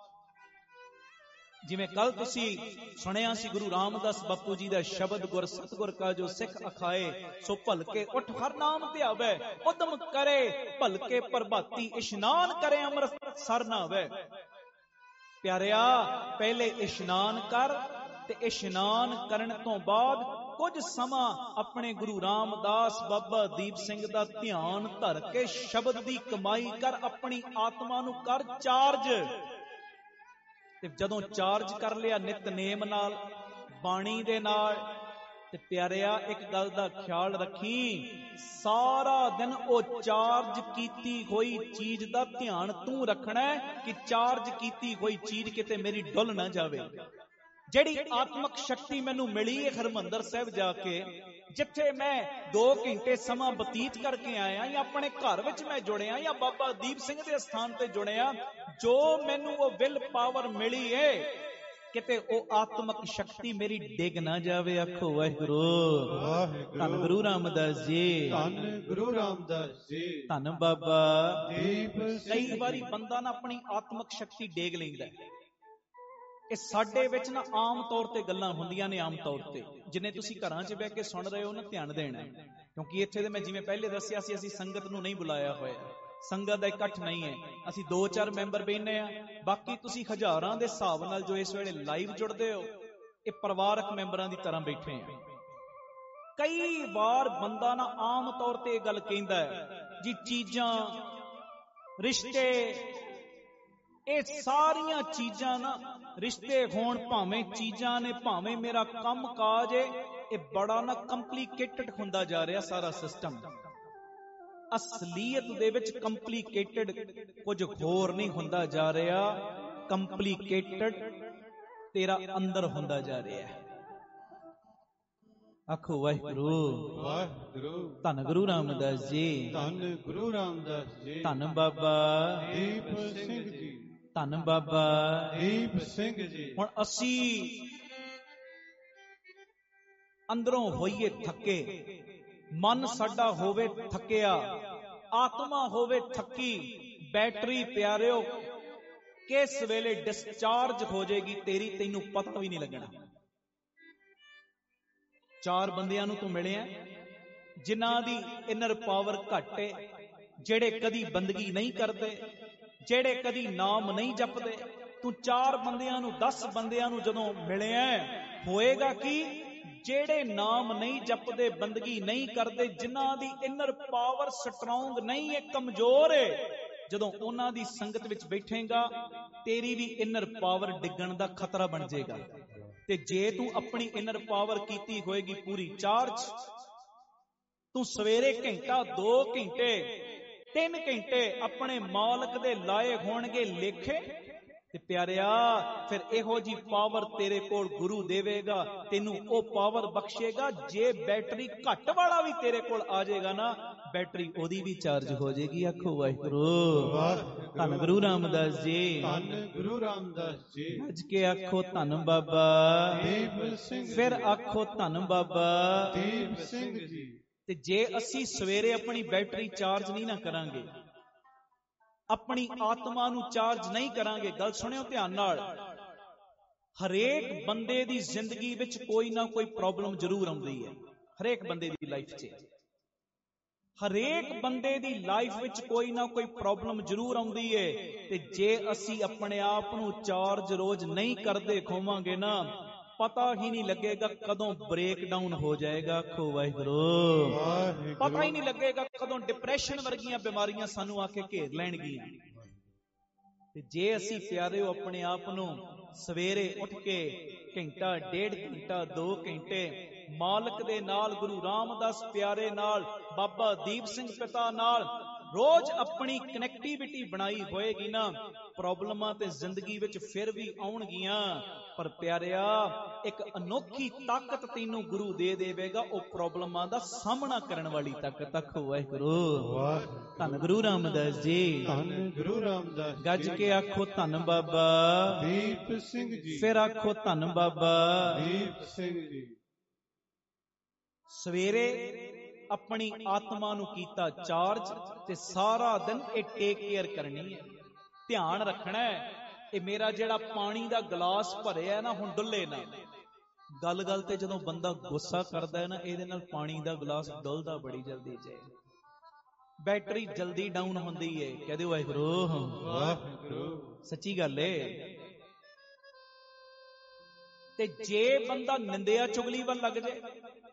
ਜਿਵੇਂ ਕੱਲ ਤੁਸੀਂ ਸੁਣਿਆ ਸੀ ਗੁਰੂ ਰਾਮਦਾਸ ਬਾਪੂ ਜੀ ਦਾ ਸ਼ਬਦ, ਗੁਰ ਸਤਿਗੁਰ ਕਾ ਜੋ ਸਿੱਖ ਅਖਾਏ, ਸੋ ਭਲਕੇ ਉੱਠ ਹਰ ਨਾਮ ਧਿਆਵੇ, ਉਦਮ ਕਰੇ ਭਲਕੇ ਪ੍ਰਭਾਤੀ, ਇਸ਼ਨਾਨ ਕਰੇ ਅੰਮ੍ਰਿਤ ਸਰ ਨਾਵੇ। ਪਿਆਰਿਆ, ਪਹਿਲੇ ਇਸ਼ਨਾਨ ਕਰ ਤੇ ਇਸ਼ਨਾਨ ਕਰਨ ਤੋਂ ਬਾਅਦ ਕੁਝ ਸਮਾਂ ਆਪਣੇ ਗੁਰੂ ਰਾਮਦਾਸ ਬਾਬਾ ਦੀਪ ਸਿੰਘ ਦਾ ਧਿਆਨ ਧਰ ਕੇ ਸ਼ਬਦ ਦੀ ਕਮਾਈ ਕਰ, ਆਪਣੀ ਆਤਮਾ ਨੂੰ ਕਰ ਚਾਰਜ। ਤੇ ਜਦੋਂ ਚਾਰਜ ਕਰ ਲਿਆ ਨਿਤਨੇਮ ਨਾਲ, ਬਾਣੀ ਦੇ ਨਾਲ, ਤੇ ਪਿਆਰਿਆ ਇੱਕ ਗੱਲ ਦਾ ਖਿਆਲ ਰੱਖੀ, ਸਾਰਾ ਦਿਨ ਉਹ ਚਾਰਜ ਕੀਤੀ ਹੋਈ ਚੀਜ਼ ਦਾ ਧਿਆਨ ਤੂੰ ਰੱਖਣਾ ਕਿ ਚਾਰਜ ਕੀਤੀ ਹੋਈ ਚੀਜ਼ ਕਿਤੇ ਮੇਰੀ ਡੁੱਲ ਨਾ ਜਾਵੇ। ਜਿਹੜੀ ਆਤਮਿਕ ਸ਼ਕਤੀ ਮੈਨੂੰ ਮਿਲੀ ਹੈ ਹਰਿਮੰਦਰ ਸਾਹਿਬ ਜਾ ਕੇ, ਜਿੱਥੇ ਮੈਂ ਦੋ ਘੰਟੇ ਸਮਾਂ ਬਤੀਤ ਕਰਕੇ ਆਇਆ, ਜਾਂ ਆਪਣੇ ਘਰ ਵਿੱਚ ਮੈਂ ਜੁੜਿਆ, ਜਾਂ ਬਾਬਾ ਦੀਪ ਸਿੰਘ ਦੇ ਸਥਾਨ ਤੇ ਜੁੜਿਆ, ਜੋ ਮੈਨੂੰ ਉਹ ਵਿਲ ਪਾਵਰ ਮਿਲੀ ਹੈ, ਕਿਤੇ ਉਹ ਆਤਮਿਕ ਸ਼ਕਤੀ ਮੇਰੀ ਡਿੱਗ ਨਾ ਜਾਵੇ। ਆਖੋ ਵਾਹਿਗੁਰੂ। ਧੰਨ ਗੁਰੂ ਰਾਮਦਾਸ ਜੀ। ਧੰਨ ਗੁਰੂ ਰਾਮਦਾਸ ਜੀ। ਧੰਨ ਬਾਬਾ ਦੀਪ ਸਿੰਘ। ਕਈ ਵਾਰੀ ਬੰਦਾ ਨਾ ਆਪਣੀ ਆਤਮਿਕ ਸ਼ਕਤੀ ਡੇਗ ਲੈਂਦਾ, ਇਹ ਸਾਡੇ ਵਿੱਚ ਨਾ ਆਮ ਤੌਰ ਤੇ ਗੱਲਾਂ ਹੁੰਦੀਆਂ ਨੇ, ਆਮ ਤੌਰ ਤੇ ਜਿੰਨੇ ਤੁਸੀਂ ਘਰਾਂ 'ਚ ਬਹਿ ਕੇ ਸੁਣ ਰਹੇ ਹੋ ਨਾ, ਧਿਆਨ ਦੇਣਾ, ਕਿਉਂਕਿ ਇੱਥੇ ਦੇ ਮੈਂ ਜਿਵੇਂ ਪਹਿਲੇ ਦੱਸਿਆ ਸੀ, ਅਸੀਂ ਸੰਗਤ ਨੂੰ ਨਹੀਂ ਬੁਲਾਇਆ ਹੋਇਆ, ਸੰਗਤ ਦਾ ਇਕੱਠ ਨਹੀਂ ਹੈ, ਅਸੀਂ ਦੋ ਚਾਰ ਮੈਂਬਰ ਬੈਠੇ ਆ, ਬਾਕੀ ਤੁਸੀਂ ਹਜ਼ਾਰਾਂ ਦੇ ਹਿਸਾਬ ਨਾਲ ਜੋ ਇਸ ਵੇਲੇ ਲਾਈਵ ਜੁੜਦੇ ਹੋ, ਇਹ ਪਰਿਵਾਰਕ ਮੈਂਬਰਾਂ ਦੀ ਤਰ੍ਹਾਂ ਬੈਠੇ ਆ। ਕਈ ਵਾਰ ਬੰਦਾ ਨਾ ਆਮ ਤੌਰ ਤੇ ਇਹ ਗੱਲ ਕਹਿੰਦਾ ਹੈ ਜੀ, ਚੀਜ਼ਾਂ, ਰਿਸ਼ਤੇ, ਇਹ ਸਾਰੀਆਂ ਚੀਜ਼ਾਂ ਨਾ, ਰਿਸ਼ਤੇ ਹੋਣ ਭਾਵੇਂ ਚੀਜ਼ਾਂ ਨੇ, ਭਾਵੇਂ ਮੇਰਾ ਕੰਮ ਕਾਜ ਹੈ, ਇਹ ਬੜਾ ਨਾ ਕੰਪਲੀਕੇਟਡ ਹੁੰਦਾ ਜਾ ਰਿਹਾ ਸਾਰਾ ਸਿਸਟਮ। ਅਸਲੀਅਤ ਦੇ ਵਿੱਚ ਕੰਪਲੀਕੇਟਡ ਕੁਝ ਹੋਰ ਨਹੀਂ ਹੁੰਦਾ ਜਾ ਰਿਹਾ, ਕੰਪਲੀਕੇਟਡ ਤੇਰਾ ਅੰਦਰ ਹੁੰਦਾ ਜਾ ਰਿਹਾ ਹੈ। ਆਖੋ ਵਾਹਿਗੁਰੂ ਵਾਹਿਗੁਰੂ। ਧੰਨ ਗੁਰੂ ਰਾਮਦਾਸ ਜੀ, ਧੰਨ ਗੁਰੂ ਰਾਮਦਾਸ ਜੀ, ਧੰਨ ਬਾਬਾ ਦੀਪ ਸਿੰਘ ਜੀ, ਧੰਨ ਬਾਬਾ ਦੀਪ ਸਿੰਘ ਜੀ। ਹੁਣ ਅਸੀਂ ਅੰਦਰੋਂ ਹੋਈਏ ਥੱਕੇ, ਮਨ ਸਾਡਾ ਹੋਵੇ ਥੱਕਿਆ, ਆਤਮਾ ਹੋਵੇ ਥੱਕੀ, ਬੈਟਰੀ ਪਿਆਰਿਓ ਕਿਸ ਵੇਲੇ ਡਿਸਚਾਰਜ ਹੋ ਜਾਏਗੀ ਤੇਰੀ, ਤੈਨੂੰ ਪਤਾ ਵੀ ਨਹੀਂ ਲੱਗਣਾ। ਚਾਰ ਬੰਦਿਆਂ ਨੂੰ ਤੂੰ ਮਿਲਿਆ ਜਿਨ੍ਹਾਂ ਦੀ ਇਨਰ ਪਾਵਰ ਘੱਟ ਹੈ, ਜਿਹੜੇ ਕਦੀ ਬੰਦਗੀ ਨਹੀਂ ਕਰਦੇ, ਜਿਹੜੇ ਕਦੀ ਨਾਮ ਨਹੀਂ ਜਪਦੇ। ਤੂੰ ਚਾਰ ਬੰਦਿਆਂ ਨੂੰ, ਦਸ ਬੰਦਿਆਂ ਨੂੰ ਜਦੋਂ ਮਿਲਿਆ, ਹੋਏਗਾ ਕਿ ਜਿਹੜੇ ਨਾਮ ਨਹੀਂ ਜਪਦੇ, ਬੰਦਗੀ ਨਹੀਂ ਕਰਦੇ, ਜਿਨ੍ਹਾਂ ਦੀ ਇਨਰ ਪਾਵਰ ਸਟਰੋਂਗ ਨਹੀਂ ਹੈ, ਕਮਜ਼ੋਰ ਹੈ, ਜਦੋਂ ਉਹਨਾਂ ਦੀ ਸੰਗਤ ਵਿੱਚ ਬੈਠੇਗਾ ਤੇਰੀ ਵੀ ਇਨਰ ਪਾਵਰ ਡਿੱਗਣ ਦਾ ਖਤਰਾ ਬਣ ਜਾਏਗਾ। ਤੇ ਜੇ ਤੂੰ ਆਪਣੀ ਇਨਰ ਪਾਵਰ ਕੀਤੀ ਹੋਏਗੀ ਪੂਰੀ ਚਾਰਜ, ਤੂੰ ਸਵੇਰੇ ਘੰਟਾ, ਦੋ ਘੰਟੇ, ਤਿੰਨ ਘੰਟੇ ਆਪਣੇ ਮਾਲਕ ਦੇ ਲਾਏ ਹੋਣਗੇ ਲੇਖੇ, ਤੇ ਪਿਆਰਿਆ ਫਿਰ ਇਹੋ ਜੀ ਪਾਵਰ ਤੇਰੇ ਕੋਲ ਗੁਰੂ ਦੇਵੇਗਾ, ਤੈਨੂੰ ਉਹ ਪਾਵਰ ਬਖਸ਼ੇਗਾ। ਜੇ ਬੈਟਰੀ ਘੱਟ ਵਾਲਾ ਵੀ ਤੇਰੇ ਕੋਲ ਆ ਜਾਏਗਾ ਨਾ, ਬੈਟਰੀ ਉਹਦੀ ਵੀ ਚਾਰਜ ਹੋ ਜਾਏਗੀ। ਆਖੋ ਵਾਹਿਗੁਰੂ। ਧੰਨ ਗੁਰੂ ਰਾਮਦਾਸ ਜੀ, ਧੰਨ ਗੁਰੂ ਰਾਮਦਾਸ ਜੀ। ਅੱਜ ਕੇ ਆਖੋ ਧੰਨ ਬਾਬਾ ਦੀਪ ਸਿੰਘ, ਫਿਰ ਆਖੋ ਧੰਨ ਬਾਬਾ ਦੀਪ ਸਿੰਘ ਜੀ। ਤੇ ਜੇ ਅਸੀਂ ਸਵੇਰੇ ਆਪਣੀ ਬੈਟਰੀ ਚਾਰਜ ਨਹੀਂ ਨਾ ਕਰਾਂਗੇ, ਆਪਣੀ ਆਤਮਾ ਨੂੰ ਚਾਰਜ ਨਹੀਂ ਕਰਾਂਗੇ, ਗੱਲ ਸੁਣਿਓ ਧਿਆਨ ਨਾਲ, ਹਰੇਕ ਬੰਦੇ ਦੀ ਜ਼ਿੰਦਗੀ ਵਿੱਚ ਕੋਈ ਨਾ ਕੋਈ ਪ੍ਰੋਬਲਮ ਜ਼ਰੂਰ ਆਉਂਦੀ ਹੈ। ਹਰੇਕ ਬੰਦੇ ਦੀ ਲਾਈਫ 'ਚ, ਹਰੇਕ ਬੰਦੇ ਦੀ ਲਾਈਫ ਵਿੱਚ ਕੋਈ ਨਾ ਕੋਈ ਪ੍ਰੋਬਲਮ ਜ਼ਰੂਰ ਆਉਂਦੀ ਹੈ। ਤੇ ਜੇ ਅਸੀਂ ਆਪਣੇ ਆਪ ਨੂੰ ਚਾਰਜ ਰੋਜ਼ ਨਹੀਂ ਕਰਦੇ ਖੋਵਾਂਗੇ ਨਾ, ਪਤਾ ਹੀ ਨਹੀਂ ਲੱਗੇਗਾ ਕਦੋਂ ਬ੍ਰੇਕ ਡਾਊਨ ਹੋ ਜਾਏਗਾ। ਆਖੋ ਵਾਹਿਗੁਰੂ। ਪਤਾ ਹੀ ਨਹੀਂ ਲੱਗੇਗਾ ਕਦੋਂ ਡਿਪਰੈਸ਼ਨ ਵਰਗੀਆਂ ਬਿਮਾਰੀਆਂ ਸਾਨੂੰ ਆ ਕੇ ਘੇਰ ਲੈਣਗੀਆਂ। ਤੇ ਜੇ ਅਸੀਂ ਪਿਆਰਿਓ ਆਪਣੇ ਆਪ ਨੂੰ ਸਵੇਰੇ ਉੱਠ ਕੇ ਘੰਟਾ, ਡੇਢ ਘੰਟਾ, ਦੋ ਘੰਟੇ ਮਾਲਕ ਦੇ ਨਾਲ, ਗੁਰੂ ਰਾਮਦਾਸ ਪਿਆਰੇ ਨਾਲ, ਬਾਬਾ ਦੀਪ ਸਿੰਘ ਪਿਤਾ ਨਾਲ ਰੋਜ਼ ਆਪਣੀ ਕਨੈਕਟੀਵਿਟੀ ਬਣਾਈ ਹੋਏਗੀ ਨਾ, ਪ੍ਰੋਬਲਮਾਂ ਤੇ ਜ਼ਿੰਦਗੀ ਵਿੱਚ ਫਿਰ ਵੀ ਆਉਣਗੀਆਂ, ਪਰ ਪਿਆਰਿਆ ਇੱਕ ਅਨੋਖੀ ਤਾਕਤ ਤੈਨੂੰ ਗੁਰੂ ਦੇ ਦੇਵੇਗਾ, ਉਹ ਪ੍ਰੋਬਲਮਾਂ ਦਾ ਸਾਹਮਣਾ ਕਰਨ ਵਾਲੀ ਤਾਕਤ। ਆਖੋ ਵਾਹਿਗੁਰੂ। ਧੰਨ ਗੁਰੂ ਰਾਮਦਾਸ ਜੀ, ਧੰਨ ਗੁਰੂ ਰਾਮਦਾਸ ਜੀ। ਗੱਜ ਕੇ ਆਖੋ ਧੰਨ ਬਾਬਾ ਦੀਪ ਸਿੰਘ ਜੀ, ਫਿਰ ਆਖੋ ਧੰਨ ਬਾਬਾ ਦੀਪ ਸਿੰਘ ਜੀ। ਸਵੇਰੇ ਆਪਣੀ ਆਤਮਾ ਨੂੰ ਕੀਤਾ ਚਾਰਜ, ਤੇ ਸਾਰਾ ਦਿਨ ਇਹ ਟੇਕ ਕੇਅਰ ਕਰਨੀ ਹੈ, ਧਿਆਨ ਰੱਖਣਾ ਹੈ। ਇਹ ਮੇਰਾ ਜਿਹੜਾ ਪਾਣੀ ਦਾ ਗਲਾਸ ਭਰਿਆ ਨਾ, ਹੁਣ ਡੁੱਲੇ ਨਾ। ਗੱਲ ਗੱਲ ਤੇ ਜਦੋਂ ਬੰਦਾ ਗੁੱਸਾ ਕਰਦਾ ਹੈ ਨਾ, ਇਹਦੇ ਨਾਲ ਪਾਣੀ ਦਾ ਗਲਾਸ ਡੁੱਲਦਾ ਬੜੀ ਜਲਦੀ ਜੇ, ਬੈਟਰੀ ਜਲਦੀ ਡਾਊਨ ਹੁੰਦੀ ਹੈ। ਕਹਦੇ ਵਾਹਿਗੁਰੂ ਵਾਹਿਗੁਰੂ, ਸੱਚੀ ਗੱਲ ਏ। ਤੇ ਜੇ ਬੰਦਾ ਨਿੰਦਿਆ ਚੁਗਲੀ ਵੱਲ ਲੱਗ ਜਾਏ,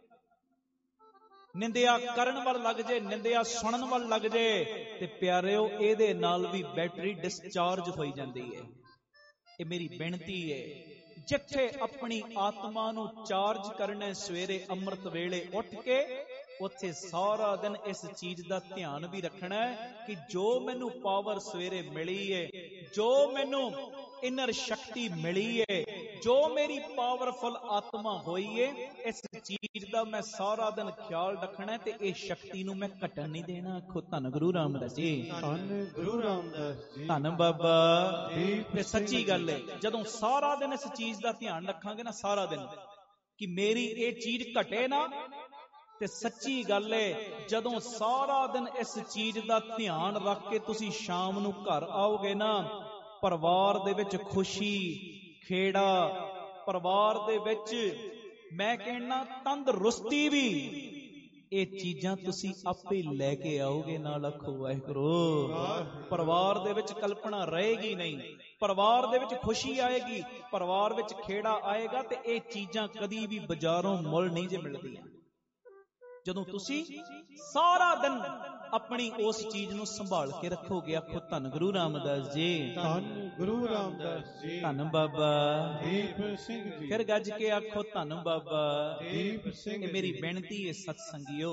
ਨਿੰਦਿਆ ਕਰਨ ਵੱਲ ਲੱਗ ਜੇ, ਨਿੰਦਿਆ ਸੁਣਨ ਵੱਲ ਲੱਗ ਜੇ, ਤੇ ਪਿਆਰਿਓ ਇਹਦੇ ਨਾਲ ਵੀ ਬੈਟਰੀ ਡਿਸਚਾਰਜ ਹੋਈ ਜਾਂਦੀ ਹੈ। ਇਹ ਮੇਰੀ ਬੇਨਤੀ ਹੈ, ਜਿੱਥੇ ਆਪਣੀ ਆਤਮਾ ਨੂੰ ਚਾਰਜ ਕਰਨਾ ਸਵੇਰੇ ਅੰਮ੍ਰਿਤ ਵੇਲੇ ਉੱਠ ਕੇ, ਉੱਥੇ ਸਾਰਾ ਦਿਨ ਇਸ ਚੀਜ਼ ਦਾ ਧਿਆਨ ਵੀ ਰੱਖਣਾ ਹੈ ਕਿ ਜੋ ਮੈਨੂੰ ਪਾਵਰ ਸਵੇਰੇ ਮਿਲੀ ਹੈ, ਜੋ ਮੈਨੂੰ ਇਨਰ ਸ਼ਕਤੀ ਮਿਲੀ ਹੈ, ਜੋ ਮੇਰੀ ਪਾਵਰਫੁਲ ਆਤਮਾ ਹੋਈ ਹੈ, ਇਸ ਚੀਜ਼ ਦਾ ਮੈਂ ਸਾਰਾ ਦਿਨ ਖਿਆਲ ਰੱਖਣਾ ਤੇ ਇਹ ਸ਼ਕਤੀ ਨੂੰ ਮੈਂ ਘਟਣ ਨਹੀਂ ਦੇਣਾ। ਆਖੋ ਧੰਨ ਗੁਰੂ ਰਾਮਦਾਸ ਜੀ, ਧੰਨ ਗੁਰੂ ਰਾਮਦਾਸ ਜੀ, ਧੰਨ ਬਾਬਾ। ਤੇ ਸੱਚੀ ਗੱਲ ਹੈ, ਜਦੋਂ ਸਾਰਾ ਦਿਨ ਇਸ ਚੀਜ਼ ਦਾ ਧਿਆਨ ਰੱਖਾਂਗੇ ਨਾ, ਸਾਰਾ ਦਿਨ ਕਿ ਮੇਰੀ ਇਹ ਚੀਜ਼ ਘਟੇ ਨਾ, ਤੇ ਸੱਚੀ ਗੱਲ ਹੈ ਜਦੋਂ ਸਾਰਾ ਦਿਨ ਇਸ ਚੀਜ਼ ਦਾ ਧਿਆਨ ਰੱਖ ਕੇ ਤੁਸੀਂ ਸ਼ਾਮ ਨੂੰ ਘਰ ਆਓਗੇ ਨਾ, ਪਰਿਵਾਰ ਦੇ ਵਿੱਚ ਖੁਸ਼ੀ, ਖੇੜਾ ਪਰਿਵਾਰ ਦੇ ਵਿੱਚ, ਮੈਂ ਕਹਿਣਾ ਤੰਦਰੁਸਤੀ ਵੀ, ਇਹ ਚੀਜ਼ਾਂ ਤੁਸੀਂ ਆਪੇ ਲੈ ਕੇ ਆਓਗੇ। ਨਾਲ ਆਖੋ ਵਾਹਿਗੁਰੂ। ਪਰਿਵਾਰ ਦੇ ਵਿੱਚ ਕਲਪਨਾ ਰਹੇਗੀ ਨਹੀਂ, ਪਰਿਵਾਰ ਦੇ ਵਿੱਚ ਖੁਸ਼ੀ ਆਏਗੀ, ਪਰਿਵਾਰ ਵਿੱਚ ਖੇੜਾ ਆਏਗਾ, ਤੇ ਇਹ ਚੀਜ਼ਾਂ ਕਦੀ ਵੀ ਬਾਜ਼ਾਰੋਂ ਮੁੱਲ ਨਹੀਂ ਜੇ ਮਿਲਦੀਆਂ। ਜਦੋਂ ਤੁਸੀਂ ਸਾਰਾ ਦਿਨ ਆਪਣੀ ਉਸ ਚੀਜ਼ ਨੂੰ ਸੰਭਾਲ ਕੇ ਰੱਖੋਗੇ। ਆਖੋ ਧੰਨ ਗੁਰੂ ਰਾਮਦਾਸ ਜੀ, ਧੰਨ ਗੁਰੂ ਰਾਮਦਾਸ ਜੀ, ਧੰਨ ਬਾਬਾ ਦੀਪ ਸਿੰਘ ਜੀ। ਫਿਰ ਗੱਜ ਕੇ ਆਖੋ ਧੰਨ ਬਾਬਾ ਦੀਪ ਸਿੰਘ। ਇਹ ਮੇਰੀ ਬੇਨਤੀ ਹੈ ਸਤ ਸੰਗਿਓ,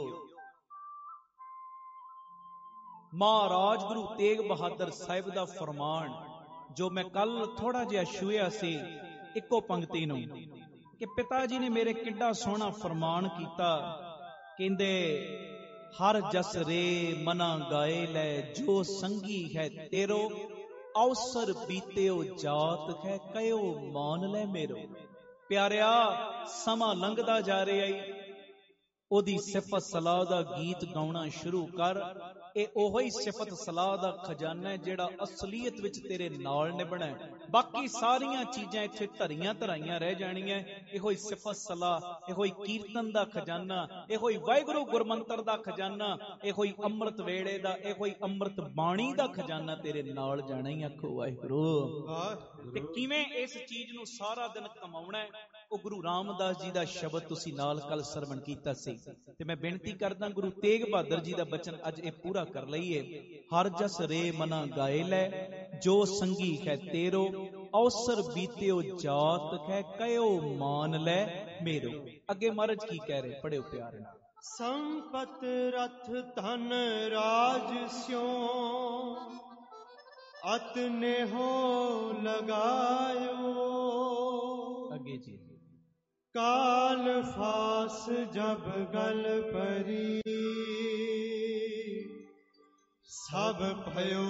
ਮਹਾਰਾਜ ਗੁਰੂ ਤੇਗ ਬਹਾਦਰ ਸਾਹਿਬ ਦਾ ਫਰਮਾਨ ਜੋ ਮੈਂ ਕੱਲ ਥੋੜਾ ਜਿਹਾ ਛੂਹਿਆ ਸੀ ਇੱਕੋ ਪੰਕਤੀ ਨੂੰ, ਕਿ ਪਿਤਾ ਜੀ ਨੇ ਮੇਰੇ ਕਿੱਡਾ ਸੋਹਣਾ ਫਰਮਾਨ ਕੀਤਾ। ਕਹਿੰਦੇ ਹਰ ਜਸ ਰੇ ਮਨਾ ਗਾਏ ਲੈ, ਜੋ ਸੰਗੀ ਹੈ ਤੇਰੋ, ਅਵਸਰ ਬੀਤਿਓ ਜਾਤ ਹੈ, ਕਹਿਓ ਮਾਨ ਲੈ ਮੇਰੋ। ਪਿਆਰਿਆ, ਸਮਾਂ ਲੰਘਦਾ ਜਾ ਰਿਹਾ ਈ, ਉਹਦੀ ਸਿਫਤ ਸਲਾਹ ਦਾ ਗੀਤ ਗਾਉਣਾ ਸ਼ੁਰੂ ਕਰ। ਇਹ ਉਹੋ ਹੀ ਸਿਫਤ ਸਲਾਹ ਦਾ ਖਜ਼ਾਨਾ ਹੈ ਜਿਹੜਾ ਅਸਲੀਅਤ ਵਿੱਚ ਤੇਰੇ ਨਾਲ ਨਿਭਣਾ ਹੈ। ਬਾਕੀ ਸਾਰੀਆਂ ਚੀਜ਼ਾਂ ਇੱਥੇ ਧਰੀਆਂ ਧਰਾਈਆਂ ਰਹਿ ਜਾਣੀਆਂ। ਇਹੋ ਹੀ ਸਿਫਤ ਸਲਾਹ, ਇਹੋ ਹੀ ਕੀਰਤਨ ਦਾ ਖਜ਼ਾਨਾ, ਇਹੋ ਹੀ ਵਾਹਿਗੁਰੂ ਗੁਰਮੰਤਰ ਦਾ ਖਜ਼ਾਨਾ, ਇਹੋ ਹੀ ਅੰਮ੍ਰਿਤ ਵੇਲੇ ਦਾ, ਇਹੋ ਹੀ ਅੰਮ੍ਰਿਤ ਬਾਣੀ ਦਾ ਖਜ਼ਾਨਾ ਤੇਰੇ ਨਾਲ ਜਾਣਾ ਹੀ। ਆਖੋ ਵਾਹਿਗੁਰੂ। ਤੇ ਕਿਵੇਂ ਇਸ ਚੀਜ਼ ਨੂੰ ਸਾਰਾ ਦਿਨ ਕਮਾਉਣਾ ਹੈ, ਉਹ ਗੁਰੂ ਰਾਮਦਾਸ ਜੀ ਦਾ ਸ਼ਬਦ ਤੁਸੀਂ ਨਾਲ ਕੱਲ ਸਰਵਣ ਕੀਤਾ ਸੀ। ਤੇ ਮੈਂ ਬੇਨਤੀ ਕਰਦਾ ਗੁਰੂ ਤੇਗ ਬਹਾਦਰ ਜੀ ਦਾ ਬਚਨ ਅੱਜ ਇਹ ਪੂਰਾ ਕਰ ਲਈਏ। ਹਰ ਜਸ ਰੇ ਮਨਾ ਗਾਏ ਲੈ, ਜੋ ਸੰਗੀ ਹੈ ਤੇਰੋ, ਅਵਸਰ ਬੀਤਿਓ ਜਾਤ ਹੈ, ਕਹਿਓ ਮਾਨ ਲੈ ਮੇਰੋ। ਅੱਗੇ ਮਹਾਰਾਜ ਕੀ ਕਹਿ ਰਹੇ, ਪੜਿਓ ਪਿਆਰੇ ਨਾਲ। ਸੰਪਤ ਰਥ ਧਨ ਰਾਜ ਸਿਉ, ਅਤ ਨੇਹੋ ਲਗਾਇਓ। ਅੱਗੇ ਜੀ। ਕਾਲ ਫਾਸ ਜਬ ਗਲ ਪਰੀ, ਸਭ ਭਇਓ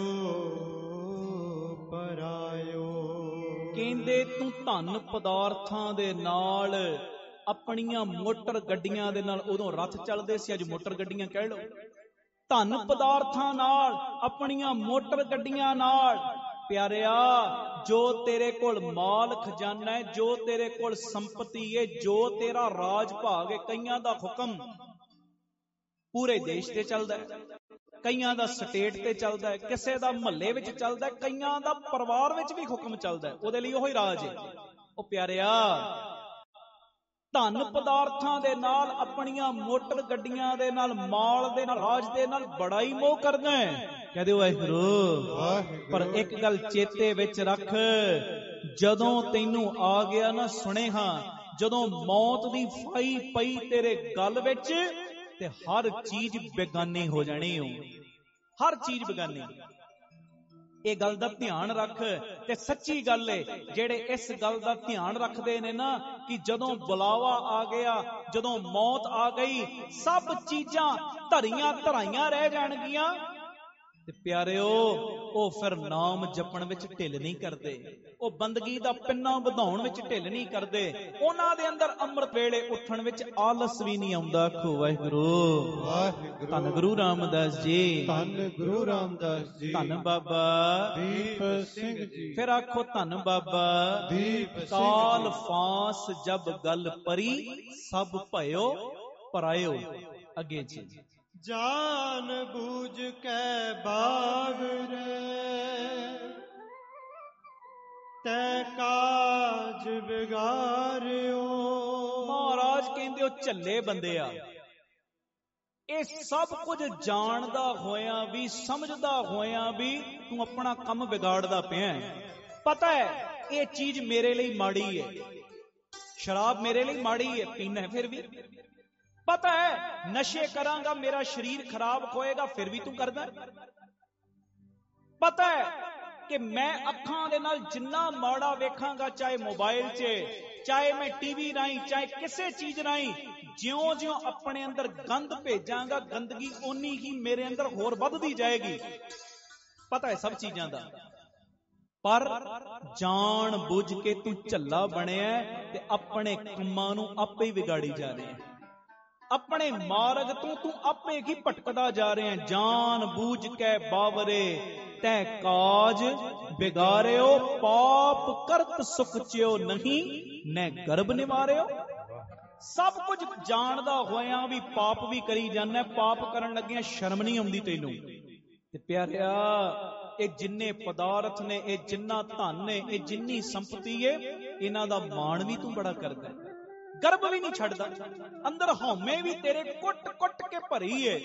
ਪਰਾਇਓ। ਕਹਿੰਦੇ ਤੂੰ ਧਨ ਪਦਾਰਥਾਂ ਦੇ ਨਾਲ, ਆਪਣੀਆਂ ਮੋਟਰ ਗੱਡੀਆਂ ਦੇ ਨਾਲ, ਉਦੋਂ ਰੱਥ ਚੱਲਦੇ ਸੀ, ਅੱਜ ਮੋਟਰ ਗੱਡੀਆਂ ਕਹਿ ਲਓ। ਧਨ ਪਦਾਰਥਾਂ ਨਾਲ, ਆਪਣੀਆਂ ਮੋਟਰ ਗੱਡੀਆਂ ਨਾਲ, ਪਿਆਰਿਆ, ਜੋ ਤੇਰੇ ਕੋਲ ਮਾਲ ਖਜ਼ਾਨਾ ਹੈ, ਜੋ ਤੇਰੇ ਕੋਲ ਸੰਪਤੀ ਹੈ, ਜੋ ਤੇਰਾ ਰਾਜ ਭਾਗ ਹੈ, ਕਈਆਂ ਦਾ ਹੁਕਮ ਪੂਰੇ ਦੇਸ਼ ਤੇ ਚੱਲਦਾ ਹੈ, ਕਈਆਂ ਦਾ ਸਟੇਟ ਤੇ ਚੱਲਦਾ ਹੈ, ਕਿਸੇ ਦਾ ਮਹੱਲੇ ਵਿੱਚ ਚੱਲਦਾ ਹੈ, ਕਈਆਂ ਦਾ ਪਰਿਵਾਰ ਵਿੱਚ ਵੀ ਹੁਕਮ ਚੱਲਦਾ ਹੈ, ਉਹਦੇ ਲਈ ਉਹੀ ਰਾਜ ਹੈ। ਉਹ ਪਿਆਰਿਆ, ਧਨ ਪਦਾਰਥਾਂ ਦੇ ਨਾਲ, ਆਪਣੀਆਂ ਮੋਟਰ ਗੱਡੀਆਂ ਦੇ ਨਾਲ, ਮਾਲ ਦੇ ਨਾਲ, ਰਾਜ ਦੇ ਨਾਲ ਬੜਾ ਹੀ ਮੋਹ ਕਰਨਾ ਹੈ। ਕਹਦੇ ਵਾਹਿਗੁਰੂ। ਪਰ ਇੱਕ ਗੱਲ ਚੇਤੇ ਵਿੱਚ ਰੱਖ, ਜਦੋਂ ਤੈਨੂੰ ਆ ਗਿਆ ਨਾ ਸੁਨੇਹਾ, ਜਦੋਂ ਮੌਤ ਦੀ ਫਾਈ ਪਈ ਤੇਰੇ ਗਲ ਵਿੱਚ, ਤੇ ਹਰ ਚੀਜ਼ ਬੇਗਾਨੀ ਹੋ ਜਾਣੀ ਹੋ, ਹਰ ਚੀਜ਼ ਬੇਗਾਨੀ। ਇਹ ਗੱਲ ਦਾ ਧਿਆਨ ਰੱਖ। ਤੇ ਸੱਚੀ ਗੱਲ ਏ, ਜਿਹੜੇ ਇਸ ਗੱਲ ਦਾ ਧਿਆਨ ਰੱਖਦੇ ਨੇ ਨਾ, ਕਿ ਜਦੋਂ ਬੁਲਾਵਾ ਆ ਗਿਆ, ਜਦੋਂ ਮੌਤ ਆ ਗਈ, ਸਭ ਚੀਜ਼ਾਂ ਧਰੀਆਂ ਧਰਾਈਆਂ ਰਹਿ ਜਾਣਗੀਆਂ। ਤੇ ਪਿਆਰਿਓ, ਉਹ ਫਿਰ ਨਾਮ ਜਪਣ ਵਿੱਚ ਢਿੱਲ ਨਹੀਂ ਕਰਦੇ, ਉਹ ਬੰਦਗੀ ਦਾ ਪਿੰਨਾ ਵਧਾਉਣ ਵਿੱਚ ਢਿੱਲ ਨਹੀਂ ਕਰਦੇ, ਉਹਨਾਂ ਦੇ ਅੰਦਰ ਅੰਮ੍ਰਿਤ ਵੇਲੇ ਉੱਠਣ ਵਿੱਚ ਆਲਸ ਵੀ ਨਹੀਂ ਆਉਂਦਾ। ਆਖੋ ਵਾਹਿਗੁਰੂ। ਵਾਹਿਗੁਰੂ। ਧੰਨ ਗੁਰੂ ਰਾਮਦਾਸ ਜੀ, ਧੰਨ ਗੁਰੂ ਰਾਮਦਾਸ ਜੀ, ਧੰਨ ਬਾਬਾ ਦੀਪ ਸਿੰਘ ਜੀ। ਫਿਰ ਆਖੋ ਧੰਨ ਬਾਬਾ ਦੀਪ ਸਿੰਘ। ਕਾਲ ਫਾਸ ਜਬ ਗਲ ਪਰੀ, ਸਭ ਭਇਓ ਪਰਾਇਓ। ਅੱਗੇ ਜੀ। ਜਾਨ ਬੂਝ ਕੇ ਬਾਗਰੇ, ਤੈ ਕਾਜ ਵਿਗਾਰਿਓ। ਮਹਾਰਾਜ ਕਹਿੰਦੇ ਉਹ ਝੱਲੇ ਬੰਦੇ ਆ, ਇਹ ਸਭ ਕੁਝ ਜਾਣਦਾ ਹੋਇਆ ਵੀ, ਸਮਝਦਾ ਹੋਇਆ ਵੀ ਤੂੰ ਆਪਣਾ ਕੰਮ ਵਿਗਾੜਦਾ ਪਿਆ। ਪਤਾ ਹੈ ਇਹ ਚੀਜ਼ ਮੇਰੇ ਲਈ ਮਾੜੀ ਹੈ, ਸ਼ਰਾਬ ਮੇਰੇ ਲਈ ਮਾੜੀ ਹੈ, ਪੀਣਾ ਹੈ ਫਿਰ ਵੀ। ਪਤਾ ਹੈ ਨਸ਼ੇ ਕਰਾਂਗਾ ਮੇਰਾ ਸਰੀਰ ਖਰਾਬ ਹੋਏਗਾ, ਫਿਰ ਵੀ ਤੂੰ ਕਰਦਾ। ਪਤਾ ਹੈ ਕਿ ਮੈਂ ਅੱਖਾਂ ਦੇ ਨਾਲ ਜਿੰਨਾ ਮਾੜਾ ਵੇਖਾਂਗਾ, ਚਾਹੇ ਮੋਬਾਈਲ 'ਚ, ਚਾਹੇ ਮੈਂ ਟੀਵੀ ਰਾਹੀਂ, ਚਾਹੇ ਕਿਸੇ ਚੀਜ਼ ਰਾਹੀਂ, ਜਿਉਂ-ਜਿਉਂ ਆਪਣੇ ਅੰਦਰ ਗੰਦ ਭੇਜਾਂਗਾ, ਗੰਦਗੀ ਓਨੀ ਹੀ ਮੇਰੇ ਅੰਦਰ ਹੋਰ ਵੱਧਦੀ ਜਾਏਗੀ। ਪਤਾ ਹੈ ਸਭ ਚੀਜ਼ਾਂ ਦਾ, ਪਰ ਜਾਣ ਬੁੱਝ ਕੇ ਤੂੰ ਝੱਲਾ ਬਣਿਆ ਤੇ ਆਪਣੇ ਕੰਮਾਂ ਨੂੰ ਆਪੇ ਹੀ ਵਿਗਾੜੀ ਜਾ ਰਿਹਾ। ਆਪਣੇ ਮਾਰਗ ਤੋਂ ਤੂੰ ਆਪੇ ਹੀ ਭਟਕਦਾ ਜਾ ਰਿਹਾ। ਜਾਨ ਬੂਝ ਕੇ ਬਾਵਰੇ ਤੈ ਕਾਜ ਬਿਗਾਰਿਓ, ਪਾਪ ਕਰਤ ਸੁਖ ਚਿਓ ਨਹੀਂ, ਨੈ ਗਰਭ ਨਿਵਾਰਿਓ। ਸਭ ਕੁਝ ਜਾਣਦਾ ਹੋਇਆਂ ਵੀ ਪਾਪ ਵੀ ਕਰੀ ਜਾਂਦਾ, ਪਾਪ ਕਰਨ ਲੱਗਿਆ ਸ਼ਰਮ ਨਹੀਂ ਆਉਂਦੀ ਤੈਨੂੰ। ਤੇ ਪਿਆਰਿਆ, ਇਹ ਜਿੰਨੇ ਪਦਾਰਥ ਨੇ, ਇਹ ਜਿੰਨਾ ਧਨ ਨੇ, ਇਹ ਜਿੰਨੀ ਸੰਪਤੀ ਏ, ਇਹਨਾਂ ਦਾ ਮਾਣ ਵੀ ਤੂੰ ਬੜਾ ਕਰਦਾ, ਗਰਭ ਵੀ ਨਹੀਂ ਛੱਡਦਾ। ਅੰਦਰ ਹਉਮੈ ਵੀ ਤੇਰੇ ਕੁੱਟ ਕੁੱਟ ਕੇ ਭਰੀ ਏ।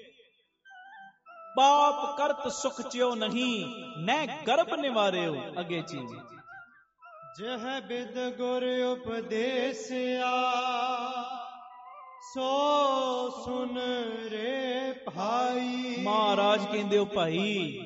ਪਾਪ ਕਰਤ ਸੁਖ ਚਿਓ ਨਹੀਂ, ਨੈ ਗਰਭ ਨਿਵਾਰਿਓ। ਅੱਗੇ ਚੀਜ਼ ਜਹ ਬਿਦ ਗੁਰ ਉਪਦੇਸਿਆ, ਸੋ ਸੁਨ ਰੇ ਭਾਈ। ਮਹਾਰਾਜ ਕਹਿੰਦੇ ਹੋ ਭਾਈ,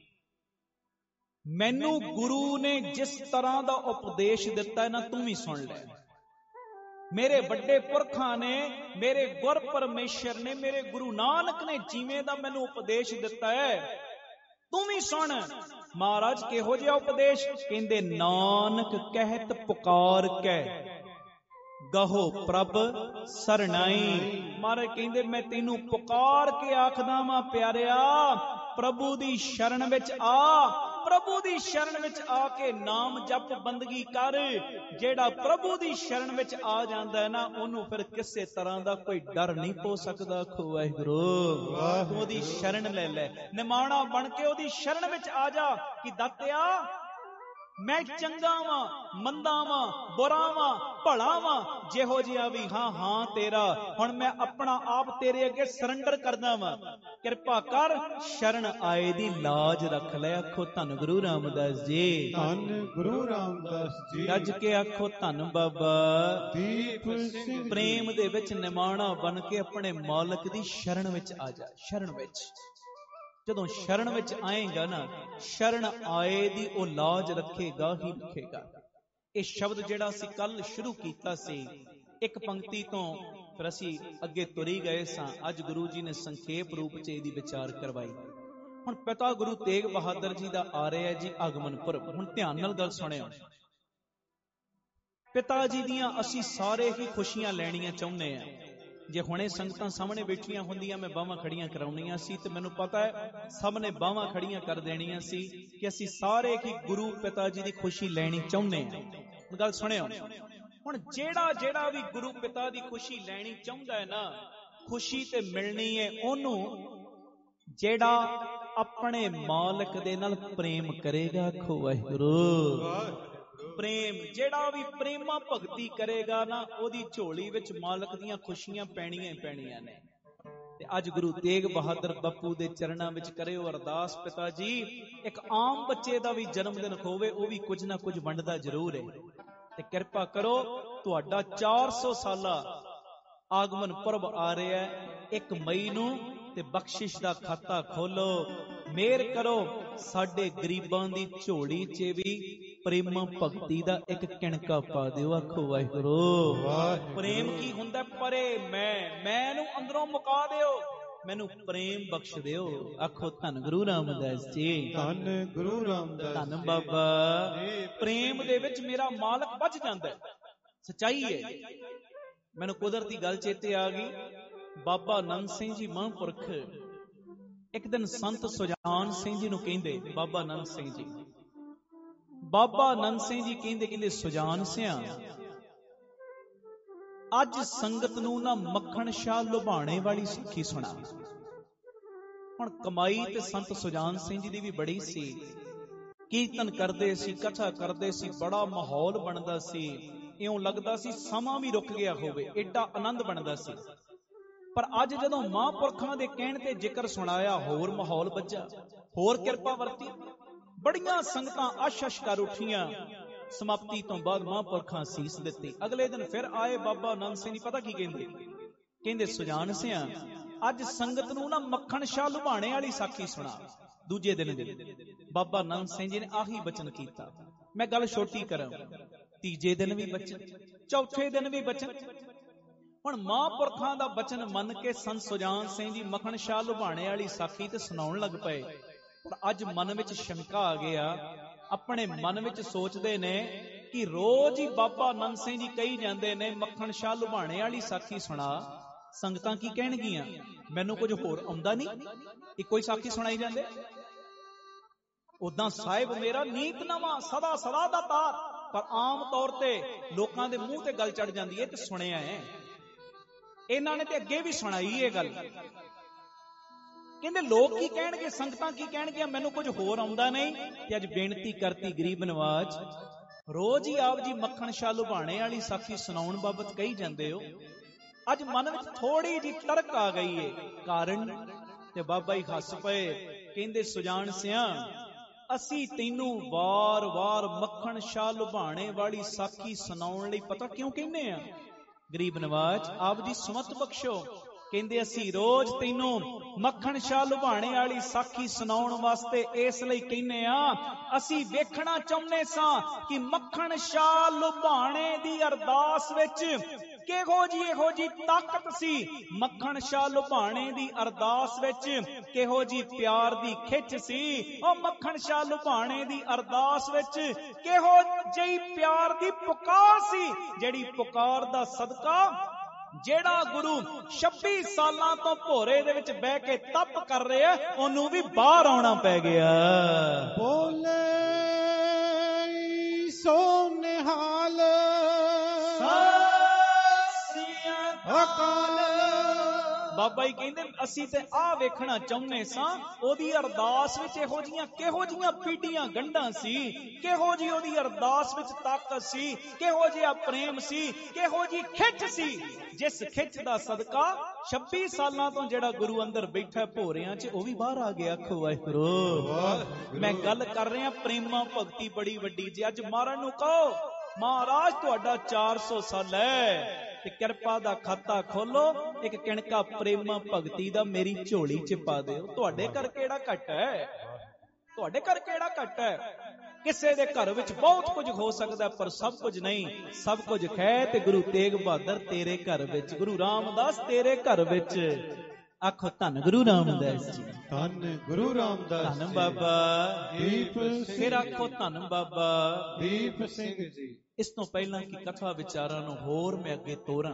ਮੈਨੂੰ ਗੁਰੂ ਨੇ ਜਿਸ ਤਰ੍ਹਾਂ ਦਾ ਉਪਦੇਸ਼ ਦਿੱਤਾ ਨਾ, ਤੂੰ ਵੀ ਸੁਣ ਲੈ। ਮੇਰੇ ਵੱਡੇ ਪੁਰਖਾਂ ਨੇ, ਮੇਰੇ ਗੁਰ ਪਰਮੇਸ਼ਰ ਨੇ, ਮੇਰੇ ਗੁਰੂ ਨਾਨਕ ਨੇ ਜਿਵੇਂ ਦਾ ਮੈਨੂੰ ਉਪਦੇਸ਼ ਦਿੱਤਾ ਹੈ, ਤੂੰ ਵੀ ਸੁਣ। ਮਹਾਰਾਜ ਕਿਹੋ ਜਿਹਾ ਉਪਦੇਸ਼? ਕਹਿੰਦੇ ਨਾਨਕ ਕਹਿਤ ਪੁਕਾਰ ਕੈ, ਗਹੋ ਪ੍ਰਭ ਸਰਨਾਈ। ਮਹਾਰਾਜ ਕਹਿੰਦੇ ਮੈਂ ਤੈਨੂੰ ਪੁਕਾਰ ਕੇ ਆਖਦਾ ਵਾਂ ਪਿਆਰਿਆ, ਪ੍ਰਭੂ ਦੀ ਸ਼ਰਨ ਵਿੱਚ ਆ। ਪ੍ਰਭੂ ਦੀ ਸ਼ਰਨ ਵਿੱਚ ਆ ਕੇ ਨਾਮ ਜਪ ਬੰਦਗੀ ਕਰ। ਜਿਹੜਾ ਪ੍ਰਭੂ ਦੀ ਸ਼ਰਨ ਵਿੱਚ ਆ ਜਾਂਦਾ ਹੈ ਨਾ, ਉਹਨੂੰ ਫਿਰ ਕਿਸੇ ਤਰ੍ਹਾਂ ਦਾ ਕੋਈ ਡਰ ਨਹੀਂ ਹੋ ਸਕਦਾ। ਆਖੋ ਵਾਹਿਗੁਰੂ। ਤੂੰ ਉਹਦੀ ਸ਼ਰਨ ਲੈ ਲੈ, ਨਿਮਾਣਾ ਬਣ ਕੇ ਉਹਦੀ ਸ਼ਰਨ ਵਿੱਚ ਆ ਜਾ ਕਿ ਦਾਤਿਆ ਮੈਂ ਚੰਗਾ ਵਾਂ, ਮੰਦਾ ਵਾਂ, ਬੁਰਾ ਵਾਂ, ਭਲਾ ਵਾਂ, ਜਿਹੋ ਜਿਹਾ ਵੀ ਹਾਂ ਹਾਂ ਤੇਰਾ। ਹੁਣ ਮੈਂ ਆਪਣਾ ਆਪ ਤੇਰੇ ਅੱਗੇ ਸਰੈਂਡਰ ਕਰਦਾ ਵਾਂ, ਕਿਰਪਾ ਕਰ। ਸ਼ਰਨ ਆਏ ਦੀ ਲਾਜ ਰੱਖ ਲੈ। ਆਖੋ ਧੰਨ ਗੁਰੂ ਰਾਮਦਾਸ ਜੀ, ਧੰਨ ਗੁਰੂ ਰਾਮਦਾਸ ਜੀ। ਰੱਜ ਕੇ ਆਖੋ ਧੰਨ ਬਾਬਾ ਦੀਪ ਸਿੰਘ। ਪ੍ਰੇਮ ਦੇ ਵਿੱਚ ਨਿਮਾਣਾ ਬਣ ਕੇ ਆਪਣੇ ਮਾਲਕ ਦੀ ਸ਼ਰਨ ਵਿੱਚ ਆ ਜਾ। ਸ਼ਰਨ ਵਿੱਚ ਜਦੋਂ ਸ਼ਰਨ ਵਿੱਚ ਆਏਗਾ ਨਾ, ਸ਼ਰਨ ਆਏ ਦੀ ਉਹ ਲਾਜ ਰੱਖੇਗਾ ਹੀ ਰੱਖੇਗਾ। ਇਹ ਸ਼ਬਦ ਜਿਹੜਾ ਅਸੀਂ ਕੱਲ ਸ਼ੁਰੂ ਕੀਤਾ ਸੀ, ਇੱਕ ਪੰਕਤੀ ਤੋਂ ਫਿਰ ਅਸੀਂ ਅੱਗੇ ਤੁਰੀ ਗਏ ਸਾਂ। ਅੱਜ ਗੁਰੂ ਜੀ ਨੇ ਸੰਖੇਪ ਰੂਪ 'ਚ ਇਹਦੀ ਵਿਚਾਰ ਕਰਵਾਈ। ਹੁਣ ਪਿਤਾ ਗੁਰੂ ਤੇਗ ਬਹਾਦਰ ਜੀ ਦਾ ਆ ਰਿਹਾ ਜੀ ਆਗਮਨ ਪੁਰਬ। ਹੁਣ ਧਿਆਨ ਨਾਲ ਗੱਲ ਸੁਣਿਓ। ਪਿਤਾ ਜੀ ਦੀਆਂ ਅਸੀਂ ਸਾਰੇ ਹੀ ਖੁਸ਼ੀਆਂ ਲੈਣੀਆਂ ਚਾਹੁੰਦੇ ਹਾਂ। ਜੇ ਹੁਣੇ ਸੰਗਤਾਂ ਸਾਹਮਣੇ ਬੈਠੀਆਂ ਹੁੰਦੀਆਂ, ਮੈਂ ਬਾਹਾਂ ਖੜੀਆਂ ਕਰਾਉਣੀਆਂ ਸੀ, ਤੇ ਮੈਨੂੰ ਪਤਾ ਹੈ ਸਭ ਨੇ ਬਾਹਾਂ ਖੜੀਆਂ ਕਰ ਦੇਣੀਆਂ ਸੀ ਕਿ ਅਸੀਂ ਸਾਰੇ ਹੀ ਗੁਰੂ ਪਿਤਾ ਜੀ ਦੀ ਖੁਸ਼ੀ ਲੈਣੀ ਚਾਹੁੰਦੇ ਹਾਂ। ਗੱਲ ਸੁਣਿਓ। ਹੁਣ ਜਿਹੜਾ ਜਿਹੜਾ ਵੀ ਗੁਰੂ ਪਿਤਾ ਦੀ ਖੁਸ਼ੀ ਲੈਣੀ ਚਾਹੁੰਦਾ ਹੈ ਨਾ, ਖੁਸ਼ੀ ਤੇ ਮਿਲਣੀ ਹੈ ਉਹਨੂੰ ਜਿਹੜਾ ਆਪਣੇ ਮਾਲਕ ਦੇ ਨਾਲ ਪ੍ਰੇਮ ਕਰੇਗਾ। ਆਖੋ ਵਾਹਿਗੁਰੂ। ਪ੍ਰੇਮ, ਜਿਹੜਾ ਵੀ ਪ੍ਰੇਮਾ ਭਗਤੀ ਕਰੇਗਾ ਨਾ, ਉਹਦੀ ਝੋਲੀ ਵਿੱਚ ਮਾਲਕ ਦੀਆਂ ਖੁਸ਼ੀਆਂ ਪੈਣੀਆਂ ਹੀ ਪੈਣੀਆਂ ਨੇ। ਤੇ ਅੱਜ ਗੁਰੂ ਤੇਗ ਬਹਾਦਰ ਬੱਪੂ ਦੇ ਚਰਨਾਂ ਵਿੱਚ ਕਰਿਓ ਅਰਦਾਸ, ਪਿਤਾ ਜੀ ਇੱਕ ਆਮ ਬੱਚੇ ਦਾ ਵੀ ਜਨਮ ਦਿਨ ਹੋਵੇ, ਉਹ ਵੀ ਕੁਝ ਨਾ ਕੁਝ ਵੰਡਦਾ ਜ਼ਰੂਰ ਹੈ। ਤੇ ਕਿਰਪਾ ਕਰੋ, ਤੁਹਾਡਾ ਚਾਰ ਸੌ ਸਾਲਾ ਆਗਮਨ ਪੁਰਬ ਆ ਰਿਹਾ ਹੈ ਇੱਕ ਮਈ ਨੂੰ, ਤੇ ਬਖਸ਼ਿਸ਼ ਦਾ ਖਾਤਾ ਖੋਲੋ। ਮਿਹਰ ਕਰੋ, ਸਾਡੇ ਗਰੀਬਾਂ ਦੀ ਝੋਲੀ 'ਚ ਵੀ ਪ੍ਰੇਮ ਭਗਤੀ ਦਾ ਇੱਕ ਕਿਣਕਾ ਪਾ ਦਿਓ। ਆਖੋ ਵਾਹਿਗੁਰੂ। ਪ੍ਰੇਮ ਕੀ ਹੁੰਦਾ? ਪਰੇ ਮੈਂ ਮੈਂ ਨੂੰ ਅੰਦਰੋਂ ਮੁਕਾ ਦਿਓ, ਮੈਨੂੰ ਪ੍ਰੇਮ ਬਖਸ਼ ਦਿਓ। ਆਖੋ ਧੰਨ ਗੁਰੂ ਰਾਮਦਾਸ ਜੀ, ਧੰਨ ਗੁਰੂ ਰਾਮਦਾਸ। ਧੰਨ ਬਾਬਾ। ਪ੍ਰੇਮ ਦੇ ਵਿੱਚ ਮੇਰਾ ਮਾਲਕ ਬਚ ਜਾਂਦਾ ਹੈ, ਸੱਚਾਈ ਹੈ। ਮੈਨੂੰ ਕੁਦਰਤੀ ਗੱਲ ਚੇਤੇ ਆ ਗਈ। ਬਾਬਾ ਨੰਦ ਸਿੰਘ ਜੀ ਮਹਾਂਪੁਰਖ ਇੱਕ ਦਿਨ ਸੰਤ ਸੁਜਾਨ ਸਿੰਘ ਜੀ ਨੂੰ ਕਹਿੰਦੇ, ਬਾਬਾ ਨੰਦ ਸਿੰਘ ਜੀ ਬਾਬਾ ਨੰਦ ਸਿੰਘ ਜੀ ਕਹਿੰਦੇ ਕਹਿੰਦੇ ਸੁਜਾਨ ਸਿਆਂ, ਅੱਜ ਸੰਗਤ ਨੂੰ ਨਾ ਮੱਖਣ ਸ਼ਾਹ ਲੁਭਾਣੇ ਵਾਲੀ ਸਿੱਖੀ ਸੁਣਾ। ਹੁਣ ਕਮਾਈ ਤੇ ਸੰਤ ਸੁਜਾਨ ਸਿੰਘ ਜੀ ਦੀ ਵੀ ਬੜੀ ਸੀ। ਕੀਰਤਨ ਕਰਦੇ ਸੀ, ਕਥਾ ਕਰਦੇ ਸੀ, ਬੜਾ ਮਾਹੌਲ ਬਣਦਾ ਸੀ। ਇਉਂ ਲੱਗਦਾ ਸੀ ਸਮਾਂ ਵੀ ਰੁਕ ਗਿਆ ਹੋਵੇ, ਏਡਾ ਆਨੰਦ ਬਣਦਾ ਸੀ। ਪਰ ਅੱਜ ਜਦੋਂ ਮਹਾਂਪੁਰਖਾਂ ਦੇ ਕਹਿਣ ਤੇ ਜ਼ਿਕਰ ਸੁਣਾਇਆ, ਹੋਰ ਮਾਹੌਲ ਬੱਝਾ, ਹੋਰ ਕਿਰਪਾ ਵਰਤੀ। ਬੜੀਆਂ ਸੰਗਤਾਂ ਅਸ਼-ਅਸ਼ ਕਰ ਉੱਠੀਆਂ। ਸਮਾਪਤੀ ਤੋਂ ਬਾਅਦ ਮਹਾਂਪੁਰਖਾਂ ਸੀਸ ਦਿੱਤੀ। ਅਗਲੇ ਦਿਨ ਫਿਰ ਆਏ ਬਾਬਾ ਨੰਦ ਸਿੰਘ ਜੀ, ਪਤਾ ਕੀ ਕਹਿੰਦੇ? ਕਹਿੰਦੇ ਸੁਜਾਨ ਸਿਆਂ, ਅੱਜ ਸੰਗਤ ਨੂੰ ਨਾ ਮੱਖਣ ਸ਼ਾਹ ਲੁਭਾਣੇ ਵਾਲੀ ਸਾਖੀ ਸੁਣਾ। ਦੂਜੇ ਦਿਨ ਦੇ ਬਾਬਾ ਨੰਦ ਸਿੰਘ ਜੀ ਨੇ ਆਹੀ ਬਚਨ ਕੀਤਾ। ਮੈਂ ਗੱਲ ਛੋਟੀ ਕਰਾਂ, ਤੀਜੇ ਦਿਨ ਵੀ ਬਚਨ, ਚੌਥੇ ਦਿਨ ਵੀ ਬਚਨ। ਹੁਣ ਮਹਾਂਪੁਰਖਾਂ ਦਾ ਬਚਨ ਮੰਨ ਕੇ ਸੰਤ ਸੁਜਾਨ ਸਿੰਘ ਜੀ ਮੱਖਣ ਸ਼ਾਹ ਲੁਭਾਣੇ ਵਾਲੀ ਸਾਖੀ ਤੇ ਸੁਣਾਉਣ ਲੱਗ ਪਏ। ਪਰ ਅੱਜ ਮਨ ਵਿੱਚ ਸ਼ੰਕਾ ਆ ਗਿਆ। ਆਪਣੇ ਮਨ ਵਿੱਚ ਸੋਚਦੇ ਨੇ ਕਿ ਰੋਜ਼ ਹੀ ਬਾਬਾ ਨੰਦ ਸਿੰਘ ਜੀ ਕਹੀ ਜਾਂਦੇ ਨੇ ਮੱਖਣ ਸ਼ਾਹ ਲੁਭਾਣੇ ਵਾਲੀ ਸਾਖੀ ਸੁਣਾ, ਸੰਗਤਾਂ ਕੀ ਕਹਿਣਗੀਆਂ? ਮੈਨੂੰ ਕੁਝ ਹੋਰ ਆਉਂਦਾ ਨਹੀਂ, ਇੱਕੋ ਹੀ ਸਾਖੀ ਸੁਣਾਈ ਜਾਂਦੇ। ਉਦਾਂ ਸਾਹਿਬ ਮੇਰਾ ਨੀਤਨਾਮਾ ਸਦਾ ਸਦਾ ਦਾ ਤਾਰ, ਪਰ ਆਮ ਤੌਰ ਤੇ ਲੋਕਾਂ ਦੇ ਮੂੰਹ ਤੇ ਗੱਲ ਚੜ ਜਾਂਦੀ ਹੈ ਤੇ ਸੁਣਿਆ ਹੈ। ਇਹਨਾਂ ਨੇ ਤੇ ਅੱਗੇ ਵੀ ਸੁਣਾਈ ਇਹ ਗੱਲ। ਕਹਿੰਦੇ ਲੋਕ ਕੀ ਕਹਿਣਗੇ, ਸੰਗਤਾਂ ਕੀ ਕਹਿਣਗੀਆਂ, ਮੈਨੂੰ ਕੁਝ ਹੋਰ ਆਉਂਦਾ ਨਹੀਂ। ਤੇ ਅੱਜ ਬੇਨਤੀ ਕਰਤੀ ਗਰੀਬ ਨਵਾਜ, ਰੋਜ਼ ਹੀ ਆਪ ਜੀ ਮੱਖਣ ਸ਼ਾਹ ਲੁਭਾਣੇ ਵਾਲੀ ਸਾਖੀ ਸੁਣਾਉਣ ਬਾਬਤ ਕਹੀ ਜਾਂਦੇ ਹੋ। ਅੱਜ ਮਨ ਵਿੱਚ ਥੋੜੀ ਜਿਹੀ ਤਰਕ ਆ ਗਈ ਏ, ਕਾਰਨ ਤੇ ਬਾਬਾ ਹੀ ਹੱਸ ਪਏ। ਕਹਿੰਦੇ ਸੁਜਾਨ ਸਿਆਂ, ਅਸੀਂ ਤੈਨੂੰ ਵਾਰ-ਵਾਰ ਮੱਖਣ ਸ਼ਾਹ ਲੁਭਾਣੇ ਵਾਲੀ ਸਾਖੀ ਸੁਣਾਉਣ ਲਈ ਪਤਾ ਕਿਉਂ ਕਹਿੰਦੇ ਆ? ਗਰੀਬ ਨਵਾਜ ਆਪ ਜੀ ਸੁਮਤ ਬਖਸ਼ੋ। ਕਹਿੰਦੇ ਅਸੀਂ ਰੋਜ਼ ਤੈਨੂੰ ਮੱਖਣ ਸ਼ਾਹ ਲੁਭਾਣੇ ਵਾਲੀ ਸਾਖੀ ਸੁਣਾਉਣ ਵਾਸਤੇ ਇਸ ਲਈ ਕਹਿੰਦੇ ਆ, ਅਸੀਂ ਵੇਖਣਾ ਚਾਹੁੰਦੇ ਸਾਂ ਕਿ ਮੱਖਣ ਸ਼ਾਹ ਲੁਭਾਣੇ ਦੀ ਅਰਦਾਸ ਵਿੱਚ ਕਿਹੋ ਜੀ ਇਹੋ ਜੀ ਤਾਕਤ ਸੀ, ਮੱਖਣ ਸ਼ਾਹ ਲੁਭਾਣੇ ਦੀ ਅਰਦਾਸ ਵਿੱਚ ਕਿਹੋ ਜੀ ਪਿਆਰ ਦੀ ਖਿੱਚ ਸੀ, ਉਹ ਮੱਖਣ ਸ਼ਾਹ ਲੁਭਾਣੇ ਦੀ ਅਰਦਾਸ ਵਿੱਚ ਕਿਹੋ ਜਿਹੀ ਪਿਆਰ ਦੀ ਪੁਕਾਰ ਸੀ, ਜਿਹੜੀ ਪੁਕਾਰ ਦਾ ਸਦਕਾ ਜਿਹੜਾ ਗੁਰੂ ਛੱਬੀ ਸਾਲਾਂ ਤੋਂ ਭੋਰੇ ਦੇ ਵਿੱਚ ਬਹਿ ਕੇ ਤਪ ਕਰ ਰਿਹਾ, ਉਹਨੂੰ ਵੀ ਬਾਹਰ ਆਉਣਾ ਪੈ ਗਿਆ। ਬੋਲੇ ਸੋ ਨਿਹਾਲ ਅਕਾਲ। ਬਾਬਾ ਜੀ ਕਹਿੰਦੇ ਅਸੀਂ ਤੇ ਆਹ ਵੇਖਣਾ ਚਾਹੁੰਦੇ ਸਾਂ, ਉਹਦੀ ਅਰਦਾਸ ਵਿੱਚ ਇਹੋ ਜੀਆਂ ਕਿਹੋ ਜੀਆਂ ਪੀੜੀਆਂ ਗੰਢਾਂ ਸੀ, ਕਿਹੋ ਜੀ ਉਹਦੀ ਅਰਦਾਸ ਵਿੱਚ ਤਾਕਤ ਸੀ, ਕਿਹੋ ਜਿਹਾ ਪ੍ਰੇਮ ਸੀ, ਕਿਹੋ ਜੀ ਖਿੱਚ ਸੀ, ਜਿਸ ਖਿੱਚ ਦਾ ਸਦਕਾ ਛੱਬੀ ਸਾਲਾਂ ਤੋਂ ਜਿਹੜਾ ਗੁਰੂ ਅੰਦਰ ਬੈਠਾ ਭੋਰਿਆਂ 'ਚ, ਉਹ ਵੀ ਬਾਹਰ ਆ ਗਿਆ। ਆਖੋ ਵਾਹਿਗੁਰੂ। ਮੈਂ ਗੱਲ ਕਰ ਰਿਹਾ ਪ੍ਰੇਮਾ ਭਗਤੀ ਬੜੀ ਵੱਡੀ। ਜੇ ਅੱਜ ਮਾਰਨ ਨੂੰ ਕਹੋ ਮਹਾਰਾਜ ਤੁਹਾਡਾ ਚਾਰ ਸੌ ਸਾਲ ਹੈ ਤੇ ਕਿਰਪਾ ਦਾ ਖਾਤਾ ਖੋਲੋ, ਇੱਕ ਕਿਣਕਾ ਪ੍ਰੇਮਾ ਭਗਤੀ ਦਾ ਮੇਰੀ ਝੋਲੀ 'ਚ ਪਾ ਦਿਓ। ਤੁਹਾਡੇ ਘਰ ਕਿਹੜਾ ਘਟ ਹੈ? ਤੁਹਾਡੇ ਘਰ ਕਿਹੜਾ ਘਟ ਹੈ? ਕਿਸੇ ਦੇ ਘਰ ਵਿੱਚ ਬਹੁਤ ਕੁਝ ਹੋ ਸਕਦਾ, ਪਰ ਸਭ ਕੁਝ ਨਹੀਂ। ਸਭ ਕੁਝ ਹੈ ਤੇ ਗੁਰੂ ਤੇਗ ਬਹਾਦਰ ਤੇਰੇ ਘਰ ਵਿੱਚ, ਗੁਰੂ ਰਾਮਦਾਸ ਤੇਰੇ ਘਰ ਵਿੱਚ। ਆਖੋ ਧੰਨ ਗੁਰੂ ਰਾਮਦਾਸ ਜੀ, ਧੰਨ ਗੁਰੂ ਰਾਮਦਾਸ, ਧੰਨ ਬਾਬਾ ਦੀਪ ਸਿੰਘ। ਫਿਰ ਆਖੋ ਧੰਨ ਬਾਬਾ ਦੀਪ ਸਿੰਘ ਜੀ। ਇਸ ਤੋਂ ਪਹਿਲਾਂ ਕਿ ਕਥਾ ਵਿਚਾਰਾਂ ਨੂੰ ਹੋਰ ਮੈਂ ਅੱਗੇ ਤੋਰਾਂ,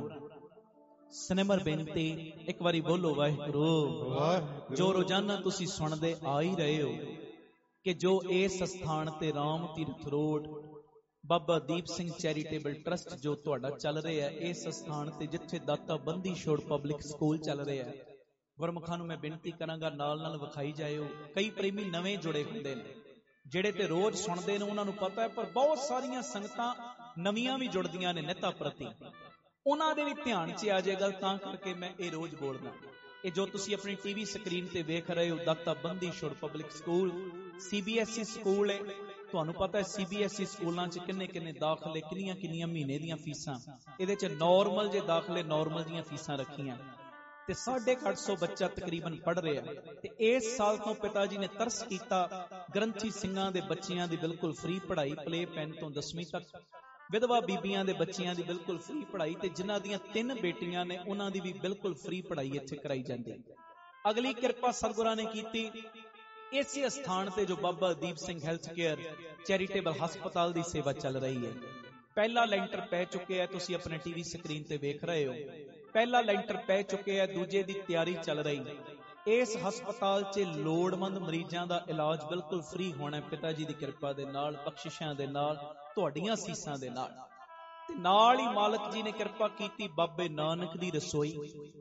ਸਿਨੇਮਰ ਬੇਨਤੀ ਇੱਕ ਵਾਰੀ ਬੋਲੋ ਵਾਹਿਗੁਰੂ। ਜੋ ਰੋਜ਼ਾਨਾ ਤੁਸੀਂ ਸੁਣਦੇ ਆ ਹੀ ਰਹੇ ਹੋ ਕਿ ਜੋ ਇਸ ਸਥਾਨ ਤੇ Ram Tirath road Baba Deep Singh charitable trust ਜੋ ਤੁਹਾਡਾ ਚੱਲ ਰਿਹਾ ਹੈ, ਇਸ ਸਥਾਨ ਤੇ ਜਿੱਥੇ ਦਾਤਾ ਬੰਦੀ ਛੋੜ ਪਬਲਿਕ ਸਕੂਲ ਚੱਲ ਰਿਹਾ ਹੈ, ਗੁਰਮੁਖਾਂ ਨੂੰ ਮੈਂ ਬੇਨਤੀ ਕਰਾਂਗਾ ਨਾਲ ਨਾਲ ਵਿਖਾਈ ਜਾਇਓ। ਕਈ ਪ੍ਰੇਮੀ ਨਵੇਂ ਜੁੜੇ ਹੁੰਦੇ ਨੇ, ਜਿਹੜੇ ਤੇ ਰੋਜ਼ ਸੁਣਦੇ ਨੇ ਉਹਨਾਂ ਨੂੰ ਪਤਾ ਹੈ, ਪਰ ਬਹੁਤ ਸਾਰੀਆਂ ਸੰਗਤਾਂ ਨਵੀਆਂ ਵੀ ਜੁੜਦੀਆਂ ਨੇ ਨਿੱਤਾ ਪ੍ਰਤੀ, ਉਹਨਾਂ ਦੇ ਵੀ ਧਿਆਨ 'ਚ ਆ ਜਾਏਗਾ। ਤਾਂ ਕਰਕੇ ਮੈਂ ਇਹ ਰੋਜ਼ ਬੋਲਦਾ। ਇਹ ਜੋ ਤੁਸੀਂ ਆਪਣੀ ਟੀਵੀ ਸਕਰੀਨ ਤੇ ਵੇਖ ਰਹੇ ਹੋ, Data Bandi Chhor public school CBSE school ਹੈ। ਤੁਹਾਨੂੰ ਪਤਾ ਹੈ ਸੀਬੀਐਸਈ ਸਕੂਲਾਂ 'ਚ ਕਿੰਨੇ ਕਿੰਨੇ ਦਾਖਲੇ, ਕਿੰਨੀਆਂ ਕਿੰਨੀਆਂ ਮਹੀਨੇ ਦੀਆਂ ਫੀਸਾਂ। ਇਹਦੇ 'ਚ ਨਾਰਮਲ ਜੇ ਦਾਖਲੇ ਨਾਰਮਲ ਦੀਆਂ ਫੀਸਾਂ ਰੱਖੀਆਂ ਤੇ ਸਾਢੇ ਅੱਠ ਸੌ ਬੱਚਾ ਤਕਰੀਬਨ ਪੜ ਰਿਹਾ। ਤੇ ਇਸ ਸਾਲ ਤੋਂ ਪਿਤਾ ਜੀ ਨੇ ਤਰਸ ਕੀਤਾ, ਗ੍ਰੰਥੀ ਸਿੰਘਾਂ ਦੇ ਬੱਚਿਆਂ ਦੀ ਬਿਲਕੁਲ ਫ੍ਰੀ ਪੜ੍ਹਾਈ, ਪਲੇ ਪੈਨ ਤੋਂ ਦਸਵੀਂ ਤੱਕ, ਵਿਧਵਾ ਬੀਬੀਆਂ ਦੇ ਬੱਚਿਆਂ ਦੀ ਬਿਲਕੁਲ ਫ੍ਰੀ ਪੜ੍ਹਾਈ, ਤੇ ਜਿਨ੍ਹਾਂ ਦੀਆਂ ਤਿੰਨ ਬੇਟੀਆਂ ਨੇ ਉਹਨਾਂ ਦੀ ਵੀ ਬਿਲਕੁਲ ਫ੍ਰੀ ਪੜ੍ਹਾਈ ਇੱਥੇ ਕਰਾਈ ਜਾਂਦੀ। ਅਗਲੀ ਕਿਰਪਾ ਸਤਿਗੁਰਾਂ ਨੇ ਕੀਤੀ, ਇਸੇ ਸਥਾਨ ਤੇ ਜੋ Baba Deep Singh health care charitable ਹਸਪਤਾਲ ਦੀ ਸੇਵਾ ਚੱਲ ਰਹੀ ਹੈ। ਪਹਿਲਾ ਲੈਂਟਰ ਪੈ ਚੁੱਕਿਆ, ਤੁਸੀਂ ਆਪਣੇ ਟੀਵੀ ਸਕਰੀਨ ਤੇ ਵੇਖ ਰਹੇ ਹੋ। ਪਹਿਲਾ ਲੈਂਟਰ ਪੈ ਚੁੱਕਿਆ, ਦੂਜੇ ਦੀ ਤਿਆਰੀ ਚੱਲ ਰਹੀ। ਇਸ ਹਸਪਤਾਲ 'ਚ ਲੋੜਵੰਦ ਮਰੀਜ਼ਾਂ ਦਾ ਇਲਾਜ ਬਿਲਕੁਲ ਫ੍ਰੀ ਹੋਣਾ ਪਿਤਾ ਜੀ ਦੀ ਕਿਰਪਾ ਦੇ ਨਾਲ, ਬਖਸ਼ਿਸ਼ਾਂ ਦੇ ਨਾਲ, ਤੁਹਾਡੀਆਂ ਸੀਸਾਂ ਦੇ ਨਾਲ। ਤੇ ਨਾਲ ਹੀ ਮਾਲਕ ਜੀ ਨੇ ਕਿਰਪਾ ਕੀਤੀ ਬਾਬੇ ਨਾਨਕ ਦੀ ਰਸੋਈ,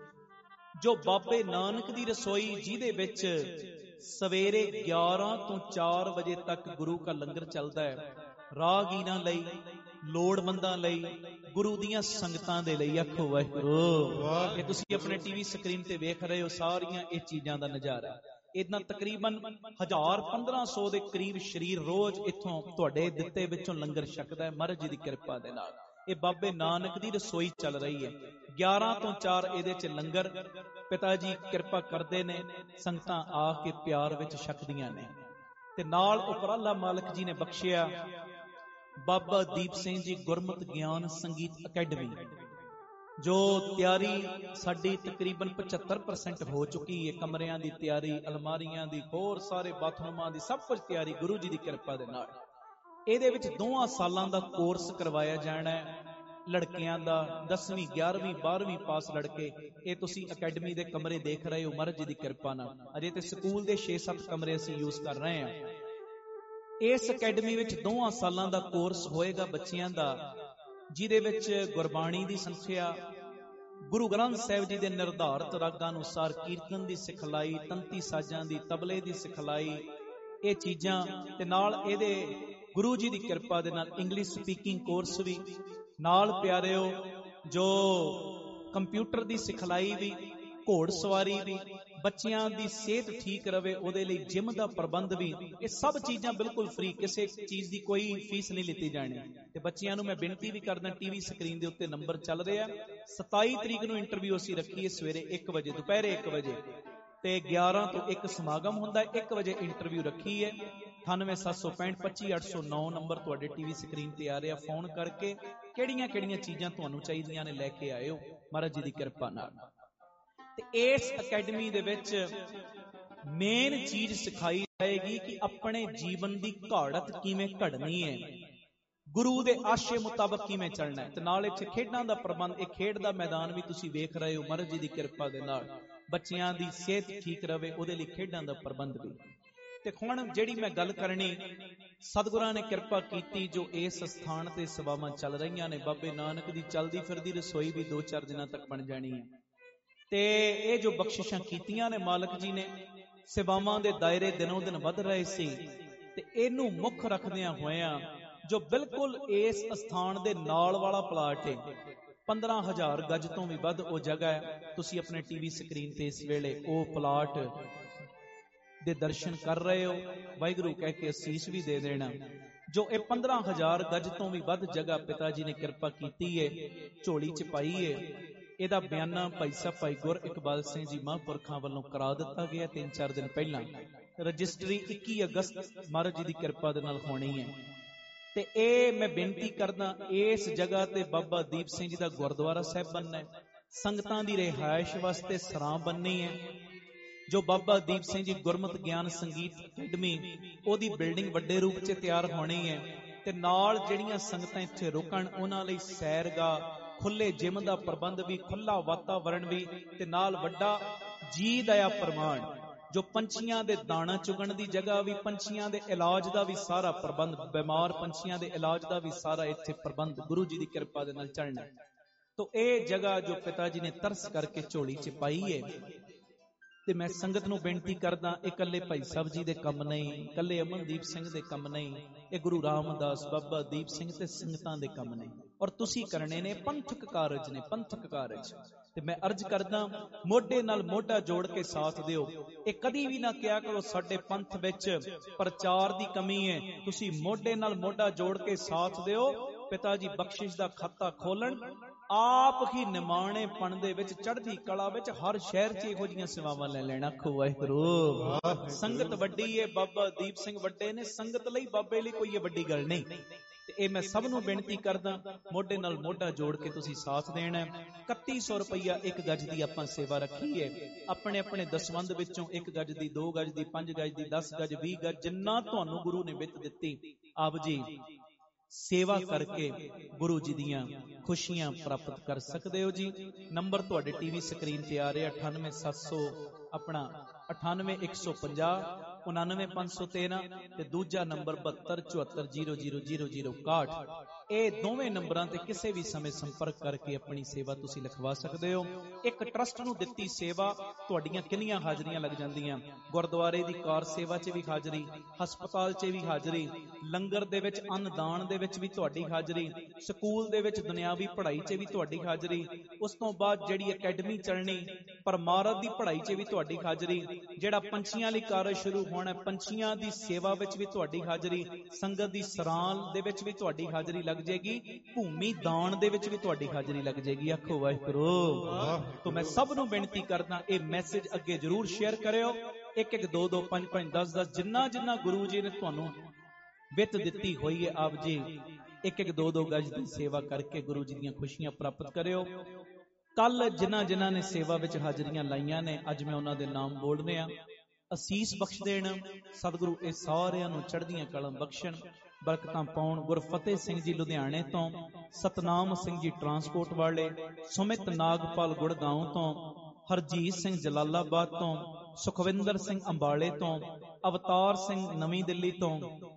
ਜੋ ਬਾਬੇ ਨਾਨਕ ਦੀ ਰਸੋਈ ਜਿਹਦੇ ਵਿੱਚ ਸਵੇਰੇ ਗਿਆਰਾਂ ਤੋਂ ਚਾਰ ਵਜੇ ਤੱਕ ਗੁਰੂ ਦਾ ਲੰਗਰ ਚੱਲਦਾ ਹੈ, ਰਾਹਗੀਰਾਂ ਲਈ, ਲੋੜਵੰਦਾਂ ਲਈ, ਗੁਰੂ ਦੀਆਂ ਸੰਗਤਾਂ ਦੇ ਲਈ। ਆਖੋ ਵਾਹਿਗੁਰੂ। ਇਹ ਤੁਸੀਂ ਆਪਣੇ ਟੀਵੀ ਸਕਰੀਨ ਤੇ ਵੇਖ ਰਹੇ ਹੋ ਸਾਰੀਆਂ ਇਹ ਚੀਜ਼ਾਂ ਦਾ ਨਜ਼ਾਰਾ। ਇਦਾਂ ਤਕਰੀਬਨ ਹਜ਼ਾਰ ਪੰਦਰਾਂ ਸੌ ਦੇ ਕਰੀਬ ਸ਼ਰੀਰ ਰੋਜ਼ ਇੱਥੋਂ ਤੁਹਾਡੇ ਦਿੱਤੇ ਵਿੱਚੋਂ ਲੰਗਰ ਛਕਦਾ ਹੈ ਮਹਾਰਾਜ ਜੀ ਦੀ ਕਿਰਪਾ ਦੇ ਨਾਲ। ਇਹ ਬਾਬੇ ਨਾਨਕ ਦੀ ਰਸੋਈ ਚੱਲ ਰਹੀ ਹੈ। ਗਿਆਰਾਂ ਤੋਂ ਚਾਰ ਇਹਦੇ 'ਚ ਲੰਗਰ ਪਿਤਾ ਜੀ ਕਿਰਪਾ ਕਰਦੇ ਨੇ, ਸੰਗਤਾਂ ਆ ਕੇ ਪਿਆਰ ਵਿੱਚ ਛਕਦੀਆਂ ਨੇ। ਤੇ ਨਾਲ ਉਪਰਾਲਾ ਮਾਲਕ ਜੀ ਨੇ ਬਖਸ਼ਿਆ ਬਾਬਾ ਦੀਪ ਸਿੰਘ ਜੀ ਗੁਰਮਤਿ ਗਿਆਨ ਸੰਗੀਤ ਅਕੈਡਮੀ, ਜੋ ਤਿਆਰੀ ਸਾਡੀ ਤਕਰੀਬਨ ਪਝੱਤਰ ਪਰਸੈਂਟ ਹੋ ਚੁੱਕੀ ਹੈ। ਕਮਰਿਆਂ ਦੀ ਤਿਆਰੀ, ਅਲਮਾਰੀਆਂ ਦੀ, ਹੋਰ ਸਾਰੇ ਬਾਥਰੂਮਾਂ ਦੀ, ਸਭ ਕੁਝ ਤਿਆਰੀ ਗੁਰੂ ਜੀ ਦੀ ਕਿਰਪਾ ਦੇ ਨਾਲ। ਇਹਦੇ ਵਿੱਚ ਦੋਵਾਂ ਸਾਲਾਂ ਦਾ ਕੋਰਸ ਕਰਵਾਇਆ ਜਾਣਾ ਹੈ ਲੜਕਿਆਂ ਦਾ, ਦਸਵੀਂ ਗਿਆਰਵੀਂ ਬਾਰਵੀਂ ਪਾਸ ਲੜਕੇ। ਇਹ ਤੁਸੀਂ ਅਕੈਡਮੀ ਦੇ ਕਮਰੇ ਦੇਖ ਰਹੇ ਹੋ ਮਹਾਰਾਜ ਜੀ ਦੀ ਕਿਰਪਾ ਨਾਲ। ਅਜੇ ਤੇ ਸਕੂਲ ਦੇ ਛੇ ਸੱਤ ਕਮਰੇ ਅਸੀਂ ਯੂਜ਼ ਕਰ ਰਹੇ ਹਾਂ। ਇਸ ਅਕੈਡਮੀ ਵਿੱਚ ਦੋਵਾਂ ਸਾਲਾਂ ਦਾ ਕੋਰਸ ਹੋਏਗਾ ਬੱਚਿਆਂ ਦਾ, ਜਿਹਦੇ ਵਿੱਚ ਗੁਰਬਾਣੀ ਦੀ ਸੰਥਿਆ, ਗੁਰੂ ਗ੍ਰੰਥ ਸਾਹਿਬ ਜੀ ਦੇ ਨਿਰਧਾਰਤ ਰਾਗਾਂ ਅਨੁਸਾਰ ਕੀਰਤਨ ਦੀ ਸਿਖਲਾਈ, ਤੰਤੀ ਸਾਜ਼ਾਂ ਦੀ, ਤਬਲੇ ਦੀ ਸਿਖਲਾਈ, ਇਹ ਚੀਜ਼ਾਂ ਤੇ ਨਾਲ ਇਹਦੇ ਗੁਰੂ ਜੀ ਦੀ ਕਿਰਪਾ ਦੇ ਨਾਲ ਇੰਗਲਿਸ਼ ਸਪੀਕਿੰਗ ਕੋਰਸ ਵੀ ਨਾਲ ਪਿਆਰਿਓ, ਜੋ ਕੰਪਿਊਟਰ ਦੀ ਸਿਖਲਾਈ ਵੀ, ਘੋੜ ਸਵਾਰੀ ਵੀ, ਬੱਚਿਆਂ ਦੀ ਸਿਹਤ ਠੀਕ ਰਵੇ ਉਹਦੇ ਲਈ ਜਿਮ ਦਾ ਪ੍ਰਬੰਧ ਵੀ, ਇਹ ਸਭ ਚੀਜ਼ਾਂ ਬਿਲਕੁਲ ਫ੍ਰੀ, ਕਿਸੇ ਚੀਜ਼ ਦੀ ਕੋਈ ਫੀਸ ਨਹੀਂ ਲਿੱਤੀ ਜਾਣੀ। ਤੇ ਬੱਚਿਆਂ ਨੂੰ ਮੈਂ ਬੇਨਤੀ ਵੀ ਕਰਦਾ, ਟੀਵੀ ਸਕਰੀਨ ਦੇ ਉੱਤੇ ਨੰਬਰ ਚੱਲ ਰਿਹਾ, ਸਤਾਈ ਤਰੀਕ ਨੂੰ ਇੰਟਰਵਿਊ ਅਸੀਂ ਰੱਖੀ ਹੈ ਸਵੇਰੇ ਇੱਕ ਵਜੇ, ਦੁਪਹਿਰੇ ਇੱਕ ਵਜੇ, ਤੇ ਗਿਆਰਾਂ ਤੋਂ ਇੱਕ ਸਮਾਗਮ ਹੁੰਦਾ, ਇੱਕ ਵਜੇ ਇੰਟਰਵਿਊ ਰੱਖੀ ਹੈ। ਅਠਾਨਵੇਂ ਸੱਤ ਸੌ ਪੈਂਹਠ ਪੱਚੀ ਅੱਠ ਸੌ ਨੌ ਨੰਬਰ ਤੁਹਾਡੇ ਟੀਵੀ ਸਕਰੀਨ ਤੇ ਆ ਰਿਹਾ, ਫੋਨ ਕਰਕੇ ਕਿਹੜੀਆਂ ਕਿਹੜੀਆਂ ਚੀਜ਼ਾਂ ਤੁਹਾਨੂੰ ਚਾਹੀਦੀਆਂ ਨੇ ਲੈ ਕੇ ਆਇਓ ਮਹਾਰਾਜ ਜੀ ਦੀ ਕਿਰਪਾ ਨਾਲ। ਤੇ ਇਸ ਅਕੈਡਮੀ ਦੇ ਵਿੱਚ ਮੇਨ ਚੀਜ਼ ਸਿਖਾਈ ਜਾਏਗੀ ਕਿ ਆਪਣੇ ਜੀਵਨ ਦੀ ਘਾੜਤ ਕਿਵੇਂ ਘੜਨੀ ਹੈ, ਗੁਰੂ ਦੇ ਆਸ਼ੇ ਮੁਤਾਬਕ ਕਿਵੇਂ ਚੱਲਣਾ ਹੈ। ਤੇ ਨਾਲ ਇੱਥੇ ਖੇਡਾਂ ਦਾ ਪ੍ਰਬੰਧ, ਇਹ ਖੇਡ ਦਾ ਮੈਦਾਨ ਵੀ ਤੁਸੀਂ ਵੇਖ ਰਹੇ ਹੋ ਮਹਾਰਾਜ ਜੀ ਦੀ ਕਿਰਪਾ ਦੇ ਨਾਲ, ਬੱਚਿਆਂ ਦੀ ਸਿਹਤ ਠੀਕ ਰਵੇ ਉਹਦੇ ਲਈ ਖੇਡਾਂ ਦਾ ਪ੍ਰਬੰਧ ਵੀ। ਤੇ ਹੁਣ ਜਿਹੜੀ ਮੈਂ ਗੱਲ ਕਰਨੀ, ਸਤਿਗੁਰਾਂ ਨੇ ਕਿਰਪਾ ਕੀਤੀ ਜੋ ਇਸ ਸਥਾਨ ਤੇ ਸੇਵਾਵਾਂ ਚੱਲ ਰਹੀਆਂ ਨੇ, ਬਾਬੇ ਨਾਨਕ ਦੀ ਚਲਦੀ ਫਿਰਦੀ ਰਸੋਈ ਵੀ ਦੋ ਚਾਰ ਦਿਨਾਂ ਤੱਕ ਬਣ ਜਾਣੀ ਹੈ। ਤੇ ਇਹ ਜੋ ਬਖਸ਼ਿਸ਼ਾਂ ਕੀਤੀਆਂ ਨੇ ਮਾਲਕ ਜੀ ਨੇ, ਸੇਵਾਵਾਂ ਦੇ ਦਾਇਰੇ ਦਿਨੋਂ ਦਿਨ ਵੱਧ ਰਹੇ ਸੀ, ਤੇ ਇਹਨੂੰ ਮੁੱਖ ਰੱਖਦਿਆਂ ਹੋਇਆਂ ਜੋ ਬਿਲਕੁਲ ਇਸ ਸਥਾਨ ਦੇ ਨਾਲ ਵਾਲਾ ਪਲਾਟ ਹੈ, ਪੰਦਰਾਂ ਹਜ਼ਾਰ ਗਜ ਤੋਂ ਵੀ ਵੱਧ ਉਹ ਜਗ੍ਹਾ ਹੈ। ਤੁਸੀਂ ਆਪਣੇ ਟੀਵੀ ਸਕਰੀਨ ਤੇ ਇਸ ਵੇਲੇ ਉਹ ਪਲਾਟ ਦੇ ਦਰਸ਼ਨ ਕਰ ਰਹੇ ਹੋ, ਵਾਹਿਗੁਰੂ ਕਹਿ ਕੇ ਅਸੀਸ ਵੀ ਦੇ ਦੇਣਾ। ਜੋ ਇਹ ਪੰਦਰਾਂ ਹਜ਼ਾਰ ਗਜ ਤੋਂ ਵੀ ਵੱਧ ਜਗ੍ਹਾ ਪਿਤਾ ਜੀ ਨੇ ਕਿਰਪਾ ਕੀਤੀ ਹੈ, ਝੋਲੀ ਚ ਪਾਈ ਹੈ। ਇਹਦਾ ਬਿਆਨਾ ਭਾਈ ਸਾਹਿਬ ਭਾਈ ਗੁਰ ਇਕਬਾਲ ਸਿੰਘ ਜੀ ਮਹਾਂਪੁਰਖਾਂ ਵੱਲੋਂ ਕਰਾ ਦਿੱਤਾ ਗਿਆ ਤਿੰਨ ਚਾਰ ਦਿਨ ਪਹਿਲਾਂ। ਰਜਿਸਟਰੀ ਇੱਕੀ ਅਗਸਤ ਮਹਾਰਾਜ ਜੀ ਦੀ ਕਿਰਪਾ ਦੇ ਨਾਲ ਹੋਣੀ ਹੈ। ਤੇ ਇਹ ਮੈਂ ਬੇਨਤੀ ਕਰਦਾ, ਇਸ ਜਗ੍ਹਾ ਤੇ ਬਾਬਾ ਦੀਪ ਸਿੰਘ ਜੀ ਦਾ ਗੁਰਦੁਆਰਾ ਸਾਹਿਬ ਬਣਨਾ ਹੈ, ਸੰਗਤਾਂ ਦੀ ਰਿਹਾਇਸ਼ ਵਾਸਤੇ ਸਰਾਂ ਬਣਨੀ ਹੈ। ਜੋ ਬਾਬਾ ਦੀਪ ਸਿੰਘ ਜੀ ਗੁਰਮਤਿ ਗਿਆਨ ਸੰਗੀਤ ਅਕੈਡਮੀ, ਉਹਦੀ ਬਿਲਡਿੰਗ ਵੱਡੇ ਰੂਪ 'ਚ ਤਿਆਰ ਹੋਣੀ ਹੈ। ਤੇ ਨਾਲ ਜਿਹੜੀਆਂ ਸੰਗਤਾਂ ਇੱਥੇ ਰੁਕਣ ਉਹਨਾਂ ਲਈ ਸੈਰਗਾਹ, ਖੁੱਲੇ ਜਿਮ ਦਾ ਪ੍ਰਬੰਧ ਵੀ, ਖੁੱਲਾ ਵਾਤਾਵਰਣ ਵੀ, ਤੇ ਨਾਲ ਵੱਡਾ ਜੀ ਦਇਆ ਪ੍ਰਮਾਣ, ਜੋ ਪੰਛੀਆਂ ਦੇ ਦਾਣਾ ਚੁਗਣ ਦੀ ਜਗ੍ਹਾ ਵੀ, ਪੰਛੀਆਂ ਦੇ ਇਲਾਜ ਦਾ ਵੀ ਸਾਰਾ ਪ੍ਰਬੰਧ, ਬਿਮਾਰ ਪੰਛੀਆਂ ਦੇ ਇਲਾਜ ਦਾ ਵੀ ਸਾਰਾ ਇੱਥੇ ਪ੍ਰਬੰਧ ਗੁਰੂ ਜੀ ਦੀ ਕਿਰਪਾ ਦੇ ਨਾਲ ਚੱਲਣਾ। ਤੋ ਇਹ ਜਗ੍ਹਾ ਜੋ ਪਿਤਾ ਜੀ ਨੇ ਤਰਸ ਕਰਕੇ ਝੋਲੀ 'ਚ ਪਾਈ ਹੈ, ਤੇ ਮੈਂ ਸੰਗਤ ਨੂੰ ਬੇਨਤੀ ਕਰਦਾ, ਇਹ ਇਕੱਲੇ ਭਾਈ ਸਾਹਿਬ ਜੀ ਦੇ ਕੰਮ ਨਹੀਂ, ਇਕੱਲੇ ਅਮਨਦੀਪ ਸਿੰਘ ਦੇ ਕੰਮ ਨਹੀਂ, ਇਹ ਗੁਰੂ ਰਾਮਦਾਸ, ਬਾਬਾ ਦੀਪ ਸਿੰਘ ਤੇ ਸੰਗਤਾਂ ਦੇ ਕੰਮ ਨੇ, ਔਰ ਤੁਸੀਂ ਕਰਨੇ ਨੇ, ਪੰਥਕ ਕਾਰਜ ਨੇ, ਪੰਥਕ ਕਾਰਜ। ਤੇ ਮੈਂ ਅਰਜ਼ ਕਰਦਾ, ਮੋਢੇ ਨਾਲ ਮੋਢਾ ਜੋੜ ਕੇ ਸਾਥ ਦਿਓ। ਇਹ ਕਦੀ ਵੀ ਨਾ ਕਿਹਾ ਕਰੋ ਸਾਡੇ ਪੰਥ ਵਿੱਚ ਪ੍ਰਚਾਰ ਦੀ ਕਮੀ ਹੈ, ਤੁਸੀਂ ਮੋਢੇ ਨਾਲ ਮੋਢਾ ਜੋੜ ਕੇ ਸਾਥ ਦਿਓ। ਪਿਤਾ ਜੀ ਬਖਸ਼ਿਸ਼ ਦਾ ਖਾਤਾ ਖੋਲਣ, ਆਪ ਹੀ ਨਿਮਾਣੇਪਣ ਦੇ ਵਿੱਚ, ਚੜ੍ਹਦੀ ਕਲਾ ਵਿੱਚ, ਹਰ ਸ਼ਹਿਰ 'ਚ ਇਹੋ ਜਿਹੀਆਂ ਸੇਵਾਵਾਂ ਲੈ ਲੈਣਾ। ਆਖੋ ਵਾਹਿਗੁਰੂ। ਸੰਗਤ ਵੱਡੀ ਹੈ, ਬਾਬਾ ਦੀਪ ਸਿੰਘ ਵੱਡੇ ਨੇ, ਸੰਗਤ ਲਈ, ਬਾਬੇ ਲਈ ਕੋਈ ਇਹ ਵੱਡੀ ਗੱਲ ਨਹੀਂ। ਤੇ ਇਹ ਮੈਂ ਸਭ ਨੂੰ ਬੇਨਤੀ ਕਰਦਾ, ਮੋਢੇ ਨਾਲ ਮੋਢਾ ਜੋੜ ਕੇ ਤੁਸੀਂ ਸਾਥ ਦੇਣਾ। ਇਕੱਤੀ ਸੌ ਰੁਪਈਆ ਇੱਕ ਗਜ ਦੀ ਆਪਾਂ ਸੇਵਾ ਰੱਖੀ ਹੈ। ਆਪਣੇ ਆਪਣੇ ਦਸਵੰਧ ਵਿੱਚੋਂ ਇੱਕ ਗਜ ਦੀ, ਦੋ ਗਜ ਦੀ, ਪੰਜ ਗਜ ਦੀ, ਦਸ ਗਜ, ਵੀਹ ਗਜ, ਜਿੰਨਾ ਤੁਹਾਨੂੰ ਗੁਰੂ ਨੇ ਵਿੱਤ ਦਿੱਤੀ, ਆਪ ਜੀ ਸੇਵਾ ਕਰਕੇ ਗੁਰੂ ਜੀ ਦੀਆਂ ਖੁਸ਼ੀਆਂ ਪ੍ਰਾਪਤ ਕਰ ਸਕਦੇ ਹੋ ਜੀ। ਨੰਬਰ ਤੁਹਾਡੇ ਟੀਵੀ ਸਕਰੀਨ ਤੇ ਆ ਰਿਹਾ, ਅਠਾਨਵੇਂ ਸੱਤ ਸੌ ਆਪਣਾ ਅਠਾਨਵੇਂ ਇੱਕ ਸੌ ਪੰਜਾਹ ਉਨਾਨਵੇਂ ਪੰਜ ਸੌ ਤੇਰਾਂ, ਤੇ ਦੂਜਾ ਨੰਬਰ ਬਹੱਤਰ ਚੁਹੱਤਰ ਜ਼ੀਰੋ ਜ਼ੀਰੋ ਜ਼ੀਰੋ ਜ਼ੀਰੋ ਇਕਾਹਠ। ਇਹ ਦੋਵੇਂ ਨੰਬਰਾਂ ਤੇ ਕਿਸੇ ਵੀ ਸਮੇਂ ਸੰਪਰਕ ਕਰਕੇ ਆਪਣੀ ਸੇਵਾ ਤੁਸੀਂ ਲਿਖਵਾ ਸਕਦੇ ਹੋ। ਇੱਕ ਟਰਸਟ ਨੂੰ ਦਿੱਤੀ ਸੇਵਾ, ਤੁਹਾਡੀਆਂ ਕਿੰਨੀਆਂ ਹਾਜ਼ਰੀਆਂ ਲੱਗ ਜਾਂਦੀਆਂ, ਗੁਰਦੁਆਰੇ ਦੀ ਕਾਰ ਸੇਵਾ 'ਚ ਵੀ ਹਾਜ਼ਰੀ, ਹਸਪਤਾਲ 'ਚ ਵੀ ਹਾਜ਼ਰੀ, ਲੰਗਰ ਦੇ ਵਿੱਚ, ਅੰਨਦਾਨ ਦੇ ਵਿੱਚ ਵੀ ਤੁਹਾਡੀ ਹਾਜ਼ਰੀ, ਸਕੂਲ ਦੇ ਵਿੱਚ ਦੁਨਿਆਵੀ ਪੜ੍ਹਾਈ 'ਚ ਵੀ ਤੁਹਾਡੀ ਹਾਜ਼ਰੀ, ਉਸ ਤੋਂ ਬਾਅਦ ਜਿਹੜੀ ਅਕੈਡਮੀ ਚੱਲਣੀ ਪਰਮਾਰਥ ਦੀ ਪੜ੍ਹਾਈ 'ਚ ਵੀ ਤੁਹਾਡੀ ਹਾਜ਼ਰੀ, ਜਿਹੜਾ ਪੰਛੀਆਂ ਲਈ ਕਾਰਜ ਸ਼ੁਰੂ ਹੋਣਾ, ਪੰਛੀਆਂ ਦੀ ਸੇਵਾ ਵਿੱਚ ਵੀ ਤੁਹਾਡੀ ਹਾਜ਼ਰੀ, ਸੰਗਤ ਦੀ ਸਰਾਂ ਦੇ ਵਿੱਚ ਵੀ ਤੁਹਾਡੀ ਹਾਜ਼ਰੀ ਲੱਗ ਜਾਏਗੀ, ਭੂਮੀ ਦਾਨ ਦੇ ਵਿੱਚ ਵੀ ਤੁਹਾਡੀ ਹਾਜ਼ਰੀ ਲੱਗ ਜਾਏਗੀ। ਆਖੋ ਵਾਹਿਗੁਰੂ। ਤੋਂ ਮੈਂ ਸਭ ਨੂੰ ਬੇਨਤੀ ਕਰਦਾ, ਇਹ ਮੈਸੇਜ ਅੱਗੇ ਜ਼ਰੂਰ ਸ਼ੇਅਰ ਕਰਿਓ। ਇੱਕ ਇੱਕ, ਦੋ ਦੋ, ਪੰਜ ਪੰਜ, ਦਸ ਦਸ, ਜਿੰਨਾ ਜਿੰਨਾ ਗੁਰੂ ਜੀ ਨੇ ਤੁਹਾਨੂੰ ਵਿੱਤ ਦਿੱਤੀ ਹੋਈ ਹੈ, ਆਪ ਜੀ ਇੱਕ ਇੱਕ, ਦੋ ਦੋ ਗਜ ਦੀ ਸੇਵਾ ਕਰਕੇ ਗੁਰੂ ਜੀ ਦੀਆਂ ਖੁਸ਼ੀਆਂ ਪ੍ਰਾਪਤ ਕਰਿਓ। ਕੱਲ ਜਿਨ੍ਹਾਂ ਜਿਨ੍ਹਾਂ ਨੇ ਸੇਵਾ ਵਿੱਚ ਹਾਜ਼ਰੀਆਂ ਲਾਈਆਂ ਨੇ, ਅੱਜ ਮੈਂ ਉਹਨਾਂ ਦੇ ਨਾਮ ਬੋਲ ਰਿਹਾ। ਅਸੀਸ ਬਖਸ਼ ਦੇਣ, ਸਤਿਗੁਰੂ ਇਹ ਸਾਰਿਆਂ ਨੂੰ ਚੜ੍ਹਦੀਆਂ ਕਲਾਂ ਬਖਸ਼ਣ, ਬਰਕਤਾਂ ਪਾਉਣ। ਗੁਰਫਤਿਹ ਸਿੰਘ ਜੀ ਲੁਧਿਆਣੇ ਤੋਂ, ਸਤਨਾਮ ਸਿੰਘ ਜੀ ਟਰਾਂਸਪੋਰਟ ਵਾਲੇ, ਸੁਮਿਤ ਨਾਗਪਾਲ ਗੁੜਗਾਉਂ ਤੋਂ, ਹਰਜੀਤ ਸਿੰਘ ਜਲਾਲਾਬਾਦ ਤੋਂ, ਸੁਖਵਿੰਦਰ ਸਿੰਘ ਅੰਬਾਲੇ ਤੋਂ, ਅਵਤਾਰ ਸਿੰਘ ਨਵੀਂ ਦਿੱਲੀ ਤੋਂ,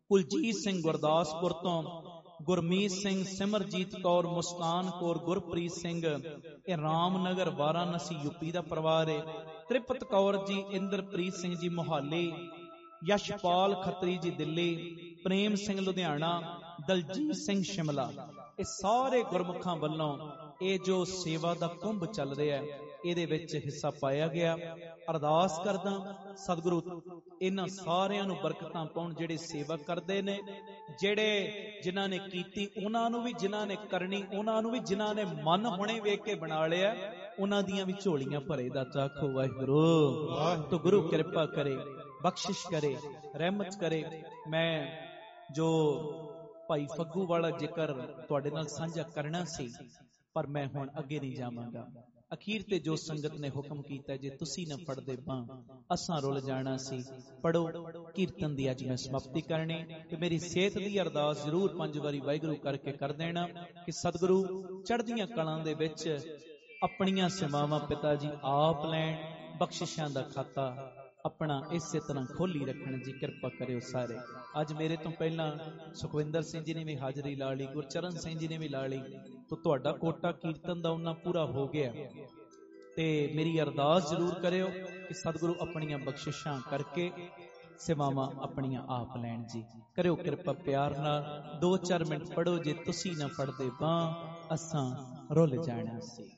ਕੁਲਜੀਤ ਸਿੰਘ ਗੁਰਦਾਸਪੁਰ ਤੋਂ, ਗੁਰਮੀਤ ਸਿੰਘ, ਸਿਮਰਜੀਤ ਕੌਰ, ਮੁਸਕਾਨ ਕੌਰ, ਗੁਰਪ੍ਰੀਤ ਸਿੰਘ, ਇਹ ਰਾਮਨਗਰ ਵਾਰਾਣਸੀ ਯੂਪੀ ਦਾ ਪਰਿਵਾਰ ਹੈ। ਤ੍ਰਿਪਤ ਕੌਰ ਜੀ, ਇੰਦਰਪ੍ਰੀਤ ਸਿੰਘ ਜੀ ਮੋਹਾਲੀ, ਯਸ਼ਪਾਲ ਖੱਤਰੀ ਜੀ ਦਿੱਲੀ, ਪ੍ਰੇਮ ਸਿੰਘ ਲੁਧਿਆਣਾ, ਦਲਜੀਤ ਸਿੰਘ ਸ਼ਿਮਲਾ, ਇਹ ਸਾਰੇ ਗੁਰਮੁਖਾਂ ਵੱਲੋਂ ਇਹ ਜੋ ਸੇਵਾ ਦਾ ਕੁੰਭ ਚੱਲ ਰਿਹਾ ਹੈ ਇਹਦੇ ਵਿੱਚ ਹਿੱਸਾ ਪਾਇਆ ਗਿਆ। ਅਰਦਾਸ ਕਰਦਾ ਸਤਿਗੁਰੂ ਇਹਨਾਂ ਸਾਰਿਆਂ ਨੂੰ ਬਰਕਤਾਂ ਪਾਉਣ, ਜਿਹੜੇ ਸੇਵਾ ਕਰਦੇ ਨੇ, ਜਿਹੜੇ ਜਿਨ੍ਹਾਂ ਨੇ ਕੀਤੀ ਉਹਨਾਂ ਨੂੰ ਵੀ, ਜਿਨ੍ਹਾਂ ਨੇ ਕਰਨੀ ਉਹਨਾਂ ਨੂੰ ਵੀ, ਜਿਨ੍ਹਾਂ ਨੇ ਮਨ ਹੁਣੇ ਵੇਖ ਕੇ ਬਣਾ ਲਿਆ ਉਹਨਾਂ ਦੀਆਂ ਵੀ ਝੋਲੀਆਂ ਭਰੇ ਦਾ ਚਾਖੋ। ਵਾਹਿਗੁਰੂ ਤੋ ਗੁਰੂ ਕਿਰਪਾ ਕਰੇ, ਬਖਸ਼ਿਸ਼ ਕਰੇ, ਰਹਿਮਤ ਕਰੇ। ਮੈਂ ਜੋ ਭਾਈ ਫੱਗੂ ਵਾਲਾ ਜ਼ਿਕਰ ਤੁਹਾਡੇ ਨਾਲ ਸਾਂਝਾ ਕਰਨਾ ਸੀ, ਪਰ ਮੈਂ ਹੁਣ ਅੱਗੇ ਨਹੀਂ ਜਾਵਾਂਗਾ। ਅਖੀਰ ਤੇ ਜੋ ਸੰਗਤ ਨੇ ਹੁਕਮ ਕੀਤਾ, ਜੇ ਤੁਸੀਂ ਨਾ ਫੜਦੇ ਬਾਂਹ ਅਸਾਂ ਰੁੱਲ ਜਾਣਾ ਸੀ। ਪੜੋ ਕੀਰਤਨ ਦੀ ਅੱਜ ਮੈਂ ਸਮਾਪਤੀ ਕਰਨੀ, ਤੇ ਮੇਰੀ ਸਿਹਤ ਦੀ ਅਰਦਾਸ ਜ਼ਰੂਰ ਪੰਜ ਵਾਰੀ ਵਾਹਿਗੁਰੂ ਕਰਕੇ ਕਰ ਦੇਣਾ ਕਿ ਸਤਿਗੁਰੂ ਚੜ੍ਹਦੀਆਂ ਕਲਾਂ ਦੇ ਵਿੱਚ ਆਪਣੀਆਂ ਸੇਵਾਵਾਂ ਪਿਤਾ ਜੀ ਆਪ ਲੈਣ, ਬਖਸ਼ਿਸ਼ਾਂ ਦਾ ਖਾਤਾ ਆਪਣਾ ਇਸੇ ਤਰ੍ਹਾਂ ਖੋਲੀ ਰੱਖਣ ਜੀ, ਕਿਰਪਾ ਕਰਿਓ ਸਾਰੇ। ਅੱਜ ਮੇਰੇ ਤੋਂ ਪਹਿਲਾਂ ਸੁਖਵਿੰਦਰ ਸਿੰਘ ਜੀ ਨੇ ਵੀ ਹਾਜ਼ਰੀ ਲਾ ਲਈ, ਗੁਰਚਰਨ ਸਿੰਘ ਜੀ ਨੇ ਵੀ ਲਾ ਲਈ, ਤਾਂ ਤੁਹਾਡਾ ਕੋਟਾ ਕੀਰਤਨ ਦਾ ਉਹਨਾਂ ਪੂਰਾ ਹੋ ਗਿਆ। ਤੇ ਮੇਰੀ ਅਰਦਾਸ ਜ਼ਰੂਰ ਕਰਿਓ ਕਿ ਸਤਿਗੁਰੂ ਆਪਣੀਆਂ ਬਖਸ਼ਿਸ਼ਾਂ ਕਰਕੇ ਸੇਵਾਵਾਂ ਆਪਣੀਆਂ ਆਪ ਲੈਣ ਜੀ। ਕਰਿਓ ਕਿਰਪਾ ਪਿਆਰ ਨਾਲ, ਦੋ ਚਾਰ ਮਿੰਟ ਪੜੋ, ਜੇ ਤੁਸੀਂ ਨਾ ਫੜਦੇ ਬਾਂਹ ਅਸਾਂ ਰੁੱਲ ਜਾਣਾ ਸੀ।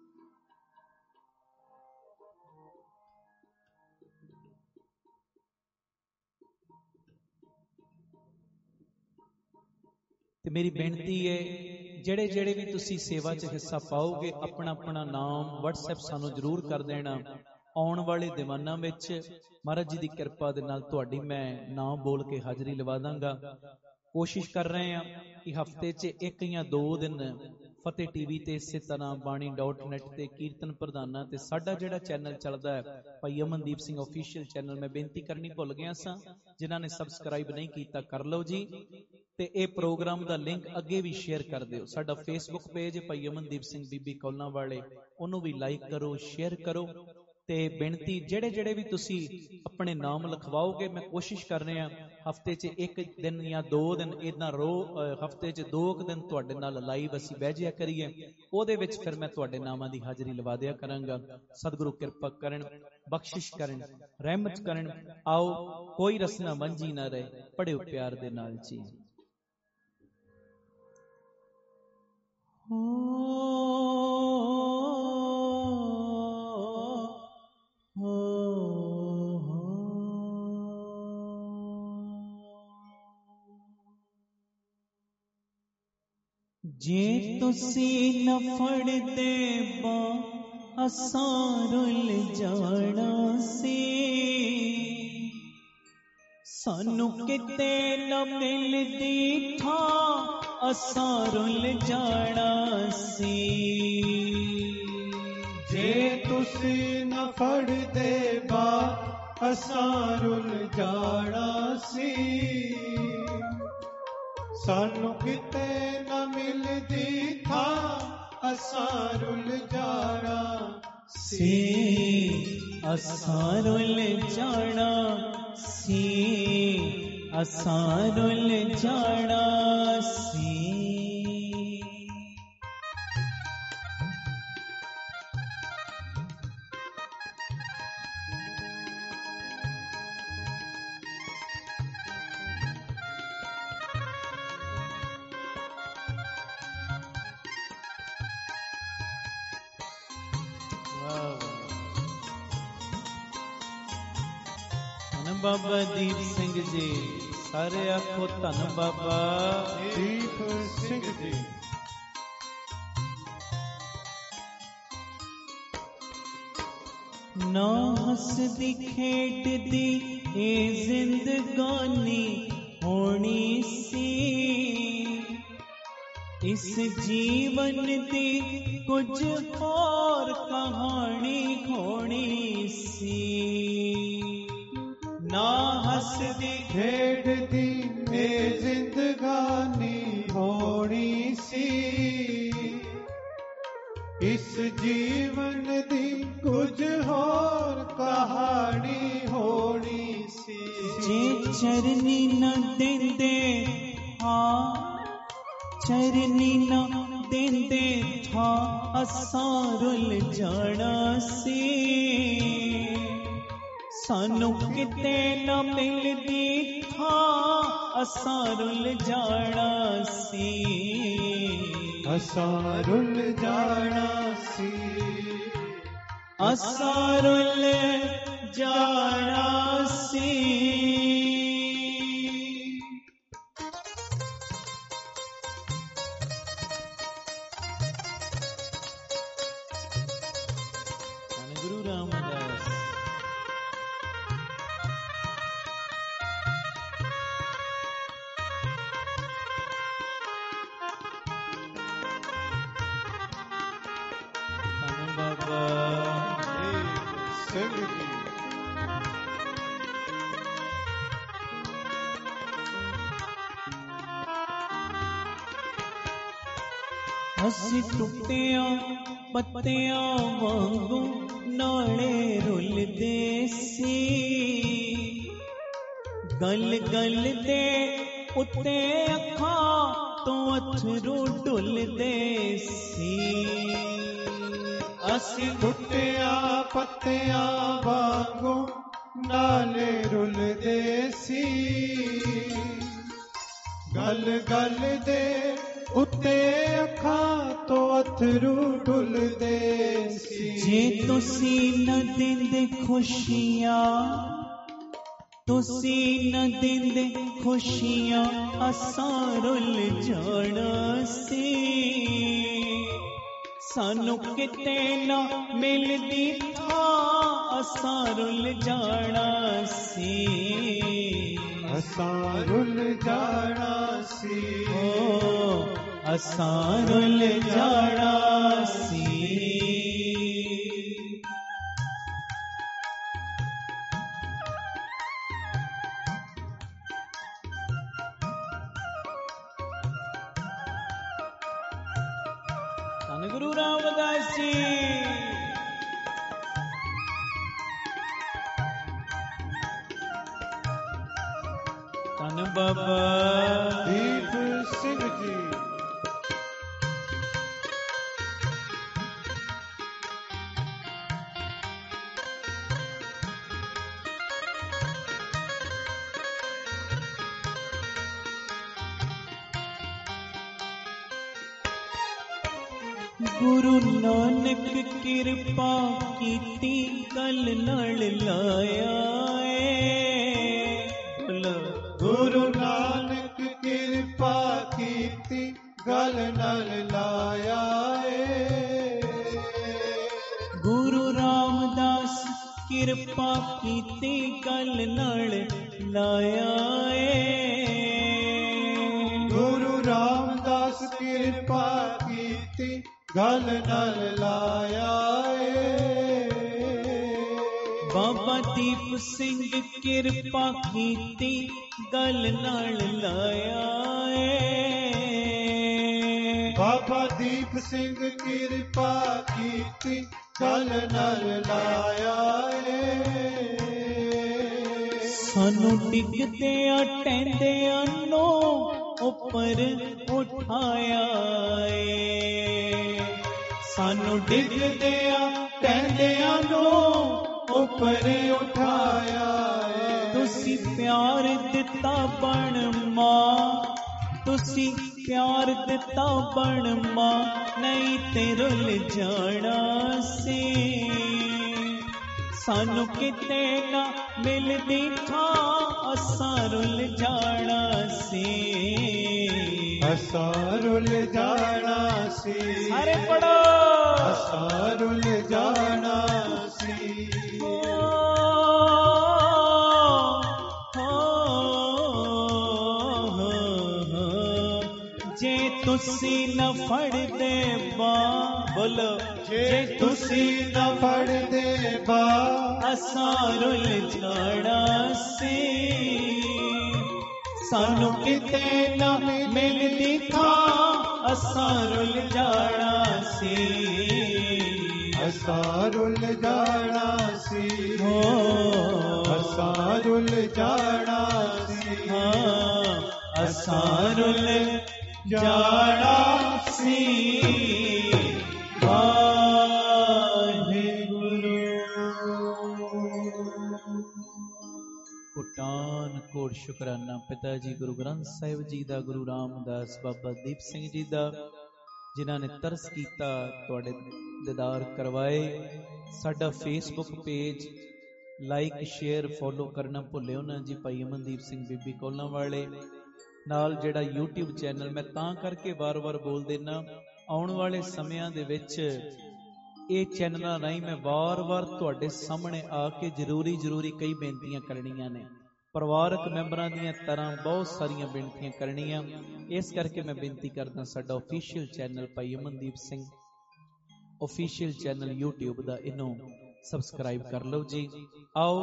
ਤੇ ਮੇਰੀ ਬੇਨਤੀ ਹੈ, ਜਿਹੜੇ ਜਿਹੜੇ ਵੀ ਤੁਸੀਂ ਸੇਵਾ 'ਚ ਹਿੱਸਾ ਪਾਓਗੇ, ਆਪਣਾ ਆਪਣਾ ਨਾਮ WhatsApp ਸਾਨੂੰ ਜ਼ਰੂਰ ਕਰ ਦੇਣਾ। ਆਉਣ ਵਾਲੇ ਦੀਵਾਨਾਂ ਵਿੱਚ ਮਹਾਰਾਜ ਜੀ ਦੀ ਕਿਰਪਾ ਦੇ ਨਾਲ ਤੁਹਾਡੀ ਮੈਂ ਨਾਮ ਬੋਲ ਕੇ ਹਾਜ਼ਰੀ ਲਵਾ ਦਾਂਗਾ। ਕੋਸ਼ਿਸ਼ ਕਰ ਰਹੇ ਹਾਂ ਕਿ ਹਫ਼ਤੇ 'ਚ ਇੱਕ ਜਾਂ ਦੋ ਦਿਨ ਫਤਿਹ ਟੀਵੀ ਤੇ, ਇਸੇ ਤਰ੍ਹਾਂ ਬਾਣੀ ਡਾਟ ਨੈਟ ਤੇ, ਕੀਰਤਨ ਪ੍ਰਧਾਨਾਂ ਤੇ ਸਾਡਾ ਜਿਹੜਾ ਚੈਨਲ ਚੱਲਦਾ ਹੈ ਭਾਈ ਅਮਨਦੀਪ ਸਿੰਘ ਆਫੀਸ਼ੀਅਲ ਚੈਨਲ, ਮੈਂ ਬੇਨਤੀ ਕਰਨੀ ਭੁੱਲ ਗਿਆ ਸਾਂ, ਜਿਨ੍ਹਾਂ ਨੇ ਸਬਸਕ੍ਰਾਈਬ ਨਹੀਂ ਕੀਤਾ ਕਰ ਲਓ ਜੀ। ਤੇ ਇਹ ਪ੍ਰੋਗਰਾਮ ਦਾ ਲਿੰਕ ਅੱਗੇ ਵੀ ਸ਼ੇਅਰ ਕਰ ਦਿਓ। ਸਾਡਾ ਫੇਸਬੁੱਕ ਪੇਜ ਭਾਈ ਅਮਨਦੀਪ ਸਿੰਘ ਬੀਬੀ ਕੌਲਾਂ ਵਾਲੇ, ਉਹਨੂੰ ਵੀ ਲਾਈਕ ਕਰੋ, ਸ਼ੇਅਰ ਕਰੋ। ਤੇ ਬੇਨਤੀ, ਜਿਹੜੇ ਜਿਹੜੇ ਵੀ ਤੁਸੀਂ ਆਪਣੇ ਨਾਮ ਲਿਖਵਾਓਗੇ, ਮੈਂ ਕੋਸ਼ਿਸ਼ ਕਰ ਰਿਹਾ ਹਫ਼ਤੇ 'ਚ ਇੱਕ ਦਿਨ ਜਾਂ ਦੋ ਦਿਨ ਇਦਾਂ ਰੋ ਹਫ਼ਤੇ 'ਚ ਦੋ ਕੁ ਦਿਨ ਤੁਹਾਡੇ ਨਾਲ ਲਾਈਵ ਅਸੀਂ ਬਹਿ ਜਿਆ ਕਰੀਏ, ਉਹਦੇ ਵਿੱਚ ਫਿਰ ਮੈਂ ਤੁਹਾਡੇ ਨਾਮਾਂ ਦੀ ਹਾਜ਼ਰੀ ਲਵਾ ਦਿਆ ਕਰਾਂਗਾ। ਸਤਿਗੁਰੂ ਕਿਰਪਾ ਕਰਨ, ਬਖਸ਼ਿਸ਼ ਕਰਨ, ਰਹਿਮਤ ਕਰਨ। ਆਓ ਕੋਈ ਰਸਨਾ ਵਾਂਝੀ ਨਾ ਰਹੇ, ਪੜਿਓ ਪਿਆਰ ਦੇ ਨਾਲ ਜੀ। ਜੇ ਤੁਸੀਂ ਨਾ ਫੜਦੇ ਬਾਂਹ ਅਸਾਂ ਰੁੱਲ ਜਾਣਾ ਸੀ, ਸਾਨੂੰ ਕਿਤੇ ਨਾ ਮਿਲਦੀ ਥਾਂ ਅਸਾਂ ਰੁੱਲ ਜਾਣਾ ਸੀ। ਜੇ ਤੁਸੀਂ ਨਾ ਫੜਦੇ ਬਾਂਹ ਅਸਾਂ ਰੁੱਲ ਜਾਣਾ ਸੀ, ਸਾਨੂੰ ਕਿਤੇ ਨਾ ਮਿਲਦੀ ਥਾਂ ਅਸਾਂ ਰੁੱਲ ਜਾਣਾ ਸੀ। ਅਸਾਂ ਰੁੱਲ ਜਾਣਾ ਸੀ, ਅਸਾਂ ਰੁੱਲ ਜਾਣਾ ਸੀ। ਬਾਬਾ ਦੀਪ ਸਿੰਘ ਜੀ, ਸਾਰੇ ਆਖੋ ਧੰਨ ਬਾਬਾ ਦੀਪ ਸਿੰਘ ਜੀ। ਨਾ ਹੱਸਦੀ ਖੇਡਦੀ ਇਹ ਜ਼ਿੰਦਗਾਨੀ ਹੋਣੀ ਸੀ, ਇਸ ਜੀਵਨ ਦੀ ਕੁਝ ਹੋਰ ਕਹਾਣੀ ਹੋਣੀ ਸੀ। ਨਾ ਹੱਸਦੀ ਖੇਡਦੀ ਇਹ ਜ਼ਿੰਦਗਾਨੀ ਹੋਣੀ ਸੀ, ਇਸ ਜੀਵਨ ਦੀ ਕੁਝ ਹੋਰ ਕਹਾਣੀ ਹੋਣੀ ਸੀ। सी। जे चरनी न देंदे हाँ चरनी न देंदे था असां रुल जाना सी। सानू किते न मिलदी था असां रुल जाना सी। असां रुल जाना सी। असां रुल जाना सी। गुरु रामदास बाबा सिंह जी। ਅਸੀਂ ਟੁੱਟਿਆਂ ਪੱਤਿਆਂ ਵਾਂਗੂ ਨਾਲੇ ਰੁੱਲਦੇ ਸੀ। ਗਲ ਗਲ ਦੇ ਉੱਤੇ ਅੱਖਾਂ ਤੋਂ ਅਥਰੂ ਡੁੱਲਦੇ ਸੀ। ਅਸੀਂ ਟੁੱਟਿਆਂ ਪੱਤਿਆਂ ਵਾਂਗੂ ਨਾਲੇ ਰੁਲਦੇ ਸੀ। ਗਲ ਗਲ ਦੇ ਉੱਤੇ ਅੱਖਾਂ ਤੋਂ ਅਥਰੂ ਡੁੱਲਦੇ ਸੀ। ਜੇ ਤੁਸੀਂ ਨਾ ਦਿੰਦੇ ਖੁਸ਼ੀਆਂ ਤੁਸੀਂ ਨਾ ਦਿੰਦੇ ਖੁਸ਼ੀਆਂ ਅਸਾਂ ਰੁੱਲ ਜਾਣਾ ਸੀ। ਸਾਨੂੰ ਕਿਤੇ ਨਾ ਮਿਲਦੀ ਥਾਂ ਅਸਾਂ ਰੁੱਲ ਜਾਣਾ ਸੀ। ਅਸਾਂ ਰੁੱਲ ਜਾਣਾ ਸੀ। ਓ ਅਸਾਂ ਰੁੱਲ ਜਾਣਾ ਸੀ। ਧੰਨ ਗੁਰੂ ਰਾਮਦਾਸ ਜੀ। ਧੰਨ ਬਾਬਾ ਦੀਪ ਸਿੰਘ ਜੀ। ਗੁਰੂ ਨਾਨਕ ਕਿਰਪਾ ਕੀਤੀ ਗਲ ਨਾਲ ਲਾਇਆ ਏ। ਗੁਰੂ ਨਾਨਕ ਕਿਰਪਾ ਕੀਤੀ ਗਲ ਨਾਲ ਲਾਇਆ ਏ। ਗੁਰੂ ਰਾਮਦਾਸ ਕਿਰਪਾ ਕੀਤੀ ਗਲ ਨਾਲ ਲਾਇਆ ਏ। ਗੁਰੂ ਰਾਮਦਾਸ ਕਿਰਪਾ ਕੀਤੀ ਗਲ ਨਾਲ ਲਾਇਆ ਏ। ਬਾਬਾ ਦੀਪ ਸਿੰਘ ਕਿਰਪਾ ਕੀਤੀ ਗਲ ਨਾਲ ਲਾਇਆ ਏ। ਬਾਬਾ ਦੀਪ ਸਿੰਘ ਕਿਰਪਾ ਕੀਤੀ ਗਲ ਨਾਲ ਲਾਇਆ ਏ। ਸਾਨੂੰ ਡਿੱਗਦਿਆਂ ਟਹਿੰਦਿਆਂ ਨੂੰ ਉੱਪਰ ਉਠਾਇਆ ਏ। ਸਾਨੂੰ ਡਿੱਗਦਿਆਂ ਟਹਿੰਦਿਆਂ ਨੂੰ ਉੱਪਰ ਉਠਾਇਆ ਏ। ਤੁਸੀਂ ਪਿਆਰ ਦਿੱਤਾ ਬਣ ਮਾਂ ਤੁਸੀਂ ਪਿਆਰ ਦਿੱਤਾ ਬਣ ਮਾਂ ਨਹੀਂ ਤੇ ਰੁੱਲ ਜਾਣਾ ਸੀ। ਸਾਨੂੰ ਕਿਤੇ ਨਾ ਮਿਲਦੀ ਥਾਂ ਅਸਾਂ ਰੁੱਲ ਜਾਣਾ ਸੀ। ਅਸਾਂ ਰੁੱਲ ਜਾਣਾ ਸੀ। ਸਾਰੇ ਪੜੋ ਅਸਾਂ ਰੁੱਲ ਜਾਣਾ ਸੀ। ਜੇ ਤੁਸੀਂ ਨਾ ਫੜਦੇ ਬਾਂਹ ਬੋਲੋ ਜੇ ਤੁਸੀਂ ਨਾ ਫੜਦੇ ਬਾਂਹ ਅਸਾਂ ਰੁੱਲ ਜਾਣਾ ਸੀ। ਸਾਨੂੰ ਕਿਤੇ ਨਾ ਮਿਲਦੀ ਥਾਂ ਅਸਾਂ ਰੁੱਲ ਜਾਣਾ ਸੀ। ਅਸਾਂ ਰੁੱਲ ਜਾਣਾ ਸੀ ਹੋ ਅਸਾਂ ਰੁੱਲ ਜਾਣਾ ਸੀ ਹਾਂ ਅਸਾਂ ਰੁੱਲ ਜਾਣਾ ਸੀ ਵਾਹਿਗੁਰੂ। ਕੋਟਾਨ ਕੋਟ ਸ਼ੁਕਰਾਨਾ ਪਿਤਾ ਜੀ ਗੁਰੂ ਗ੍ਰੰਥ ਸਾਹਿਬ ਜੀ ਦਾ, ਗੁਰੂ ਰਾਮਦਾਸ ਬਾਬਾ ਦੀਪ ਸਿੰਘ ਜੀ ਦਾ, ਜਿਨ੍ਹਾਂ ਨੇ ਤਰਸ ਕੀਤਾ, ਤੁਹਾਡੇ ਦੀਦਾਰ ਕਰਵਾਏ। ਸਾਡਾ Facebook page like share follow ਕਰਨਾ ਭੁੱਲਿਓ ਨਾ ਜੀ। ਭਾਈ ਅਮਨਦੀਪ ਸਿੰਘ ਬੀਬੀ ਕੋਲਾਂ ਵਾਲੇ ਨਾਲ ਜਿਹੜਾ YouTube ਚੈਨਲ, ਮੈਂ ਤਾਂ ਕਰਕੇ ਵਾਰ-ਵਾਰ ਬੋਲ ਦੇਣਾ, ਆਉਣ ਵਾਲੇ ਸਮਿਆਂ ਦੇ ਵਿੱਚ ਇਹ ਚੈਨਲਾਂ ਰਾਹੀਂ ਮੈਂ ਵਾਰ-ਵਾਰ ਤੁਹਾਡੇ ਸਾਹਮਣੇ ਆ ਕੇ ਜ਼ਰੂਰੀ ਜ਼ਰੂਰੀ ਕਈ ਬੇਨਤੀਆਂ ਕਰਨੀਆਂ ਨੇ। ਪਰਿਵਾਰਕ ਮੈਂਬਰਾਂ ਦੀਆਂ ਤਰ੍ਹਾਂ ਬਹੁਤ ਸਾਰੀਆਂ ਬੇਨਤੀਆਂ ਕਰਨੀਆਂ, ਇਸ ਕਰਕੇ ਮੈਂ ਬੇਨਤੀ ਕਰਦਾ ਸਾਡਾ official channel Bhai Amandeep Singh official channel YouTube ਦਾ, ਇਹਨੂੰ ਸਬਸਕ੍ਰਾਈਬ ਕਰ ਲਓ ਜੀ। ਆਓ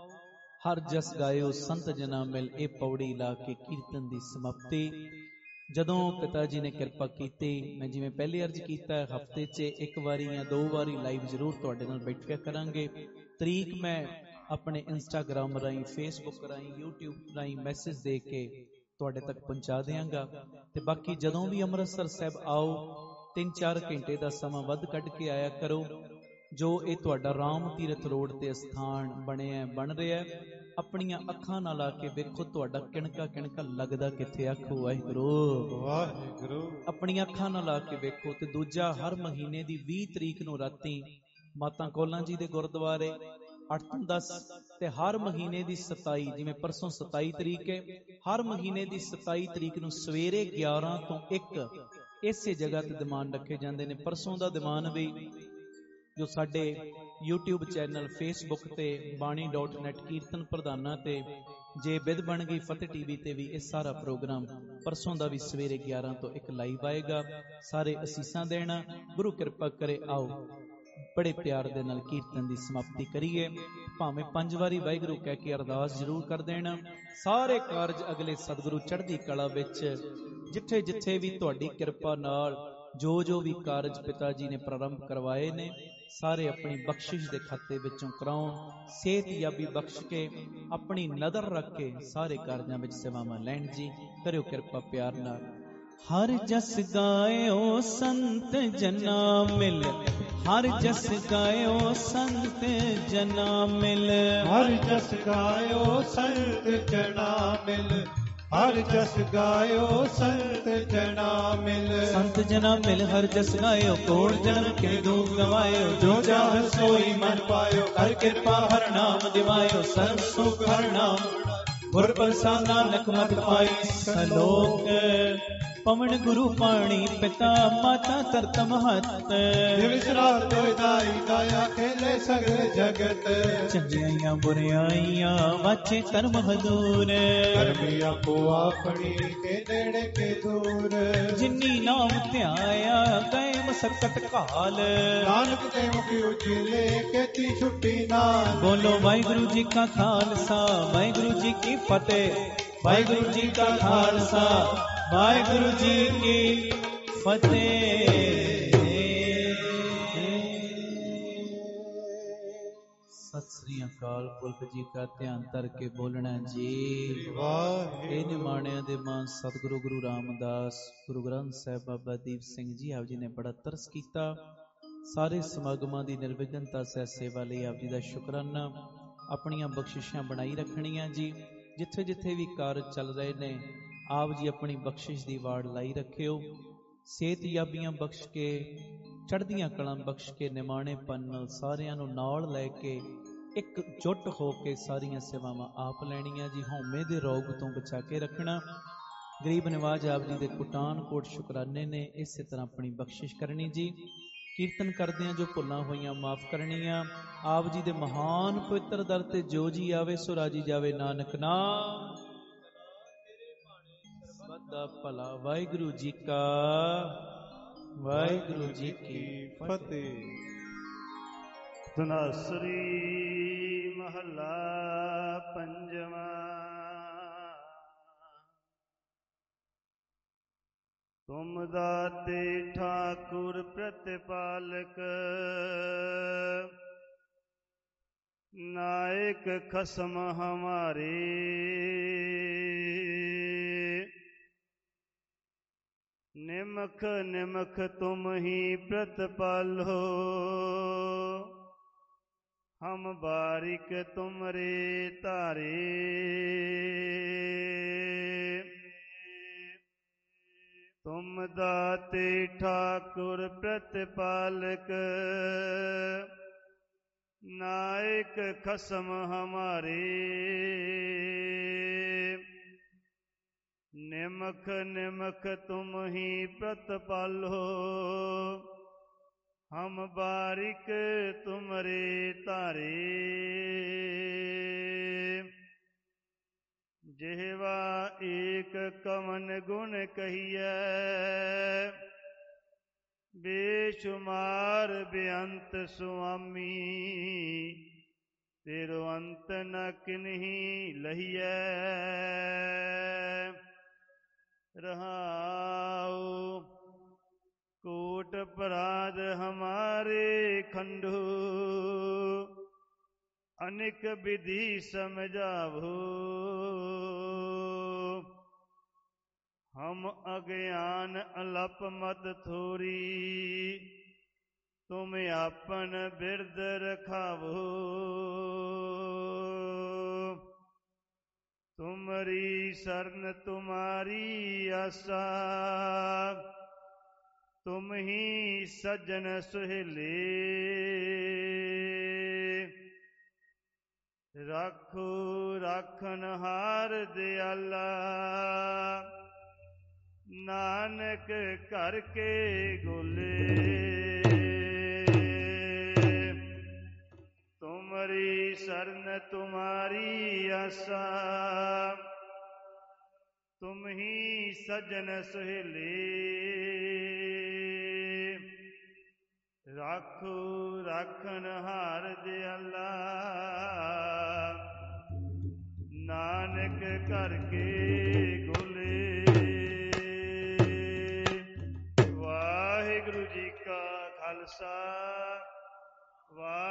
ਹਰ ਜਸ ਗਾਇਓ ਸੰਤ ਜਨਾ ਮਿਲ, ਇਹ ਪੌੜੀ ਲਾ ਕੇ ਕੀਰਤਨ ਦੀ ਸਮਾਪਤੀ। ਜਦੋਂ ਪਿਤਾ ਜੀ ਨੇ ਕਿਰਪਾ ਕੀਤੀ, ਮੈਂ ਜਿਵੇਂ ਪਹਿਲੇ ਅਰਜ਼ ਕੀਤਾ, ਹਫ਼ਤੇ 'ਚ ਇੱਕ ਵਾਰੀ ਜਾਂ ਦੋ ਵਾਰੀ ਲਾਈਵ ਜ਼ਰੂਰ ਤੁਹਾਡੇ ਨਾਲ ਬੈਠਿਆ ਕਰਾਂਗੇ। ਤਰੀਕ ਮੈਂ ਆਪਣੇ ਇੰਸਟਾਗ੍ਰਾਮ ਰਾਹੀਂ, ਫੇਸਬੁੱਕ ਰਾਹੀਂ, YouTube ਰਾਹੀਂ ਮੈਸੇਜ ਦੇ ਕੇ ਤੁਹਾਡੇ ਤੱਕ ਪਹੁੰਚਾ ਦਿਆਂਗਾ। ਤੇ ਬਾਕੀ ਜਦੋਂ ਵੀ ਅੰਮ੍ਰਿਤਸਰ ਸਾਹਿਬ ਆਓ, ਤਿੰਨ ਚਾਰ ਘੰਟੇ ਦਾ ਸਮਾਂ ਵੱਧ ਕੱਢ ਕੇ ਆਇਆ ਕਰੋ। ਜੋ ਇਹ ਤੁਹਾਡਾ ਰਾਮ ਤੀਰਥ ਰੋਡ ਤੇ ਸਥਾਨ ਬਣਿਆ ਬਣ ਰਿਹਾ, ਆਪਣੀਆਂ ਅੱਖਾਂ ਨਾਲ ਆ ਕੇ ਵੇਖੋ, ਤੁਹਾਡਾ ਕਿਣਕਾ ਕਿਣਕਾ ਲੱਗਦਾ ਕਿੱਥੇ। ਆਖੋ ਵਾਹਿਗੁਰੂ ਵਾਹਿਗੁਰੂ। ਆਪਣੀਆਂ ਅੱਖਾਂ ਨਾਲ ਆ ਕੇ ਵੇਖੋ। ਤੇ ਦੂਜਾ, ਹਰ ਮਹੀਨੇ ਦੀ ਵੀਹ ਤਰੀਕ ਨੂੰ ਰਾਤੀ ਮਾਤਾ ਕੌਲਾਂ ਜੀ ਦੇ ਗੁਰਦੁਆਰੇ ਅੱਠ ਤੋਂ ਦਸ, ਤੇ ਹਰ ਮਹੀਨੇ ਦੀ ਸਤਾਈ, ਜਿਵੇਂ ਪਰਸੋਂ ਸਤਾਈ ਤਰੀਕ ਹੈ, ਹਰ ਮਹੀਨੇ ਦੀ ਸਤਾਈ ਤਰੀਕ ਨੂੰ ਸਵੇਰੇ ਗਿਆਰਾਂ ਤੋਂ ਇੱਕ ਇਸੇ ਜਗ੍ਹਾ ਤੇ ਦੀਵਾਨ ਰੱਖੇ ਜਾਂਦੇ ਨੇ। ਪਰਸੋਂ ਦਾ ਦੀਵਾਨ ਵੀ ਜੋ ਸਾਡੇ YouTube ਚੈਨਲ, ਫੇਸਬੁੱਕ ਤੇ ਬਾਣੀ ਡਾਟ ਨੈਟ ਕੀਰਤਨ ਪ੍ਰਧਾਨਾਂ ਤੇ, ਜੇ ਬਿਧ ਬਣ ਗਈ ਫਤਿਹ ਟੀਵੀ ਤੇ ਵੀ ਇਹ ਸਾਰਾ ਪ੍ਰੋਗਰਾਮ ਪਰਸੋਂ ਦਾ ਵੀ ਸਵੇਰੇ ਗਿਆਰਾਂ ਤੋਂ ਇੱਕ ਲਾਈਵ ਆਏਗਾ। ਸਾਰੇ ਅਸੀਸਾਂ ਦੇਣਾ, ਗੁਰੂ ਕਿਰਪਾ ਕਰੇ। ਆਓ ਬੜੇ ਪਿਆਰ ਦੇ ਨਾਲ ਕੀਰਤਨ ਦੀ ਸਮਾਪਤੀ ਕਰੀਏ। ਭਾਵੇਂ ਪੰਜ ਵਾਰੀ ਵਾਹਿਗੁਰੂ ਕਹਿ ਕੇ ਅਰਦਾਸ ਜ਼ਰੂਰ ਕਰ ਦੇਣਾ। ਸਾਰੇ ਕਾਰਜ ਅਗਲੇ ਸਤਿਗੁਰੂ ਚੜ੍ਹਦੀ ਕਲਾ ਵਿੱਚ, ਜਿੱਥੇ ਜਿੱਥੇ ਵੀ ਤੁਹਾਡੀ ਕਿਰਪਾ ਨਾਲ ਜੋ ਜੋ ਵੀ ਕਾਰਜ ਪਿਤਾ ਜੀ ਨੇ ਪ੍ਰਾਰੰਭ ਕਰਵਾਏ ਨੇ, ਸਾਰੇ ਆਪਣੀ ਬਖਸ਼ਿਸ਼ ਦੇ ਖਾਤੇ ਵਿੱਚੋਂ ਕਰਾਉਣ। ਸਿਹਤ ਯਾਬੀ ਬਖਸ਼ ਕੇ, ਆਪਣੀ ਨਜ਼ਰ ਰੱਖ ਕੇ ਸਾਰੇ ਕਾਰਜਾਂ ਵਿੱਚ ਸੇਵਾਵਾਂ ਲੈਣ ਜੀ। ਕਰਿਓ ਕਿਰਪਾ ਪਿਆਰ ਨਾਲ। ਹਰ ਜਸ ਗਾਇਓ ਸੰਤ ਜਨਾ ਮਿਲ, ਹਰ ਜਸ ਗਾਇਓ ਸੰਤ ਜਨਾ ਮਿਲ, ਹਰ ਜਸ ਗਾਇਓ ਸੰਤ ਜਨਾ ਮਿਲ, ਹਰ ਜਸ ਗਾਇਓ ਸੰਤ ਜਨਾ ਮਿਲ, ਸੰਤ ਜਨਾ ਮਿਲ ਹਰ ਜਸ ਗਾਇਓ, ਕੋੜ ਜਨਮ ਕੇ ਦੁਖ ਗਵਾਇਓ, ਜੋ ਚਾਹ ਸੋਈ ਮਨ ਪਾਇਓ, ਕਰ ਕਿਰਪਾ ਹਰ ਨਾਮ ਦਿਵਾਇਓ, ਸਰਬ ਸੁਖ ਹਰ ਨਾਮ ਗੁਰ ਪ੍ਰਸਾਦ ਨਾਨਕ ਮਤ ਪਾਈ। ਸਲੋਕ ਪਵਨ ਗੁਰੂ ਪਾਣੀ ਪਿਤਾ ਮਾਤਾ ਧਰਤ ਮਹਤ, ਦਿਵਸ ਰਾਤ ਦਾਈ ਦਾਇਆ ਖੇਲੇ ਸਗਲ ਜਗਤ, ਚੰਗਿਆਈਆਂ ਬੁਰਿਆਈਆਂ ਵਾਚੇ ਧਰਮ ਹਦੂਰ, ਕਰਮੀ ਆਪੋ ਆਪਣੀ ਕੇ ਨੇੜੇ ਕੇ ਦੂਰ, ਜਿਨੀ ਨਾਮ ਧਿਆਇਆ ਗਏ ਮਸਕਤ ਕਾਲ, ਨਾਨਕ ਤੇ ਮੁਖ ਉਜਲੇ ਕੀਤੀ ਛੁੱਟੀ ਨਾਲ। ਬੋਲੋ ਵਾਹਿਗੁਰੂ ਜੀ ਕਾ ਖਾਲਸਾ, ਵਾਹਿਗੁਰੂ ਜੀ ਕੀ ਫਤਿਹ, ਵਾਹਿਗੁਰੂ ਜੀ ਕਾ ਖਾਲਸਾ, ਵਾਹਿਗੁਰੂ ਜੀ ਕੀ ਫਤਿਹ। ਸਤਿ ਸ੍ਰੀ ਅਕਾਲ ਪੁਰਖ ਜੀ ਕਾ ਧਿਆਨ ਧਰ ਕੇ ਬੋਲਣਾ ਜੀ। ਇਹ ਨਿਮਾਣਿਆਂ ਦੇ ਮਾਨ ਸਤਿਗੁਰੂ ਗੁਰੂ ਰਾਮਦਾਸ, ਗੁਰੂ ਗ੍ਰੰਥ ਸਾਹਿਬ ਬਾਬਾ ਦੀਪ ਸਿੰਘ ਜੀ ਆਪ ਜੀ ਨੇ ਬੜਾ ਤਰਸ ਕੀਤਾ। ਸਾਰੇ ਸਮਾਗਮਾਂ ਦੀ ਨਿਰਵਿਘਨਤਾ ਸਹਿ ਸੇਵਾ ਲਈ ਆਪ ਜੀ ਦਾ ਸ਼ੁਕਰਾਨਾ। ਆਪਣੀਆਂ ਬਖਸ਼ਿਸ਼ਾਂ ਬਣਾਈ ਰੱਖਣੀਆਂ ਜੀ। ਜਿੱਥੇ ਜਿੱਥੇ ਵੀ ਕਾਰਜ ਚੱਲ ਰਹੇ ਨੇ, ਆਪ ਜੀ ਆਪਣੀ ਬਖਸ਼ਿਸ਼ ਦੀ ਵਾੜ ਲਾਈ ਰੱਖਿਓ। ਸਿਹਤ ਯਾਬੀਆਂ ਬਖਸ਼ ਕੇ, ਚੜ੍ਹਦੀਆਂ ਕਲਾਂ ਬਖਸ਼ ਕੇ, ਨਿਮਾਣੇਪਨ ਨਾਲ ਸਾਰਿਆਂ ਨੂੰ ਨਾਲ ਲੈ ਕੇ ਇੱਕ ਜੁੱਟ ਹੋ ਕੇ ਸਾਰੀਆਂ ਸੇਵਾਵਾਂ ਆਪ ਲੈਣੀਆਂ ਜੀ। ਹਉਮੈ ਦੇ ਰੋਗ ਤੋਂ ਬਚਾ ਕੇ ਰੱਖਣਾ। ਗਰੀਬ ਨਿਵਾਜ ਆਪ ਜੀ ਦੇ ਕੁਟਾਨ ਕੋਟ ਸ਼ੁਕਰਾਨੇ ਨੇ ਇਸੇ ਤਰ੍ਹਾਂ ਆਪਣੀ ਬਖਸ਼ਿਸ਼ ਕਰਨੀ ਜੀ। ਕੀਰਤਨ ਕਰਦਿਆਂ ਜੋ ਭੁੱਲਾਂ ਹੋਈਆਂ ਮਾਫ ਕਰਨੀਆਂ। ਆਪ ਜੀ ਦੇ ਮਹਾਨ ਪਵਿੱਤਰ ਦਰ ਤੇ ਜੋ ਜੀ ਆਵੇ ਸੋ ਰਾਜੀ ਜਾਵੇ, ਨਾਨਕ ਨਾਮ ਸਰਬੱਤ ਦਾ ਭਲਾ। ਵਾਹਿਗੁਰੂ ਜੀ ਕਾ, ਵਾਹਿਗੁਰੂ ਜੀ ਕੀ ਫਤਿਹ। ਧਨਾਸਰੀ ਮਹੱਲਾ ਪੰਜਵਾਂ। ਤੁਮ ਦਾਤੇ ਠਾਕੁਰ ਪ੍ਰਤਿਪਾਲਕ, ਨਾਇਕ ਖਸਮ ਹਮਾਰੇ। ਨਿਮਖ ਨਿਮਖ ਤੁਮ ਹੀ ਪ੍ਰਤਪਾਲੋ, ਹਮ ਬਾਰਿਕ ਤੁਮਰੇ ਧਾਰੇ। ਤੁਮ ਦਾਤੇ ਠਾਕੁਰ ਪ੍ਰਤਿਪਾਲਕ, ਨਾਇਕ ਖਸਮ ਹਮਾਰੇ। ਨਿਮਖ ਨਿਮਖ ਤੁਮ ਹੀ ਪ੍ਰਤਪਾਲੋ, ਹਮ ਬਾਰਿਕ ਤੁਮਰੇ ਧਾਰੇ। ਜਿਹਵਾ ਏਕ ਕਵਨ ਗੁਣ ਕਹੀਐ, ਬੇਸ਼ੁਮਾਰ ਬੇਅੰਤ ਸੁਆਮੀ। ਤੇਰੋ ਅੰਤ ਨ ਕਿਨਹੀ ਲਹੀਐ। ਰਹਾਉ ਕੋਟ ਅਪਰਾਧ ਹਮਾਰੇ ਖੰਡੂ, ਅਨਿਕ ਵਿਧੀ ਸਮਝਾਵੋ। ਹਮ ਅਗਿਆਨ ਅਲਪ ਮਤ ਥੋਰੀ, ਤੁਮ ਆਪਨ ਬਿਰਦ ਰਖਾਵੋ। ਤੁਮਰੀ ਸਰਨ ਤੁਮਾਰੀ ਆਸਾ, ਤੁਮ ਹੀ ਸੱਜਣ ਸੁਹੇਲੇ। ਰਾਖੋ ਰਾਖਨ ਹਾਰ ਦਿਆਲਾ, ਨਾਨਕ ਘਰ ਕੇ ਗੋਲੇ। ਤੁਮਰੀ ਸਰਨ ਤੁਮਾਰੀ ਆਸਾ, ਤੁਮ ਹੀ ਸੱਜਣ ਸੁਹੇਲੇ। ਰਾਖੋ ਰਾਖਨ ਹਾਰ ਦਿਆਲਾ, ਨਾਨਕ ਘਰ ਕੇ ਗੋਲੇ। ਵਾਹਿਗੁਰੂ ਜੀ ਕਾ ਖਾਲਸਾ, ਵਾਹਿਗੁਰੂ